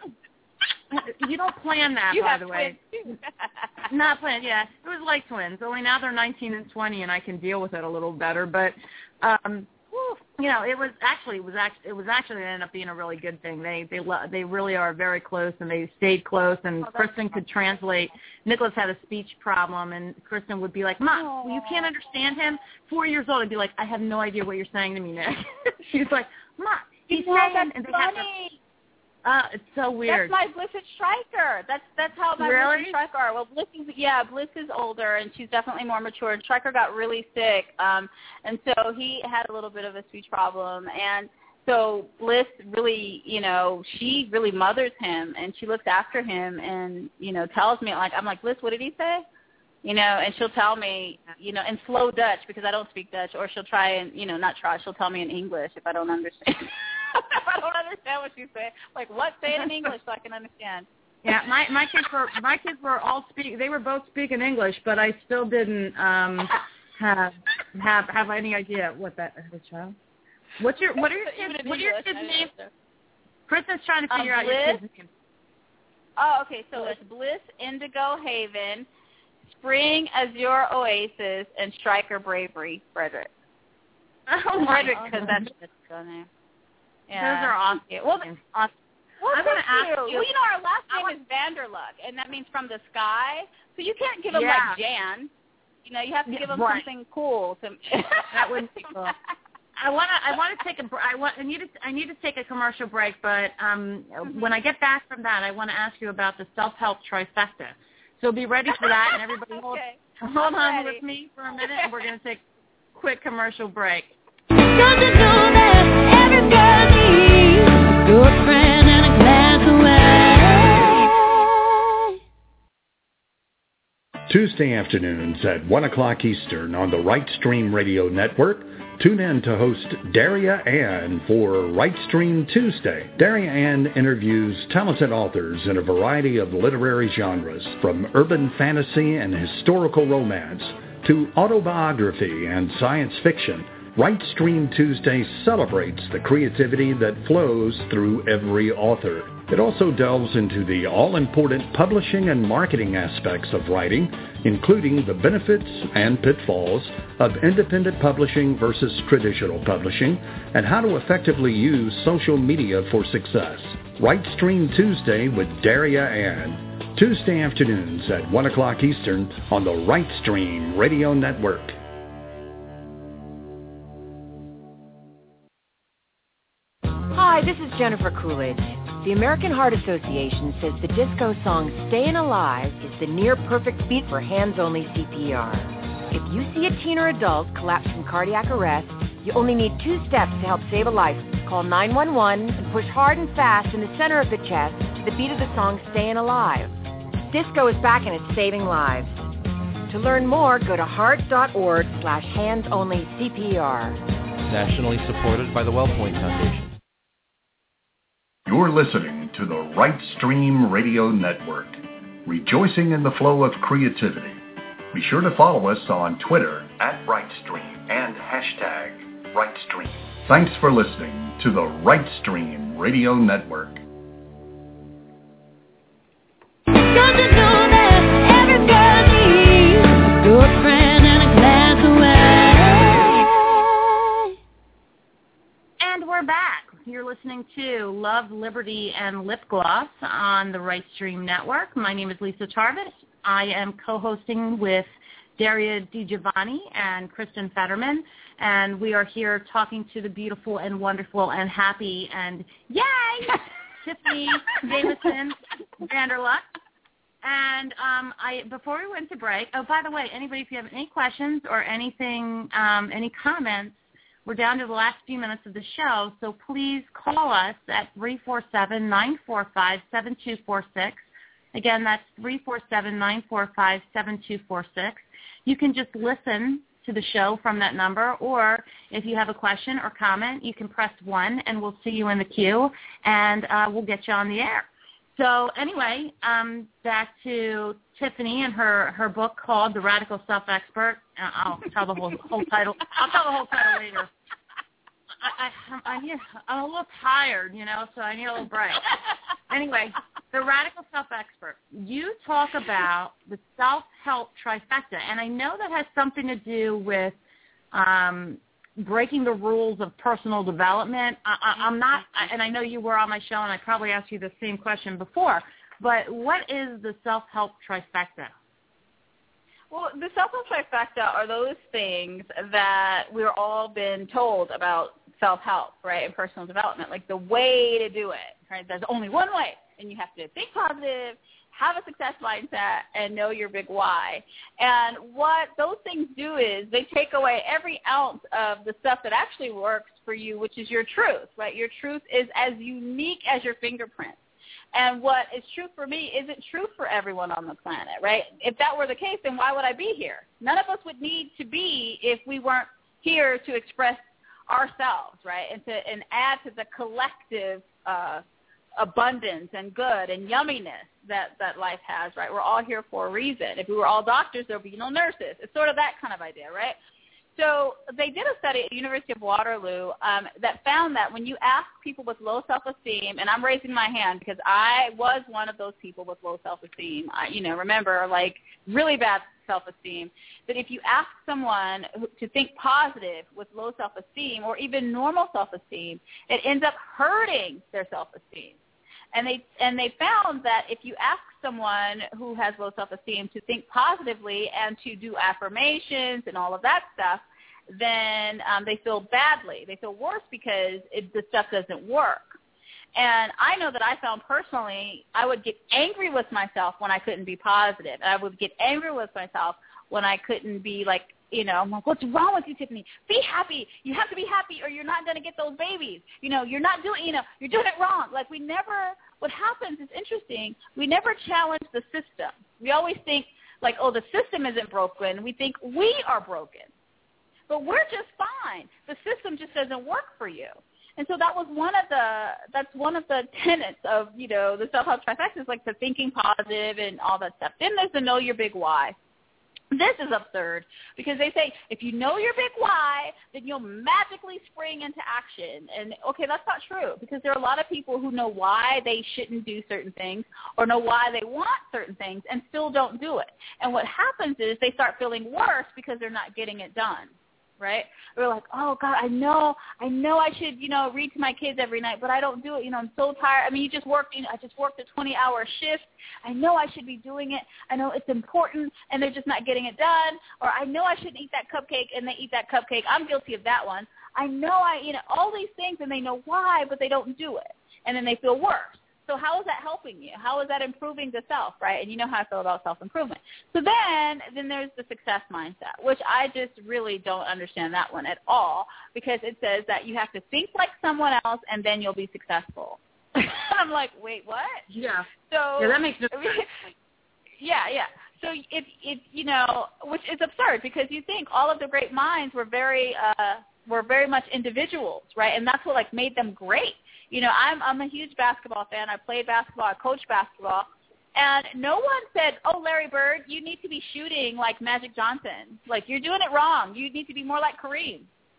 Speaker 3: you don't plan that,
Speaker 6: you
Speaker 3: by
Speaker 6: have
Speaker 3: the way.
Speaker 6: Twins too.
Speaker 3: Not planned, yeah. It was like twins. Only now they're nineteen and twenty, and I can deal with it a little better. But, um, you know, it was actually it was actually it was actually it ended up being a really good thing. They they lo- they really are very close, and they stayed close. And
Speaker 6: oh,
Speaker 3: Kristen could translate. Nicholas had a speech problem, and Kristen would be like, "Mom, oh. you can't understand him." Four years old, I'd be like, "I have no idea what you're saying to me, Nick." She's like, "Mom, he's
Speaker 6: oh,
Speaker 3: saying,"
Speaker 6: that's
Speaker 3: and they
Speaker 6: funny.
Speaker 3: have to. Uh, it's so weird.
Speaker 6: That's my Bliss and Stryker. That's that's how my
Speaker 3: really?
Speaker 6: Bliss and Stryker are. Well, Bliss is yeah, Bliss is older and she's definitely more mature. And Stryker got really sick, um, and so he had a little bit of a speech problem. And so Bliss really, you know, she really mothers him and she looks after him and you know tells me like I'm like Bliss, what did he say? You know, and she'll tell me, you know, in slow Dutch because I don't speak Dutch, or she'll try and you know not try. She'll tell me in English if I don't understand. If I don't understand what she's saying, like what? Say it in English so I can understand.
Speaker 3: Yeah, my my kids were my kids were all speak. They were both speaking English, but I still didn't um have have have any idea what that was. Child. What's your what are your kids? What are your kids' names? Kristen's trying to figure
Speaker 6: um,
Speaker 3: out your kids' names.
Speaker 6: Oh, okay. So it's Bliss, Indigo, Haven, Spring, Azure, Oasis, and Stryker, Bravery, Frederick.
Speaker 3: Oh,
Speaker 6: Frederick, because that's his name. Yeah.
Speaker 3: Those are awesome.
Speaker 6: Well,
Speaker 3: awesome.
Speaker 6: Well,
Speaker 3: I'm going to ask
Speaker 6: you.
Speaker 3: you.
Speaker 6: Well, you know, our last name is Vanderluck, and that means from the sky. So you can't give them
Speaker 3: yeah.
Speaker 6: like Jan. You know, you have to
Speaker 3: yeah,
Speaker 6: give them
Speaker 3: right.
Speaker 6: something cool. To
Speaker 3: that wouldn't be cool. I want to. I want to take a. I want. I need to. I need to take a commercial break. But um, mm-hmm. when I get back from that, I want to ask you about the self-help trifecta. So be ready for that, and everybody hold,
Speaker 6: okay.
Speaker 3: hold on
Speaker 6: ready.
Speaker 3: with me for a minute, and we're going to take a quick commercial break.
Speaker 7: Don't you know that every girl needs a good friend and a glass away?
Speaker 2: Tuesday afternoons at one o'clock Eastern on the Right Stream Radio Network, tune in to host Daria Ann for Right Stream Tuesday. Daria Ann interviews talented authors in a variety of literary genres, from urban fantasy and historical romance to autobiography and science fiction. Right Stream Tuesday celebrates the creativity that flows through every author. It also delves into the all-important publishing and marketing aspects of writing, including the benefits and pitfalls of independent publishing versus traditional publishing, and how to effectively use social media for success. Right Stream Tuesday with Daria Ann. Tuesday afternoons at one o'clock Eastern on the Right Stream Radio Network.
Speaker 12: Hi, this is Jennifer Coolidge. The American Heart Association says the disco song Stayin' Alive is the near-perfect beat for hands-only C P R. If you see a teen or adult collapse from cardiac arrest, you only need two steps to help save a life. Call nine one one and push hard and fast in the center of the chest to the beat of the song Stayin' Alive. Disco is back and it's saving lives. To learn more, go to heart.org slash hands-only CPR.
Speaker 13: Nationally supported by the WellPoint Foundation.
Speaker 2: You're listening to the Right Stream Radio Network, rejoicing in the flow of creativity. Be sure to follow us on Twitter at RightStream and hashtag RightStream. Thanks for listening to the Right Stream Radio Network.
Speaker 7: Don't you know that every girl needs a good friend and a glass away?
Speaker 3: And we're back. You're listening to Love, Liberty, and Lip Gloss on the Right Stream Network. My name is Lisa Tarvis. I am co-hosting with Daria DiGiovanni and Kristen Fetterman, and we are here talking to the beautiful and wonderful and happy and yay, Tiffany Jameson Vanderluck. And um, I before we went to break, oh, by the way, anybody, if you have any questions or anything, um, any comments, we're down to the last few minutes of the show, so please call us at three four seven, nine four five, seven two four six. Again, that's three four seven, nine four five, seven two four six. You can just listen to the show from that number, or if you have a question or comment, you can press one, and we'll see you in the queue, and uh, we'll get you on the air. So anyway, um, back to Tiffany and her, her book called The Radical Self-Expert. Uh, I'll tell the whole, whole title. I'll tell the whole title later. I, I, I need, I'm a little tired, you know, so I need a little break. Anyway, The Radical Self-Expert. You talk about the self-help trifecta, and I know that has something to do with um, breaking the rules of personal development. I, I, I'm not, and I know you were on my show, and I probably asked you the same question before, but what is the self-help trifecta?
Speaker 6: Well, the self-help trifecta are those things that we're all been told about self-help, right, and personal development, like the way to do it, right? There's only one way, and you have to think positive, have a success mindset, and know your big why. And what those things do is they take away every ounce of the stuff that actually works for you, which is your truth, right? Your truth is as unique as your fingerprint. And what is true for me isn't true for everyone on the planet, right? If that were the case, then why would I be here? None of us would need to be if we weren't here to express ourselves, right, and to and add to the collective uh, abundance and good and yumminess that, that life has, right? We're all here for a reason. If we were all doctors, there would be no nurses. It's sort of that kind of idea, right? So they did a study at the University of Waterloo um, that found that when you ask people with low self-esteem, and I'm raising my hand because I was one of those people with low self-esteem, I, you know, remember, like really bad self-esteem, that if you ask someone to think positive with low self-esteem or even normal self-esteem, it ends up hurting their self-esteem. And they and they found that if you ask someone who has low self-esteem to think positively and to do affirmations and all of that stuff, then um, they feel badly. They feel worse because it, the stuff doesn't work. And I know that I found personally I would get angry with myself when I couldn't be positive. And I would get angry with myself when I couldn't be like, you know, I'm like, what's wrong with you, Tiffany? Be happy. You have to be happy or you're not going to get those babies. You know, you're not doing, you know, you're doing it wrong. Like we never, what happens is interesting. We never challenge the system. We always think like, oh, the system isn't broken. We think we are broken. But we're just fine. The system just doesn't work for you. And so that was one of the, that's one of the tenets of, you know, the self-help trifecta is like the thinking positive and all that stuff. Then there's the know your big why. This is absurd because they say if you know your big why, then you'll magically spring into action. And, okay, that's not true because there are a lot of people who know why they shouldn't do certain things or know why they want certain things and still don't do it. And what happens is they start feeling worse because they're not getting it done. Right? We're like, oh, God, I know, I know I should, you know, read to my kids every night, but I don't do it. You know, I'm so tired. I mean, you just worked, you know, I just worked a twenty-hour shift. I know I should be doing it. I know it's important, and they're just not getting it done. Or I know I shouldn't eat that cupcake, and they eat that cupcake. I'm guilty of that one. I know I, you know, all these things, and they know why, but they don't do it. And then they feel worse. So how is that helping you? How is that improving the self, right? And you know how I feel about self-improvement. So then, then there's the success mindset, which I just really don't understand that one at all because it says that you have to think like someone else and then you'll be successful. I'm like, wait, what?
Speaker 3: Yeah.
Speaker 6: So
Speaker 3: yeah, that makes no sense.
Speaker 6: Yeah, yeah. So if, if you know, which is absurd because you think all of the great minds were very, uh, were very much individuals, right? And that's what like made them great. You know, I'm I'm a huge basketball fan. I played basketball. I coached basketball. And no one said, oh, Larry Bird, you need to be shooting like Magic Johnson. Like, you're doing it wrong. You need to be more like Kareem.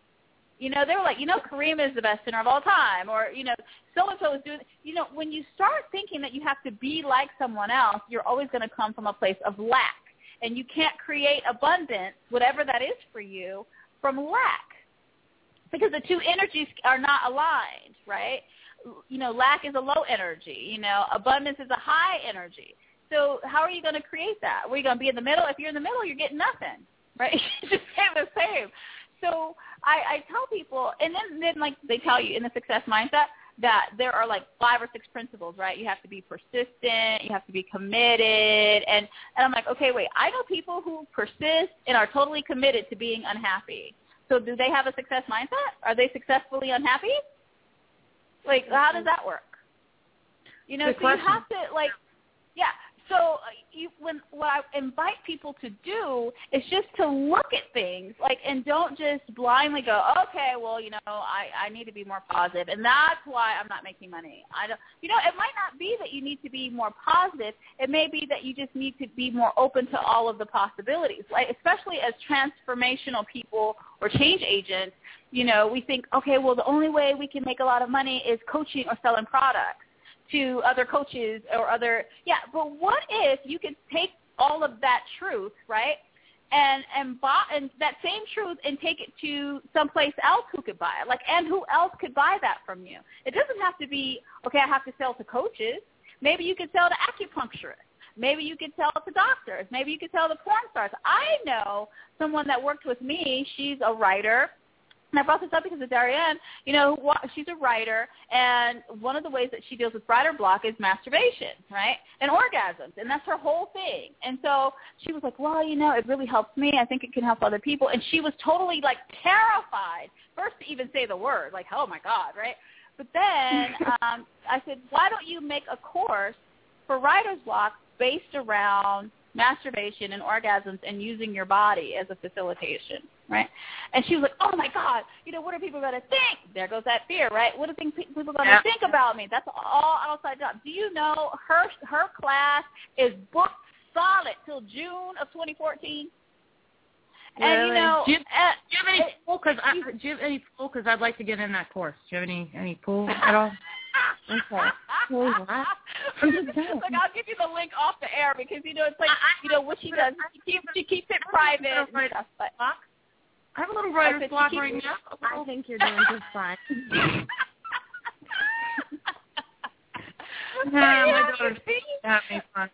Speaker 6: You know, they were like, you know, Kareem is the best center of all time. Or, you know, so-and-so is doing – you know, when you start thinking that you have to be like someone else, you're always going to come from a place of lack. And you can't create abundance, whatever that is for you, from lack. Because the two energies are not aligned, right? You know, lack is a low energy. You know, abundance is a high energy. So how are you going to create that? Were you going to be in the middle? If you're in the middle, you're getting nothing, right? You just stay the same. So I, I tell people, and then, then like they tell you in the success mindset, that there are like five or six principles, right? You have to be persistent, you have to be committed, and, and I'm like, okay, wait, I know people who persist and are totally committed to being unhappy. So do they have a success mindset? Are they successfully unhappy? Like, how does that work? You know,
Speaker 3: Good
Speaker 6: so
Speaker 3: question.
Speaker 6: you have to, like, yeah. So uh, you, when what I invite people to do is just to look at things, like, and don't just blindly go, okay, well, you know, I, I need to be more positive, and that's why I'm not making money. I don't, you know, it might not be that you need to be more positive. It may be that you just need to be more open to all of the possibilities. Like, especially as transformational people or change agents, you know, we think, okay, well, the only way we can make a lot of money is coaching or selling products to other coaches or other, yeah, but what if you could take all of that truth, right, and and, buy, and that same truth and take it to someplace else who could buy it, like, and who else could buy that from you? It doesn't have to be, okay, I have to sell to coaches. Maybe you could sell to acupuncturists. Maybe you could sell to doctors. Maybe you could sell to porn stars. I know someone that worked with me. She's a writer. And I brought this up because of Darianne. You know, she's a writer, and one of the ways that she deals with writer block is masturbation, right, and orgasms, and that's her whole thing. And so she was like, well, you know, it really helps me. I think it can help other people. And she was totally, like, terrified, first to even say the word, like, oh, my God, right? But then um, I said, why don't you make a course for writer's block based around masturbation and orgasms and using your body as a facilitation, right? And she was like, oh, my God, you know, what are people going to think? There goes that fear, right? What are think people going to yeah. think about me? That's all outside job. Do you know her her class is booked solid till June of twenty fourteen?
Speaker 3: Really?
Speaker 6: And, you know,
Speaker 3: do you,
Speaker 6: uh,
Speaker 3: do you have any pool? Because do you have any pool? Because I'd like to get in that course. Do you have any any pool at all? Okay. Well, what? I'm just
Speaker 6: Look, I'll give you the link off the air because, you know, it's like, you know, what she does, she keeps, she keeps it private and stuff. But
Speaker 3: I have a little writer's block right now.
Speaker 5: I think you're doing just fine.
Speaker 3: Nah, my daughter's having fun.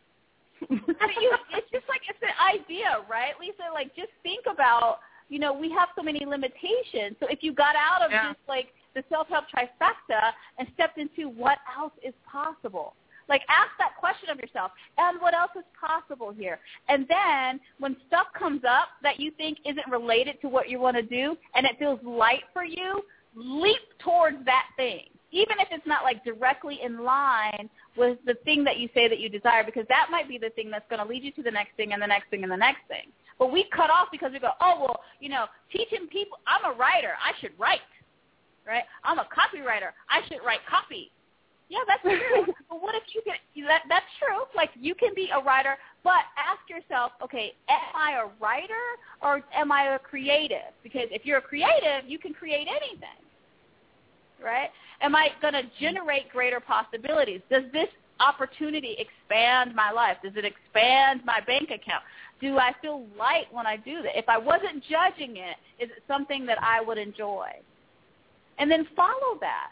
Speaker 6: It's just like, it's an idea, right, Lisa? Like, just think about, you know, we have so many limitations. So if you got out of
Speaker 3: yeah.
Speaker 6: just, like, the self-help trifecta and stepped into what else is possible. Like, ask that question of yourself, and what else is possible here? And then when stuff comes up that you think isn't related to what you want to do and it feels light for you, leap towards that thing, even if it's not, like, directly in line with the thing that you say that you desire, because that might be the thing that's going to lead you to the next thing and the next thing and the next thing. But we cut off because we go, oh, well, you know, teaching people, I'm a writer, I should write. Right? I'm a copywriter. I should write copy. Yeah, that's true. But what if you can, that, that's true. Like, you can be a writer, but ask yourself, okay, am I a writer or am I a creative? Because if you're a creative, you can create anything. Right? Am I going to generate greater possibilities? Does this opportunity expand my life? Does it expand my bank account? Do I feel light when I do that? If I wasn't judging it, is it something that I would enjoy? And then follow that.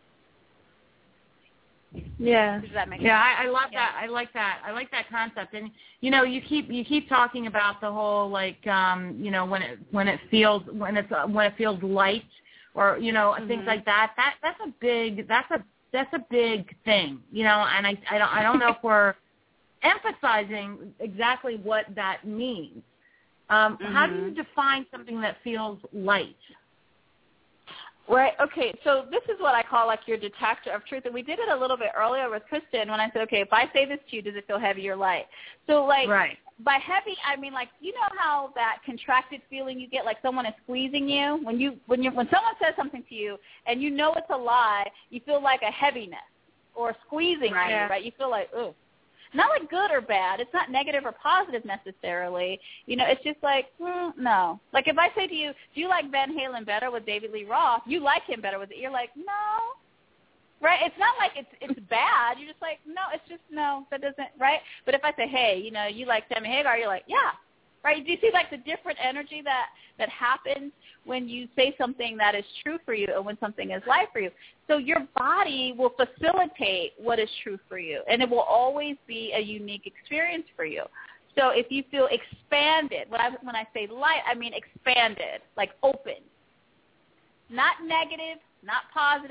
Speaker 5: Yeah.
Speaker 6: Does that make
Speaker 3: yeah,
Speaker 6: sense?
Speaker 3: I, I love
Speaker 6: yeah.
Speaker 3: that. I like that. I like that concept. And you know, you keep you keep talking about the whole, like, um, you know, when it when it feels when it's uh, when it feels light, or, you know, mm-hmm. things like that. That that's a big that's a that's a big thing. You know, and I I don't I don't know if we're emphasizing exactly what that means. Um, mm-hmm. How do you define something that feels light?
Speaker 6: Right. Okay. So this is what I call, like, your detector of truth. And we did it a little bit earlier with Kristen when I said, okay, if I say this to you, does it feel heavy or light? So, like,
Speaker 3: right.
Speaker 6: by heavy, I mean, like, you know how that contracted feeling you get, like someone is squeezing you? When you when you when someone says something to you and you know it's a lie, you feel like a heaviness or a squeezing
Speaker 3: right.
Speaker 6: on you, right? You feel like, ooh. Not like good or bad. It's not negative or positive necessarily. You know, it's just like, mm, no. Like, if I say to you, do you like Van Halen better with David Lee Roth? You like him better with it. You're like, no. Right? It's not like it's it's bad. You're just like, no, it's just, no, that doesn't, right? But if I say, hey, you know, you like Sammy Hagar, you're like, yeah. Right? Do you see, like, the different energy that, that happens when you say something that is true for you and when something is light for you? So your body will facilitate what is true for you, and it will always be a unique experience for you. So if you feel expanded, when I, when I say light, I mean expanded, like open. Not negative, not positive,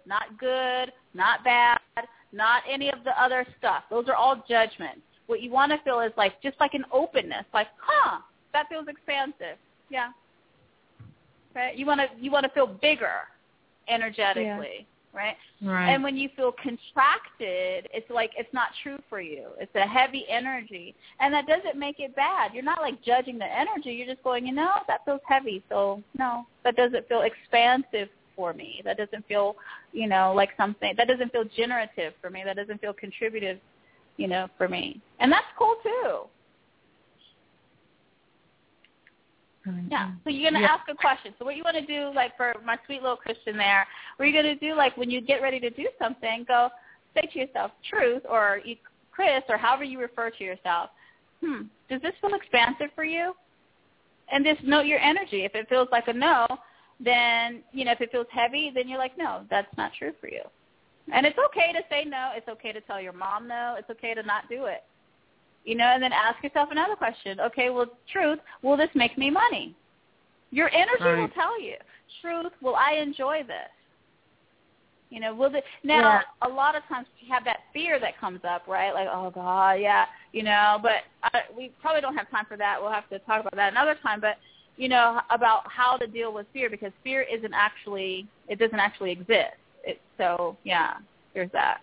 Speaker 6: not good, not bad, not any of the other stuff. Those are all judgments. What you want to feel is like just like an openness, like, huh, that feels expansive. Yeah. Right? You want to you want to feel bigger energetically. Yeah. Right?
Speaker 3: Right.
Speaker 6: And when you feel contracted, it's like it's not true for you. It's a heavy energy. And that doesn't make it bad. You're not like judging the energy. You're just going, you know, that feels heavy. So, no, that doesn't feel expansive for me. That doesn't feel, you know, like something. That doesn't feel generative for me. That doesn't feel contributive, you know, for me. And that's cool, too. Yeah, so you're going to
Speaker 3: yeah.
Speaker 6: ask a question. So what you want to do, like for my sweet little Christian there, what you're going to do, like when you get ready to do something, go say to yourself, truth, or you, Chris, or however you refer to yourself, hmm, does this feel expansive for you? And just note your energy. If it feels like a no, then, you know, if it feels heavy, then you're like, no, that's not true for you. And it's okay to say no. It's okay to tell your mom no. It's okay to not do it. You know, and then ask yourself another question. Okay, well, truth, will this make me money? Your energy
Speaker 3: right.
Speaker 6: will tell you. Truth, will I enjoy this? You know, will the, now, yeah. a lot of times you have that fear that comes up, right? Like, oh, God, yeah, you know, but I, we probably don't have time for that. We'll have to talk about that another time. But, you know, about how to deal with fear, because fear isn't actually, it doesn't actually exist. It, so, yeah, there's that.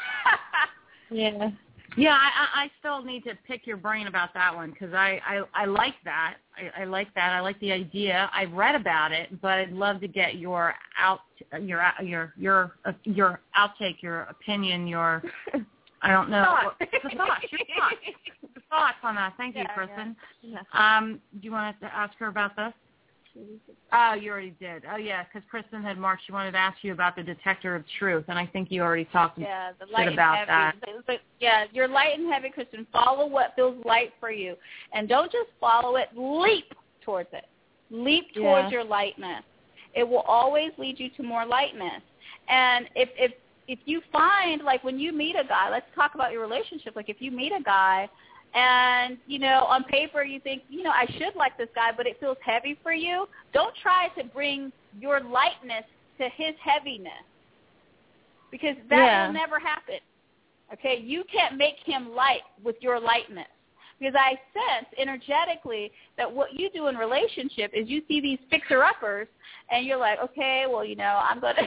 Speaker 3: yeah. Yeah, I, I still need to pick your brain about that one because I, I, I like that. I, I like that. I like the idea. I've read about it, but I'd love to get your out your your your uh, your outtake, your opinion, your I don't know
Speaker 6: thoughts.
Speaker 3: the thoughts, your thoughts, the thoughts on that. Thank you,
Speaker 6: yeah,
Speaker 3: Kristen.
Speaker 6: Yeah.
Speaker 3: Um, do you want to ask her about this? Oh, you already did. Oh, yeah, because Kristen had marked. She wanted to ask you about the detector of truth, and I think you already talked
Speaker 6: yeah, the light
Speaker 3: shit about
Speaker 6: and heavy.
Speaker 3: that.
Speaker 6: But, yeah, you're light and heavy, Kristen. Follow what feels light for you, and don't just follow it. Leap towards it. Leap towards
Speaker 3: yeah.
Speaker 6: your lightness. It will always lead you to more lightness. And if if if you find, like, when you meet a guy, let's talk about your relationship. Like, if you meet a guy, and, you know, on paper you think, you know, I should like this guy, but it feels heavy for you, don't try to bring your lightness to his heaviness because that
Speaker 3: yeah.
Speaker 6: will never happen. Okay? You can't make him light with your lightness because I sense energetically that what you do in relationship is you see these fixer-uppers and you're like, okay, well, you know, I'm going to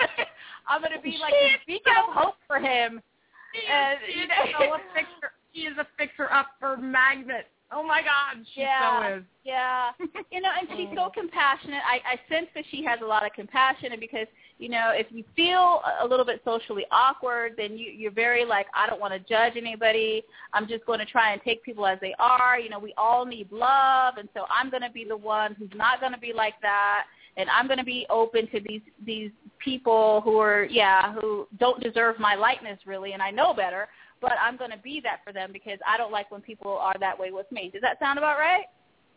Speaker 6: I'm going to be like a beacon of hope for him. And, you know, a fixer She is a fixer-upper magnet. Oh, my God. She
Speaker 3: yeah,
Speaker 6: so is. Yeah. You know, and she's so compassionate. I, I sense that she has a lot of compassion and because, you know, if you feel a little bit socially awkward, then you, you're very like, I don't want to judge anybody. I'm just going to try and take people as they are. You know, we all need love, and so I'm going to be the one who's not going to be like that, and I'm going to be open to these these people who are, yeah, who don't deserve my lightness, really, and I know better. But I'm going to be that for them because I don't like when people are that way with me. Does that sound about right?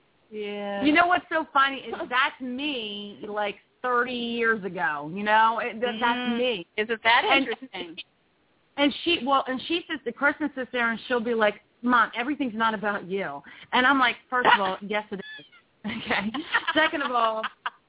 Speaker 3: Yeah. You know what's so funny is that's me like thirty years ago, you know? It, that,
Speaker 6: mm-hmm.
Speaker 3: That's me.
Speaker 6: Is it that
Speaker 3: and,
Speaker 6: interesting?
Speaker 3: And she, well, and she sits, the Kristen sits there and she'll be like, Mom, everything's not about you. And I'm like, first of all, yes, it is. Okay. Second of all,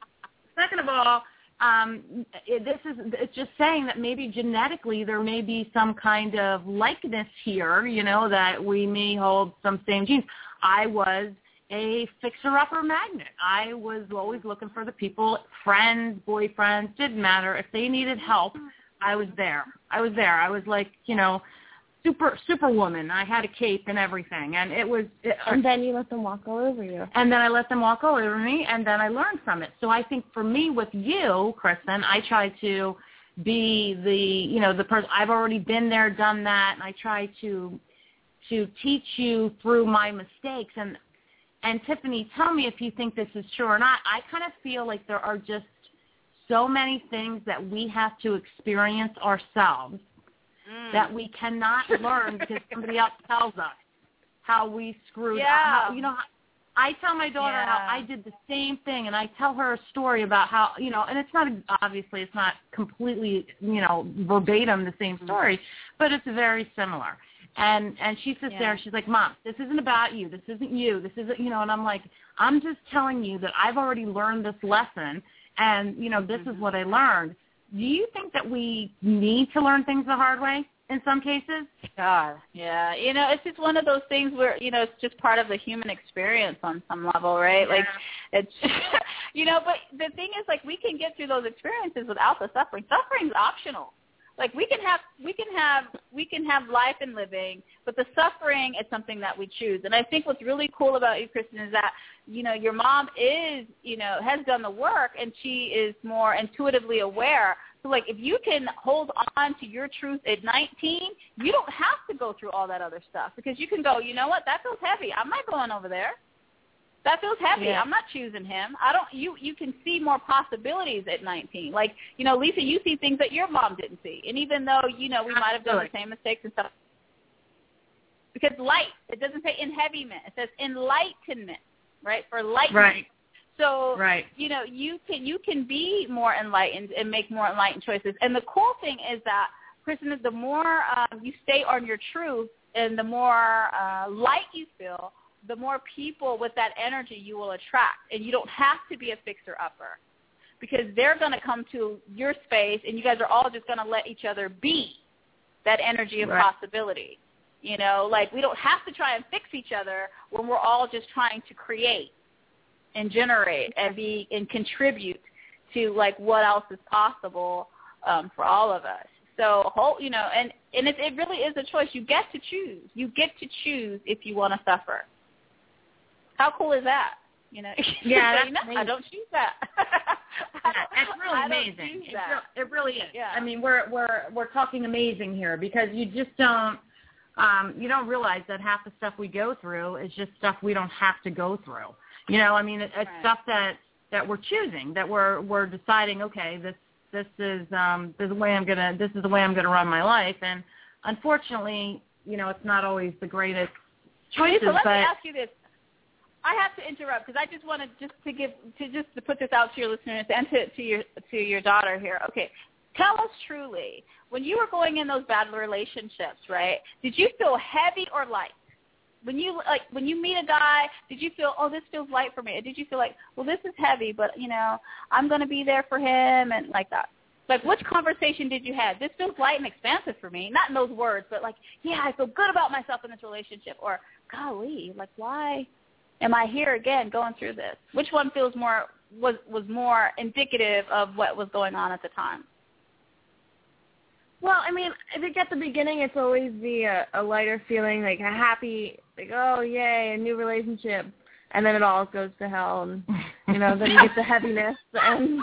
Speaker 3: second of all, Um, it, this is it's just saying that maybe genetically there may be some kind of likeness here, you know, that we may hold some same genes. I was a fixer-upper magnet. I was always looking for the people, friends, boyfriends, didn't matter. If they needed help, I was there. I was there. I was like, you know, super superwoman. I had a cape and everything, and it was. It,
Speaker 5: and then you let them walk all over you.
Speaker 3: And then I let them walk all over me, and then I learned from it. So I think for me, with you, Kristen, I try to be the, you know, the person. I've already been there, done that, and I try to to teach you through my mistakes. And and Tiffany, tell me if you think this is true or not. I kind of feel like there are just so many things that we have to experience ourselves. Mm. That we cannot learn because somebody else tells us how we screwed
Speaker 6: yeah.
Speaker 3: up. How, you know, I tell my daughter
Speaker 6: yeah.
Speaker 3: how I did the same thing, and I tell her a story about how, you know, and it's not, obviously it's not completely, you know, verbatim the same story, mm-hmm. but it's very similar. And and she sits
Speaker 6: yeah.
Speaker 3: there and she's like, Mom, this isn't about you. This isn't you. This isn't, you know, and I'm like, I'm just telling you that I've already learned this lesson, and, you know, this mm-hmm. is what I learned.
Speaker 14: do you think that we need to learn things the hard way in some cases?
Speaker 6: God, yeah. You know, it's just one of those things where, you know, it's just part of the human experience on some level, right? Yeah. Like, it's, you know, but the thing is, like, we can get through those experiences without the suffering. Suffering's optional. Like, we can have, we can have, we can have life and living, but the suffering is something that we choose. And I think what's really cool about you, Kristen, is that, you know, your mom is, you know, has done the work, and she is more intuitively aware. So, like, if you can hold on to your truth at nineteen, you don't have to go through all that other stuff, because you can go, you know what, that feels heavy. I'm not going over there. That feels heavy. Yeah. I'm not choosing him. I don't. You you can see more possibilities at nineteen. Like, you know, Lisa, you see things that your mom didn't see. And even though, you know, we might have done the same mistakes and stuff, because light, it doesn't say in heaviness. It says enlightenment, right? For enlightenment.
Speaker 14: Right.
Speaker 6: So,
Speaker 14: right.
Speaker 6: you know, you can you can be more enlightened and make more enlightened choices. And the cool thing is that, Kristen, the more um, you stay on your truth and the more uh, light you feel, the more people with that energy you will attract. And you don't have to be a fixer-upper, because they're going to come to your space, and you guys are all just going to let each other be that energy of right. possibility. You know, like, we don't have to try and fix each other when we're all just trying to create and generate and be and contribute to, like, what else is possible um, for all of us. So, whole, you know, and, and it, it really is a choice. You get to choose. You get to choose if you want to suffer. How cool is that? You know,
Speaker 14: yeah, that's
Speaker 6: no, I don't choose that.
Speaker 14: Yeah, it's really amazing. It, re- it really is.
Speaker 6: Yeah.
Speaker 14: I mean, we're we're we're talking amazing here, because you just don't um, you don't realize that half the stuff we go through is just stuff we don't have to go through. You know, I mean, it, it's right. stuff that, that we're choosing, that we're we're deciding. Okay, this this is um, this is the way I'm gonna this is the way I'm gonna run my life, and unfortunately, you know, it's not always the greatest choices.
Speaker 6: So let
Speaker 14: but
Speaker 6: me ask you this. I have to interrupt, because I just want to just to give to just to put this out to your listeners and to, to your to your daughter here. Okay, tell us truly, when you were going in those bad relationships, right? Did you feel heavy or light? When you like when you meet a guy, did you feel, oh, this feels light for me? Or did you feel like, well, this is heavy, but, you know, I'm going to be there for him, and like that? Like, which conversation did you have? This feels light and expansive for me. Not in those words, but like, yeah, I feel good about myself in this relationship. Or, golly, like, why am I here again going through this? Which one feels more was was more indicative of what was going on at the time?
Speaker 5: Well, I mean, I think at the beginning it's always the uh, a lighter feeling, like a happy, like, oh, yay, a new relationship. And then it all goes to hell, and, you know, then you get the heaviness. And,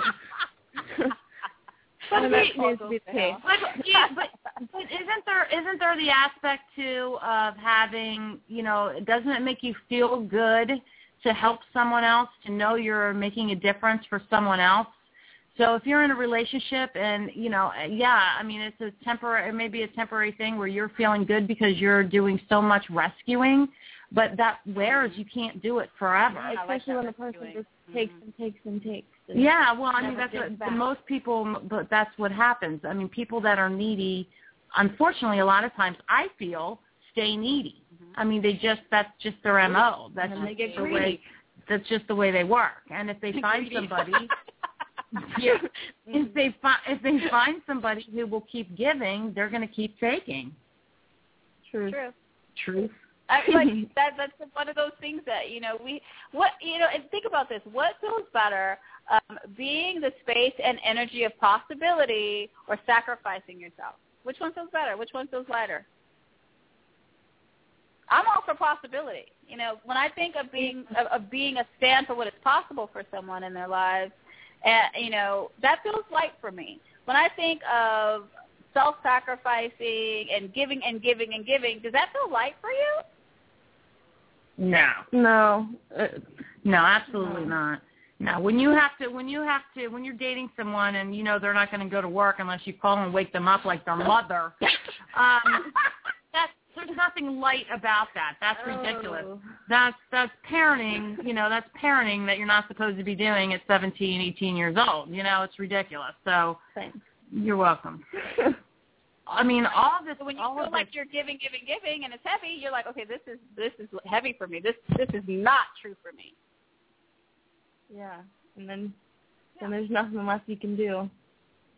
Speaker 14: but,
Speaker 5: and that needs to be the case.
Speaker 14: But, yeah, but, but isn't there isn't there the aspect, too, of having, you know, doesn't it make you feel good to help someone else, to know you're making a difference for someone else? So if you're in a relationship and, you know, yeah, I mean, it's a temporary, it may be a temporary thing where you're feeling good because you're doing so much rescuing, but that wears, you can't do it forever.
Speaker 5: Yeah, especially like when the person doing. just takes mm-hmm. and takes and takes. And
Speaker 14: yeah, well, I mean, that's what, most people, but that's what happens. I mean, people that are needy, unfortunately, a lot of times I feel stay needy. Mm-hmm. I mean, they just, that's just their M O. That's
Speaker 5: and
Speaker 14: just
Speaker 5: they get
Speaker 14: the
Speaker 5: greedy.
Speaker 14: way, that's just the way they work. And if they find somebody... Yeah. If they find if they find somebody who will keep giving, they're going to keep taking.
Speaker 5: True.
Speaker 6: True.
Speaker 14: Truth.
Speaker 6: I mean, like that. That's one of those things that, you know, we what you know. And think about this: what feels better, um, being the space and energy of possibility, or sacrificing yourself? Which one feels better? Which one feels lighter? I'm all for possibility. You know, when I think of being of, of being a stand for what is possible for someone in their lives. And, you know, that feels light for me. When I think of self-sacrificing and giving and giving and giving, does that feel light for you?
Speaker 14: No.
Speaker 5: No.
Speaker 14: Uh, no, absolutely no. not. No, when you have to, when you have to, when you're dating someone and you know they're not going to go to work unless you call and wake them up like their mother, um, that's, there's nothing light about that. That's ridiculous.
Speaker 5: Oh.
Speaker 14: That's that's parenting. You know, that's parenting that you're not supposed to be doing at seventeen, eighteen years old. You know, it's ridiculous. So
Speaker 5: Thanks.
Speaker 14: You're welcome. I mean, all this.
Speaker 6: So when you
Speaker 14: all
Speaker 6: feel
Speaker 14: of
Speaker 6: like
Speaker 14: this,
Speaker 6: you're giving, giving, giving, and it's heavy, you're like, okay, this is this is heavy for me. This this is not true for me.
Speaker 5: Yeah, and then yeah. then there's nothing less you can do.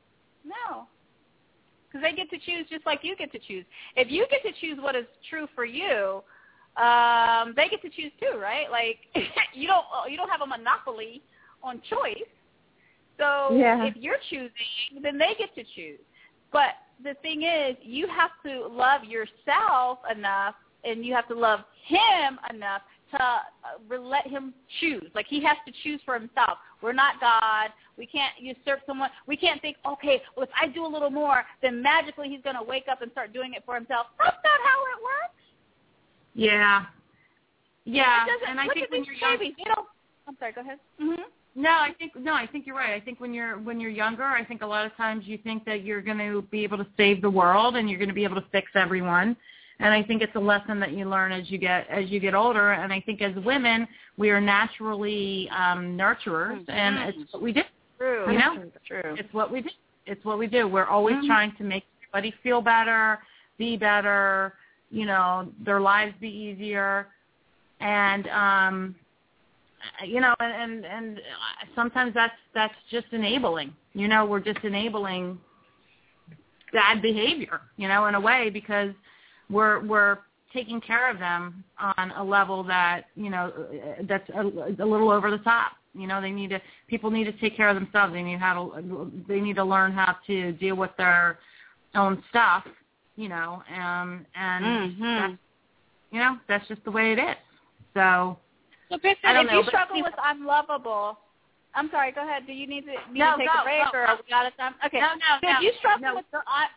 Speaker 6: No. Because they get to choose just like you get to choose. If you get to choose what is true for you, um, they get to choose too, right? Like you don't you don't have a monopoly on choice. So
Speaker 5: yeah.
Speaker 6: if you're choosing, then they get to choose. But the thing is, you have to love yourself enough, and you have to love him enough to uh, let him choose. Like he has to choose for himself. We're not God. We can't usurp someone. We can't think, okay, well, if I do a little more, then magically he's going to wake up and start doing it for himself. That's not how it works.
Speaker 14: Yeah. Yeah.
Speaker 6: And
Speaker 14: I
Speaker 6: look
Speaker 14: think
Speaker 6: at
Speaker 14: when
Speaker 6: these
Speaker 14: you're
Speaker 6: babies,
Speaker 14: young,
Speaker 6: you know. I'm sorry. Go ahead. Mm-hmm.
Speaker 14: No, I think no, I think you're right. I think when you're when you're younger, I think a lot of times you think that you're going to be able to save the world and you're going to be able to fix everyone. And I think it's a lesson that you learn as you get as you get older. And I think as women, we are naturally um, nurturers, mm-hmm. and it's what we do.
Speaker 6: True.
Speaker 14: You know,
Speaker 6: true.
Speaker 14: It's what we do. It's what we do. We're always mm-hmm. trying to make everybody feel better, be better. You know, their lives be easier, and um, you know, and, and and sometimes that's that's just enabling. You know, we're just enabling bad behavior. You know, in a way because we're we're taking care of them on a level that you know that's a, a little over the top. You know, they need to people need to take care of themselves. They need how to they need to learn how to deal with their own stuff. You know, um, and
Speaker 6: mm-hmm.
Speaker 14: that's, you know that's just the way it is. So.
Speaker 6: So, Kristen,
Speaker 14: I don't
Speaker 6: if
Speaker 14: know,
Speaker 6: you struggle with I'm lovable, I'm sorry, go ahead. Do you need to, need
Speaker 14: no,
Speaker 6: to take
Speaker 14: go,
Speaker 6: a break
Speaker 14: go,
Speaker 6: or
Speaker 14: go.
Speaker 6: are we out of time? Okay.
Speaker 14: No, no,
Speaker 6: so
Speaker 14: no.
Speaker 6: if you struggle
Speaker 14: no.
Speaker 6: with the I,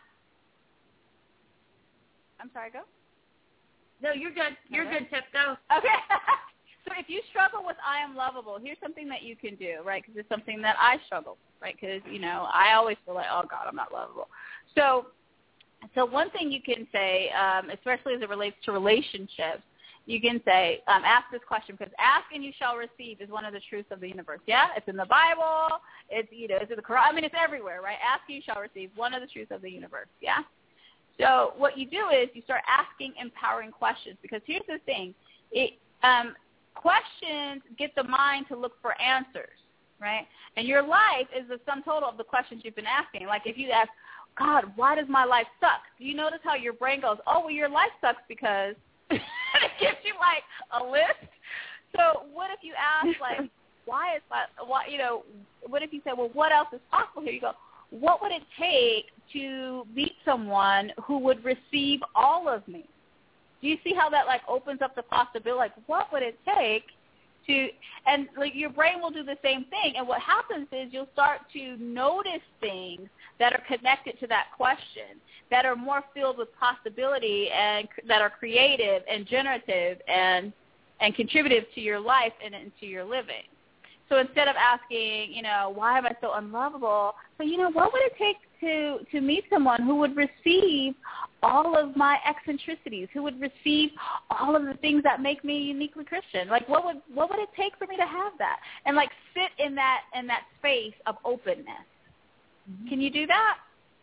Speaker 6: I'm sorry, go.
Speaker 14: No, you're good. You're
Speaker 6: okay.
Speaker 14: good, Tip. Go.
Speaker 6: Okay. So if you struggle with I am lovable, here's something that you can do, right? Because it's something that I struggle with, right? Because, you know, I always feel like, oh, God, I'm not lovable. So, so one thing you can say, um, especially as it relates to relationships, you can say, um, ask this question, because ask and you shall receive is one of the truths of the universe. Yeah, it's in the Bible. It's, you know, it's in the Quran. I mean, it's everywhere, right? Ask and you shall receive, one of the truths of the universe. Yeah. So what you do is you start asking empowering questions, because here's the thing. It, um, questions get the mind to look for answers, right? And your life is the sum total of the questions you've been asking. Like if you ask, God, why does my life suck? Do you notice how your brain goes, oh, well, your life sucks because it gives you like a list. So what if you ask like, why is that? Why you know? What if you say, well, what else is possible here? You go, what would it take to meet someone who would receive all of me? Do you see how that like opens up the possibility? Like, what would it take to? And like your brain will do the same thing. And what happens is you'll start to notice things that are connected to that question, that are more filled with possibility and that are creative and generative and and contributive to your life and into your living. So instead of asking, you know, why am I so unlovable? So, you know, what would it take to, to meet someone who would receive all of my eccentricities, who would receive all of the things that make me uniquely Christian? Like, what would what would it take for me to have that? And, like, sit in that in that space of openness. Mm-hmm. Can you do that?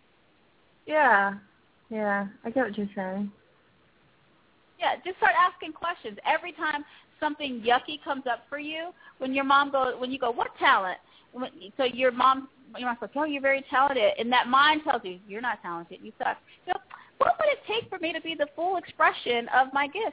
Speaker 5: Yeah. Yeah. I get what you're saying.
Speaker 6: Yeah, just start asking questions. Every time something yucky comes up for you, when your mom goes, when you go, what talent? When, so your mom, your mom's like, oh, you're very talented, and that mind tells you, you're not talented, you suck. So what would it take for me to be the full expression of my gift?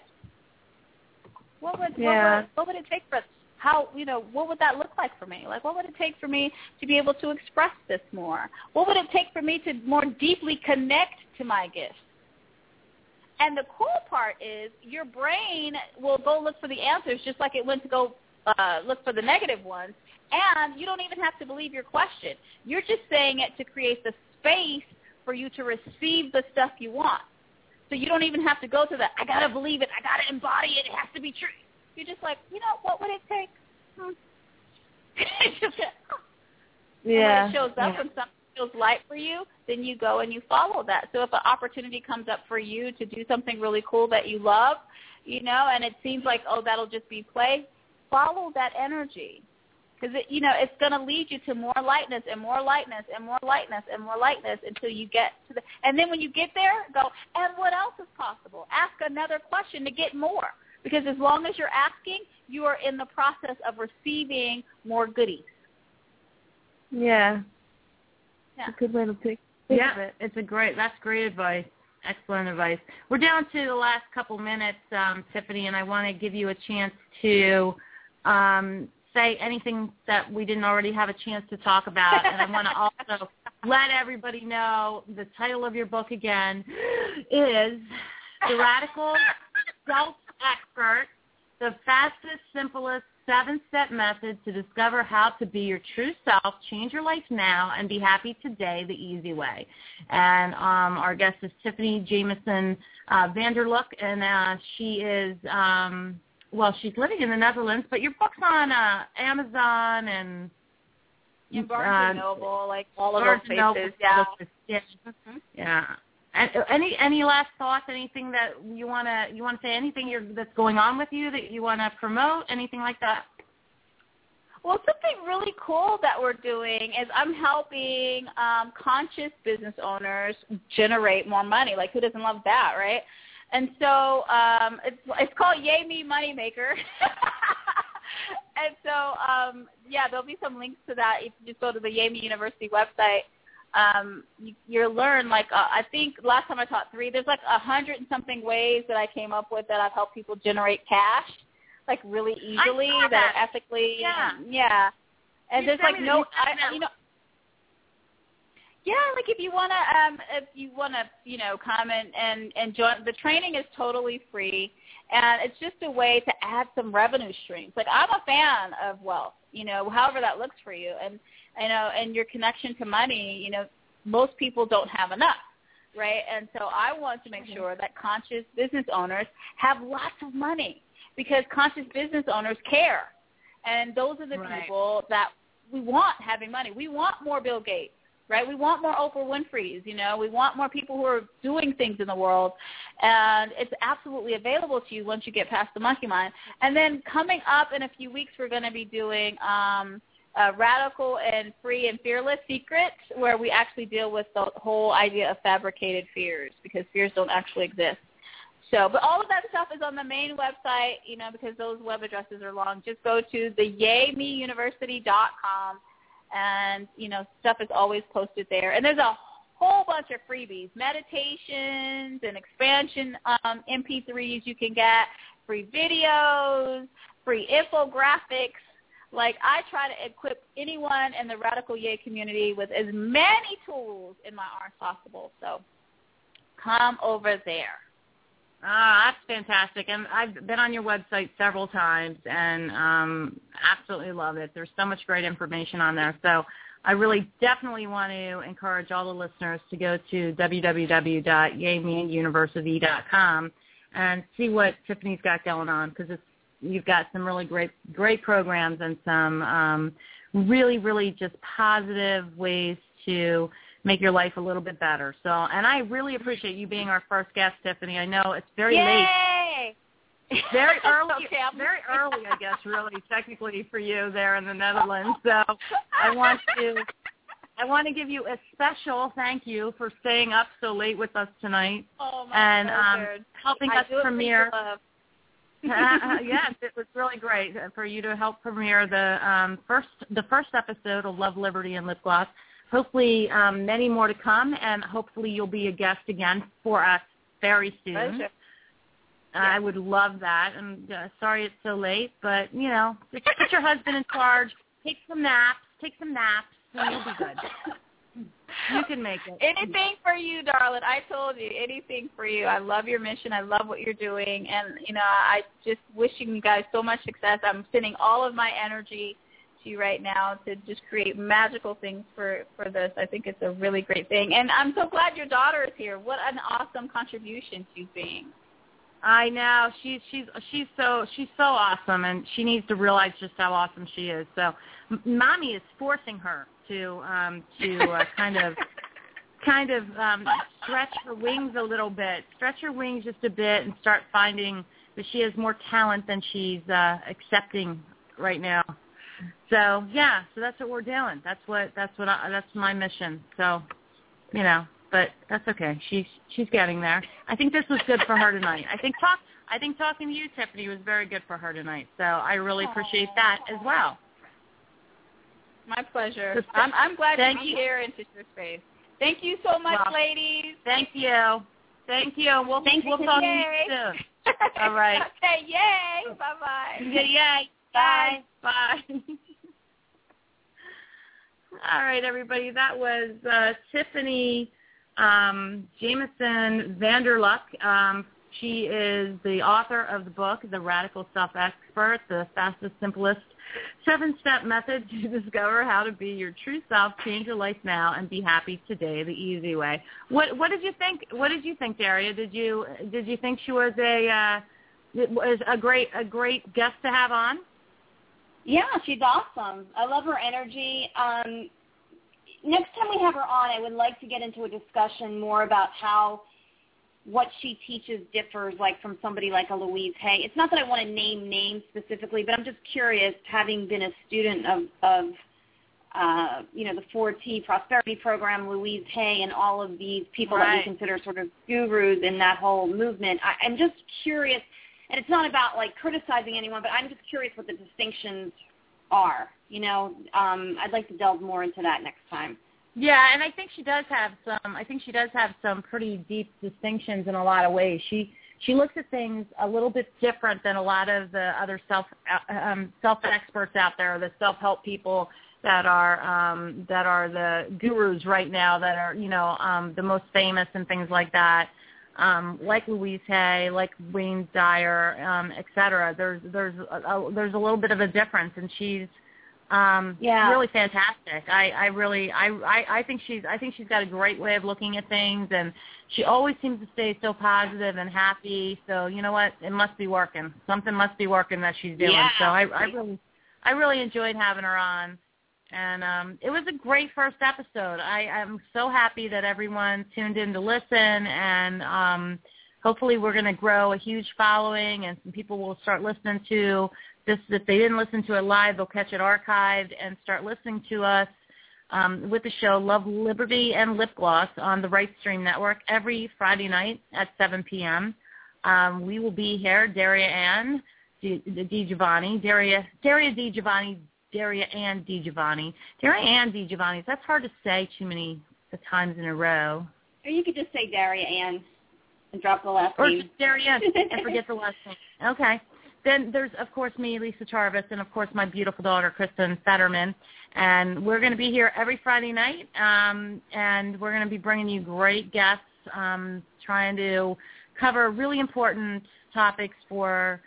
Speaker 6: What would,
Speaker 5: yeah.
Speaker 6: what would, what would it take for how, you know, what would that look like for me? Like, what would it take for me to be able to express this more? What would it take for me to more deeply connect to my gift? And the cool part is your brain will go look for the answers just like it went to go uh, look for the negative ones. And you don't even have to believe your question. You're just saying it to create the space for you to receive the stuff you want. So you don't even have to go to the, I got to believe it, I got to embody it, it has to be true. You're just like, you know, what would it take? Hmm. just, huh.
Speaker 5: Yeah.
Speaker 6: And when it shows up
Speaker 5: yeah.
Speaker 6: and something feels light for you, then you go and you follow that. So if an opportunity comes up for you to do something really cool that you love, you know, and it seems like, oh, that'll just be play, follow that energy. Because, it, you know, it's going to lead you to more lightness and more lightness and more lightness and more lightness until you get to the – and then when you get there, go, and what else is possible? Ask another question to get more. Because as long as you're asking, you are in the process of receiving more goodies.
Speaker 5: Yeah. yeah. a good way to think, think
Speaker 14: yeah,
Speaker 5: of it.
Speaker 14: It's a great, that's great advice. Excellent advice. We're down to the last couple minutes, um, Tiffany, and I want to give you a chance to um, say anything that we didn't already have a chance to talk about. And I want to also let everybody know the title of your book again is The Radical Self-Expert, the fastest, simplest, seven-step method to discover how to be your true self, change your life now, and be happy today the easy way. And um, our guest is Tiffany Jameson uh, Vanderlook, and uh, she is, um, well, she's living in the Netherlands, but your book's on uh, Amazon and
Speaker 6: in Barnes and
Speaker 14: uh,
Speaker 6: Noble, like all of
Speaker 14: Barnes
Speaker 6: those
Speaker 14: and
Speaker 6: places.
Speaker 14: Noble,
Speaker 6: Yeah.
Speaker 14: yeah.
Speaker 6: Mm-hmm.
Speaker 14: Yeah. And any any last thoughts? Anything that you wanna you wanna say? Anything you're, that's going on with you that you wanna promote? Anything like that?
Speaker 6: Well, something really cool that we're doing is I'm helping um, conscious business owners generate more money. Like, who doesn't love that, right? And so um, it's it's called Yay Me Moneymaker. And so um, yeah, there'll be some links to that if you just go to the Yay Me University website. Um, you, you'll learn, like, uh, I think last time I taught three, there's like a hundred and something ways that I came up with that I've helped people generate cash, like, really easily, that. that are ethically.
Speaker 14: Yeah.
Speaker 6: And, yeah. And
Speaker 14: you
Speaker 6: there's like no,
Speaker 14: I,
Speaker 6: I, you know, yeah, like if you want to, um, if you want to, you know, come and, and, and join, the training is totally free, and it's just a way to add some revenue streams. Like, I'm a fan of wealth, you know, however that looks for you. And, you know, and your connection to money, you know, most people don't have enough, right? And so I want to make sure that conscious business owners have lots of money, because conscious business owners care. And those are the
Speaker 14: right.
Speaker 6: people that we want having money. We want more Bill Gates, right? We want more Oprah Winfrey's, you know. We want more people who are doing things in the world. And it's absolutely available to you once you get past the monkey mind. And then coming up in a few weeks, we're going to be doing um, – Uh, Radical and Free and Fearless Secrets, where we actually deal with the whole idea of fabricated fears, because fears don't actually exist. So, but all of that stuff is on the main website, you know, because those web addresses are long. Just go to the yay me university dot com, and, you know, stuff is always posted there. And there's a whole bunch of freebies, meditations and expansion um, M P threes you can get, free videos, free infographics. Like, I try to equip anyone in the Radical Yay community with as many tools in my arms possible. So come over there.
Speaker 14: Ah, that's fantastic. And I've been on your website several times and um, absolutely love it. There's so much great information on there. So I really definitely want to encourage all the listeners to go to w w w dot yay me university dot com and see what Tiffany's got going on, because it's you've got some really great, great programs and some um, really, really just positive ways to make your life a little bit better. So, and I really appreciate you being our first guest, Tiffany. I know it's very
Speaker 6: Yay!
Speaker 14: late. Very early,
Speaker 6: okay,
Speaker 14: very early, I guess, really, technically for you there in the Netherlands. So I want to, I want to give you a special thank you for staying up so late with us tonight.
Speaker 6: Oh, my
Speaker 14: and um, helping
Speaker 6: I
Speaker 14: us
Speaker 6: do it
Speaker 14: premiere.
Speaker 6: for love.
Speaker 14: uh, yes, it was really great for you to help premiere the um, first the first episode of Love, Liberty, and Lip Gloss. Hopefully, um, many more to come, and hopefully you'll be a guest again for us very soon.
Speaker 6: Pleasure.
Speaker 14: Uh, I would love that. And uh, sorry it's so late, but you know, just put your husband in charge. Take some naps. Take some naps, and you'll be good. You can make it.
Speaker 6: Anything for you, darling. I told you, anything for you. I love your mission. I love what you're doing. And, you know, I just wishing you guys so much success. I'm sending all of my energy to you right now to just create magical things for, for this. I think it's a really great thing. And I'm so glad your daughter is here. What an awesome contribution she's being.
Speaker 14: I know. She's she's she's so she's so awesome, and she needs to realize just how awesome she is. So, M- Mommy is forcing her to um, to uh, kind of kind of um, stretch her wings a little bit, stretch her wings just a bit, and start finding that she has more talent than she's uh, accepting right now. So yeah, so that's what we're doing. That's what that's what I, that's my mission. So, you know. But that's okay. She's she's getting there. I think this was good for her tonight. I think talk. I think talking to you, Tiffany, was very good for her tonight. So I really appreciate that as well.
Speaker 6: My pleasure. I'm, I'm glad
Speaker 14: Thank
Speaker 6: to be
Speaker 14: you.
Speaker 6: here and to share space. Thank you so much,
Speaker 14: well,
Speaker 6: ladies.
Speaker 14: Thank you. Thank you. We'll,
Speaker 4: Thank
Speaker 14: we'll
Speaker 4: you.
Speaker 14: talk
Speaker 6: Yay.
Speaker 14: to you soon. All right.
Speaker 6: Okay, yay. Bye-bye.
Speaker 14: Yeah, yay. Bye. Bye. All right, everybody. That was uh, Tiffany um, Jameson Vanderluck. Um, she is the author of the book, The Radical Self-Expert, the fastest, simplest seven-step method to discover how to be your true self, change your life now, and be happy today the easy way. What What did you think? What did you think, Daria? Did you Did you think she was a uh, was a great a great guest to have on?
Speaker 4: Yeah, she's awesome. I love her energy. Um, next time we have her on, I would like to get into a discussion more about how what she teaches differs, like from somebody like a Louise Hay. It's not that I want to name names specifically, but I'm just curious, having been a student of, of uh, you know, the four T Prosperity Program, Louise Hay, and all of these people
Speaker 14: right.
Speaker 4: that we consider sort of gurus in that whole movement. I, I'm just curious, and it's not about like criticizing anyone, but I'm just curious what the distinctions are. You know, um, I'd like to delve more into that next time.
Speaker 14: Yeah, and I think she does have some. I think she does have some pretty deep distinctions in a lot of ways. She she looks at things a little bit different than a lot of the other self um, self experts out there, the self help people that are um, that are the gurus right now, that are you know um, the most famous and things like that, um, like Louise Hay, like Wayne Dyer, um, et cetera. There's there's a, a, there's a little bit of a difference, and she's. Um,
Speaker 4: yeah.
Speaker 14: really fantastic. I, I really, I, I, I think she's, I think she's got a great way of looking at things, and she always seems to stay so positive and happy. So you know what? It must be working. Something must be working that she's doing.
Speaker 4: Yeah.
Speaker 14: So I, I really, I really enjoyed having her on, and um, it was a great first episode. I, I'm so happy that everyone tuned in to listen, and um, hopefully we're going to grow a huge following, and some people will start listening to this. If they didn't listen to it live, they'll catch it archived and start listening to us um, with the show Love, Liberty, and Lip Gloss on the Right Stream Network every Friday night at seven p.m. Um, we will be here, Daria Ann Di, Di Giovanni, Daria, Daria Di Giovanni, Daria Ann Di Giovanni, Daria Ann Di Giovanni. That's hard to say too many times in a row.
Speaker 4: Or you could just say Daria Ann and drop the last
Speaker 14: or
Speaker 4: name.
Speaker 14: Or just Daria Ann and forget the last name. Okay. Then there's, of course, me, Lisa Charvis, and, of course, my beautiful daughter, Kristen Fetterman. And we're going to be here every Friday night, um, and we're going to be bringing you great guests, um, trying to cover really important topics for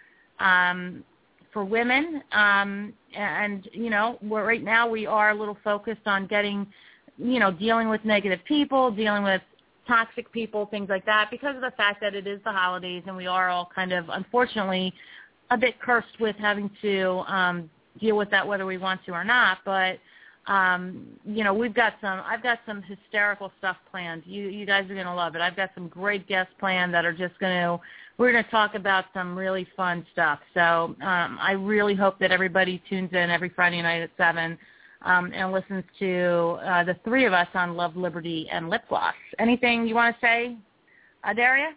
Speaker 14: um, for women. Um, and, you know, we're, right now we are a little focused on getting, you know, dealing with negative people, dealing with toxic people, things like that, because of the fact that it is the holidays and we are all kind of, unfortunately, a bit cursed with having to um, deal with that whether we want to or not. But, um, you know, we've got some, I've got some hysterical stuff planned. You you guys are going to love it. I've got some great guests planned that are just going to, we're going to talk about some really fun stuff. So um, I really hope that everybody tunes in every Friday night at seven um, and listens to uh, the three of us on Love, Liberty, and Lip Gloss. Anything you want to say, uh, Daria?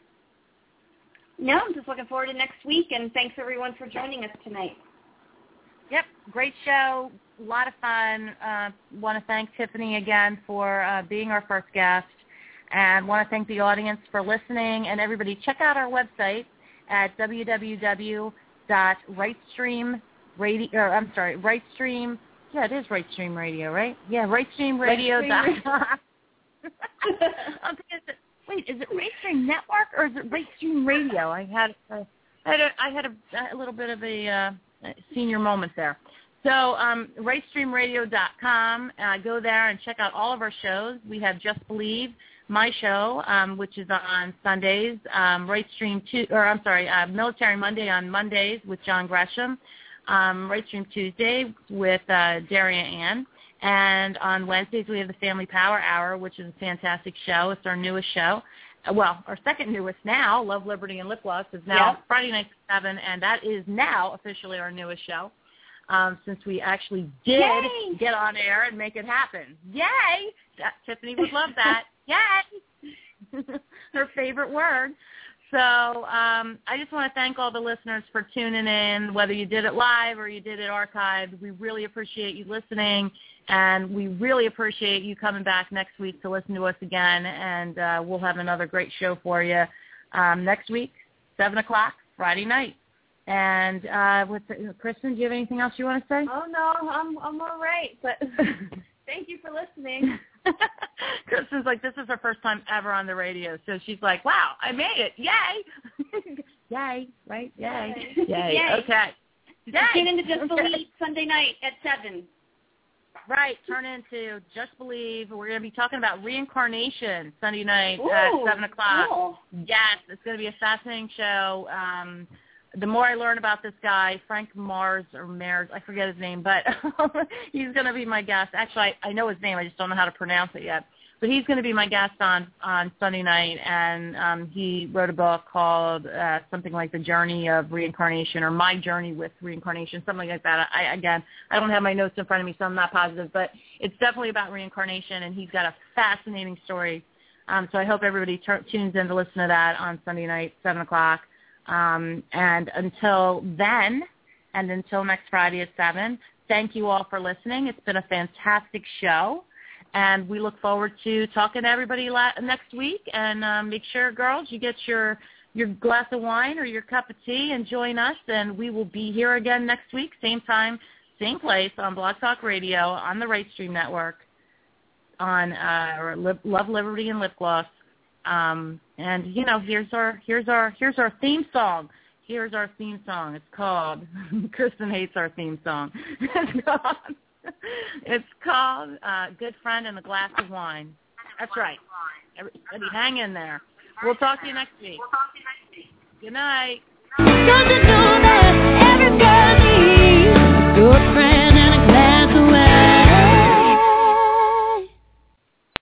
Speaker 4: No, I'm just looking forward to next week, and thanks, everyone, for joining us tonight.
Speaker 14: Yep, great show, a lot of fun. Uh, want to thank Tiffany again for uh, being our first guest, and want to thank the audience for listening. And everybody, check out our website at w w w dot rightstream radio. Or I'm sorry, Rightstream. Yeah, it is Rightstream Radio, right? Yeah, rightstream radio dot com. Wait, is it Rightstream Network or is it Rightstream Radio? I had a, I had a, I had a, a little bit of a uh, senior moment there. So um, rightstream radio dot com, uh, go there and check out all of our shows. We have Just Believe, my show, um, which is on Sundays, um, Rightstream two, or I'm sorry, uh, Military Monday on Mondays with John Gresham, um, Rightstream Tuesday with uh, Daria Ann. And on Wednesdays, we have the Family Power Hour, which is a fantastic show. It's our newest show. Well, our second newest now, Love, Liberty, and Lip Gloss, is now yep. Friday night at seven, and that is now officially our newest show, um, since we actually did Yay! get on air and make it happen. Yay! That, Tiffany would love that. Yay! Her favorite word. So um, I just want to thank all the listeners for tuning in, whether you did it live or you did it archived. We really appreciate you listening, and we really appreciate you coming back next week to listen to us again, and uh, we'll have another great show for you um, next week, seven o'clock, Friday night. And uh, with the, Kristen, do you have anything else you want to say?
Speaker 5: Oh, no, I'm, I'm all right, but thank you for listening.
Speaker 14: Kristen's like, this is her first time ever on the radio, so she's like, wow, I made it. Yay. Yay, right? Yay. Yay. Yay.
Speaker 4: Yay.
Speaker 14: Okay. Yay.
Speaker 4: Tune into Just
Speaker 14: Okay.
Speaker 4: Believe Sunday night at seven.
Speaker 14: Right, turn into Just Believe. We're going to be talking about reincarnation Sunday night
Speaker 4: Ooh,
Speaker 14: at seven o'clock.
Speaker 4: Cool.
Speaker 14: Yes, it's going to be a fascinating show. Um, the more I learn about this guy, Frank Mars or Mars, I forget his name, but he's going to be my guest. Actually, I, I know his name. I just don't know how to pronounce it yet. But he's going to be my guest on, on Sunday night, and um, he wrote a book called uh, something like The Journey of Reincarnation or My Journey with Reincarnation, something like that. I, again, I don't have my notes in front of me, so I'm not positive, but it's definitely about reincarnation, and he's got a fascinating story. Um, so I hope everybody t- tunes in to listen to that on Sunday night, seven o'clock. Um, and until then, and until next Friday at seven, thank you all for listening. It's been a fantastic show. And we look forward to talking to everybody la- next week. And um, make sure, girls, you get your your glass of wine or your cup of tea and join us. And we will be here again next week, same time, same place on Blog Talk Radio on the Right Stream Network on uh, Lib- Love, Liberty, and Lip Gloss. Um, and you know, here's our here's our here's our theme song. Here's our theme song. It's called. Kristen hates our theme song. It's called. It's called uh, Good Friend and a Glass of Wine. That's right. Everybody hang in there. We'll talk to you next week. Good night.
Speaker 7: Don't you know that every girl needs a good friend?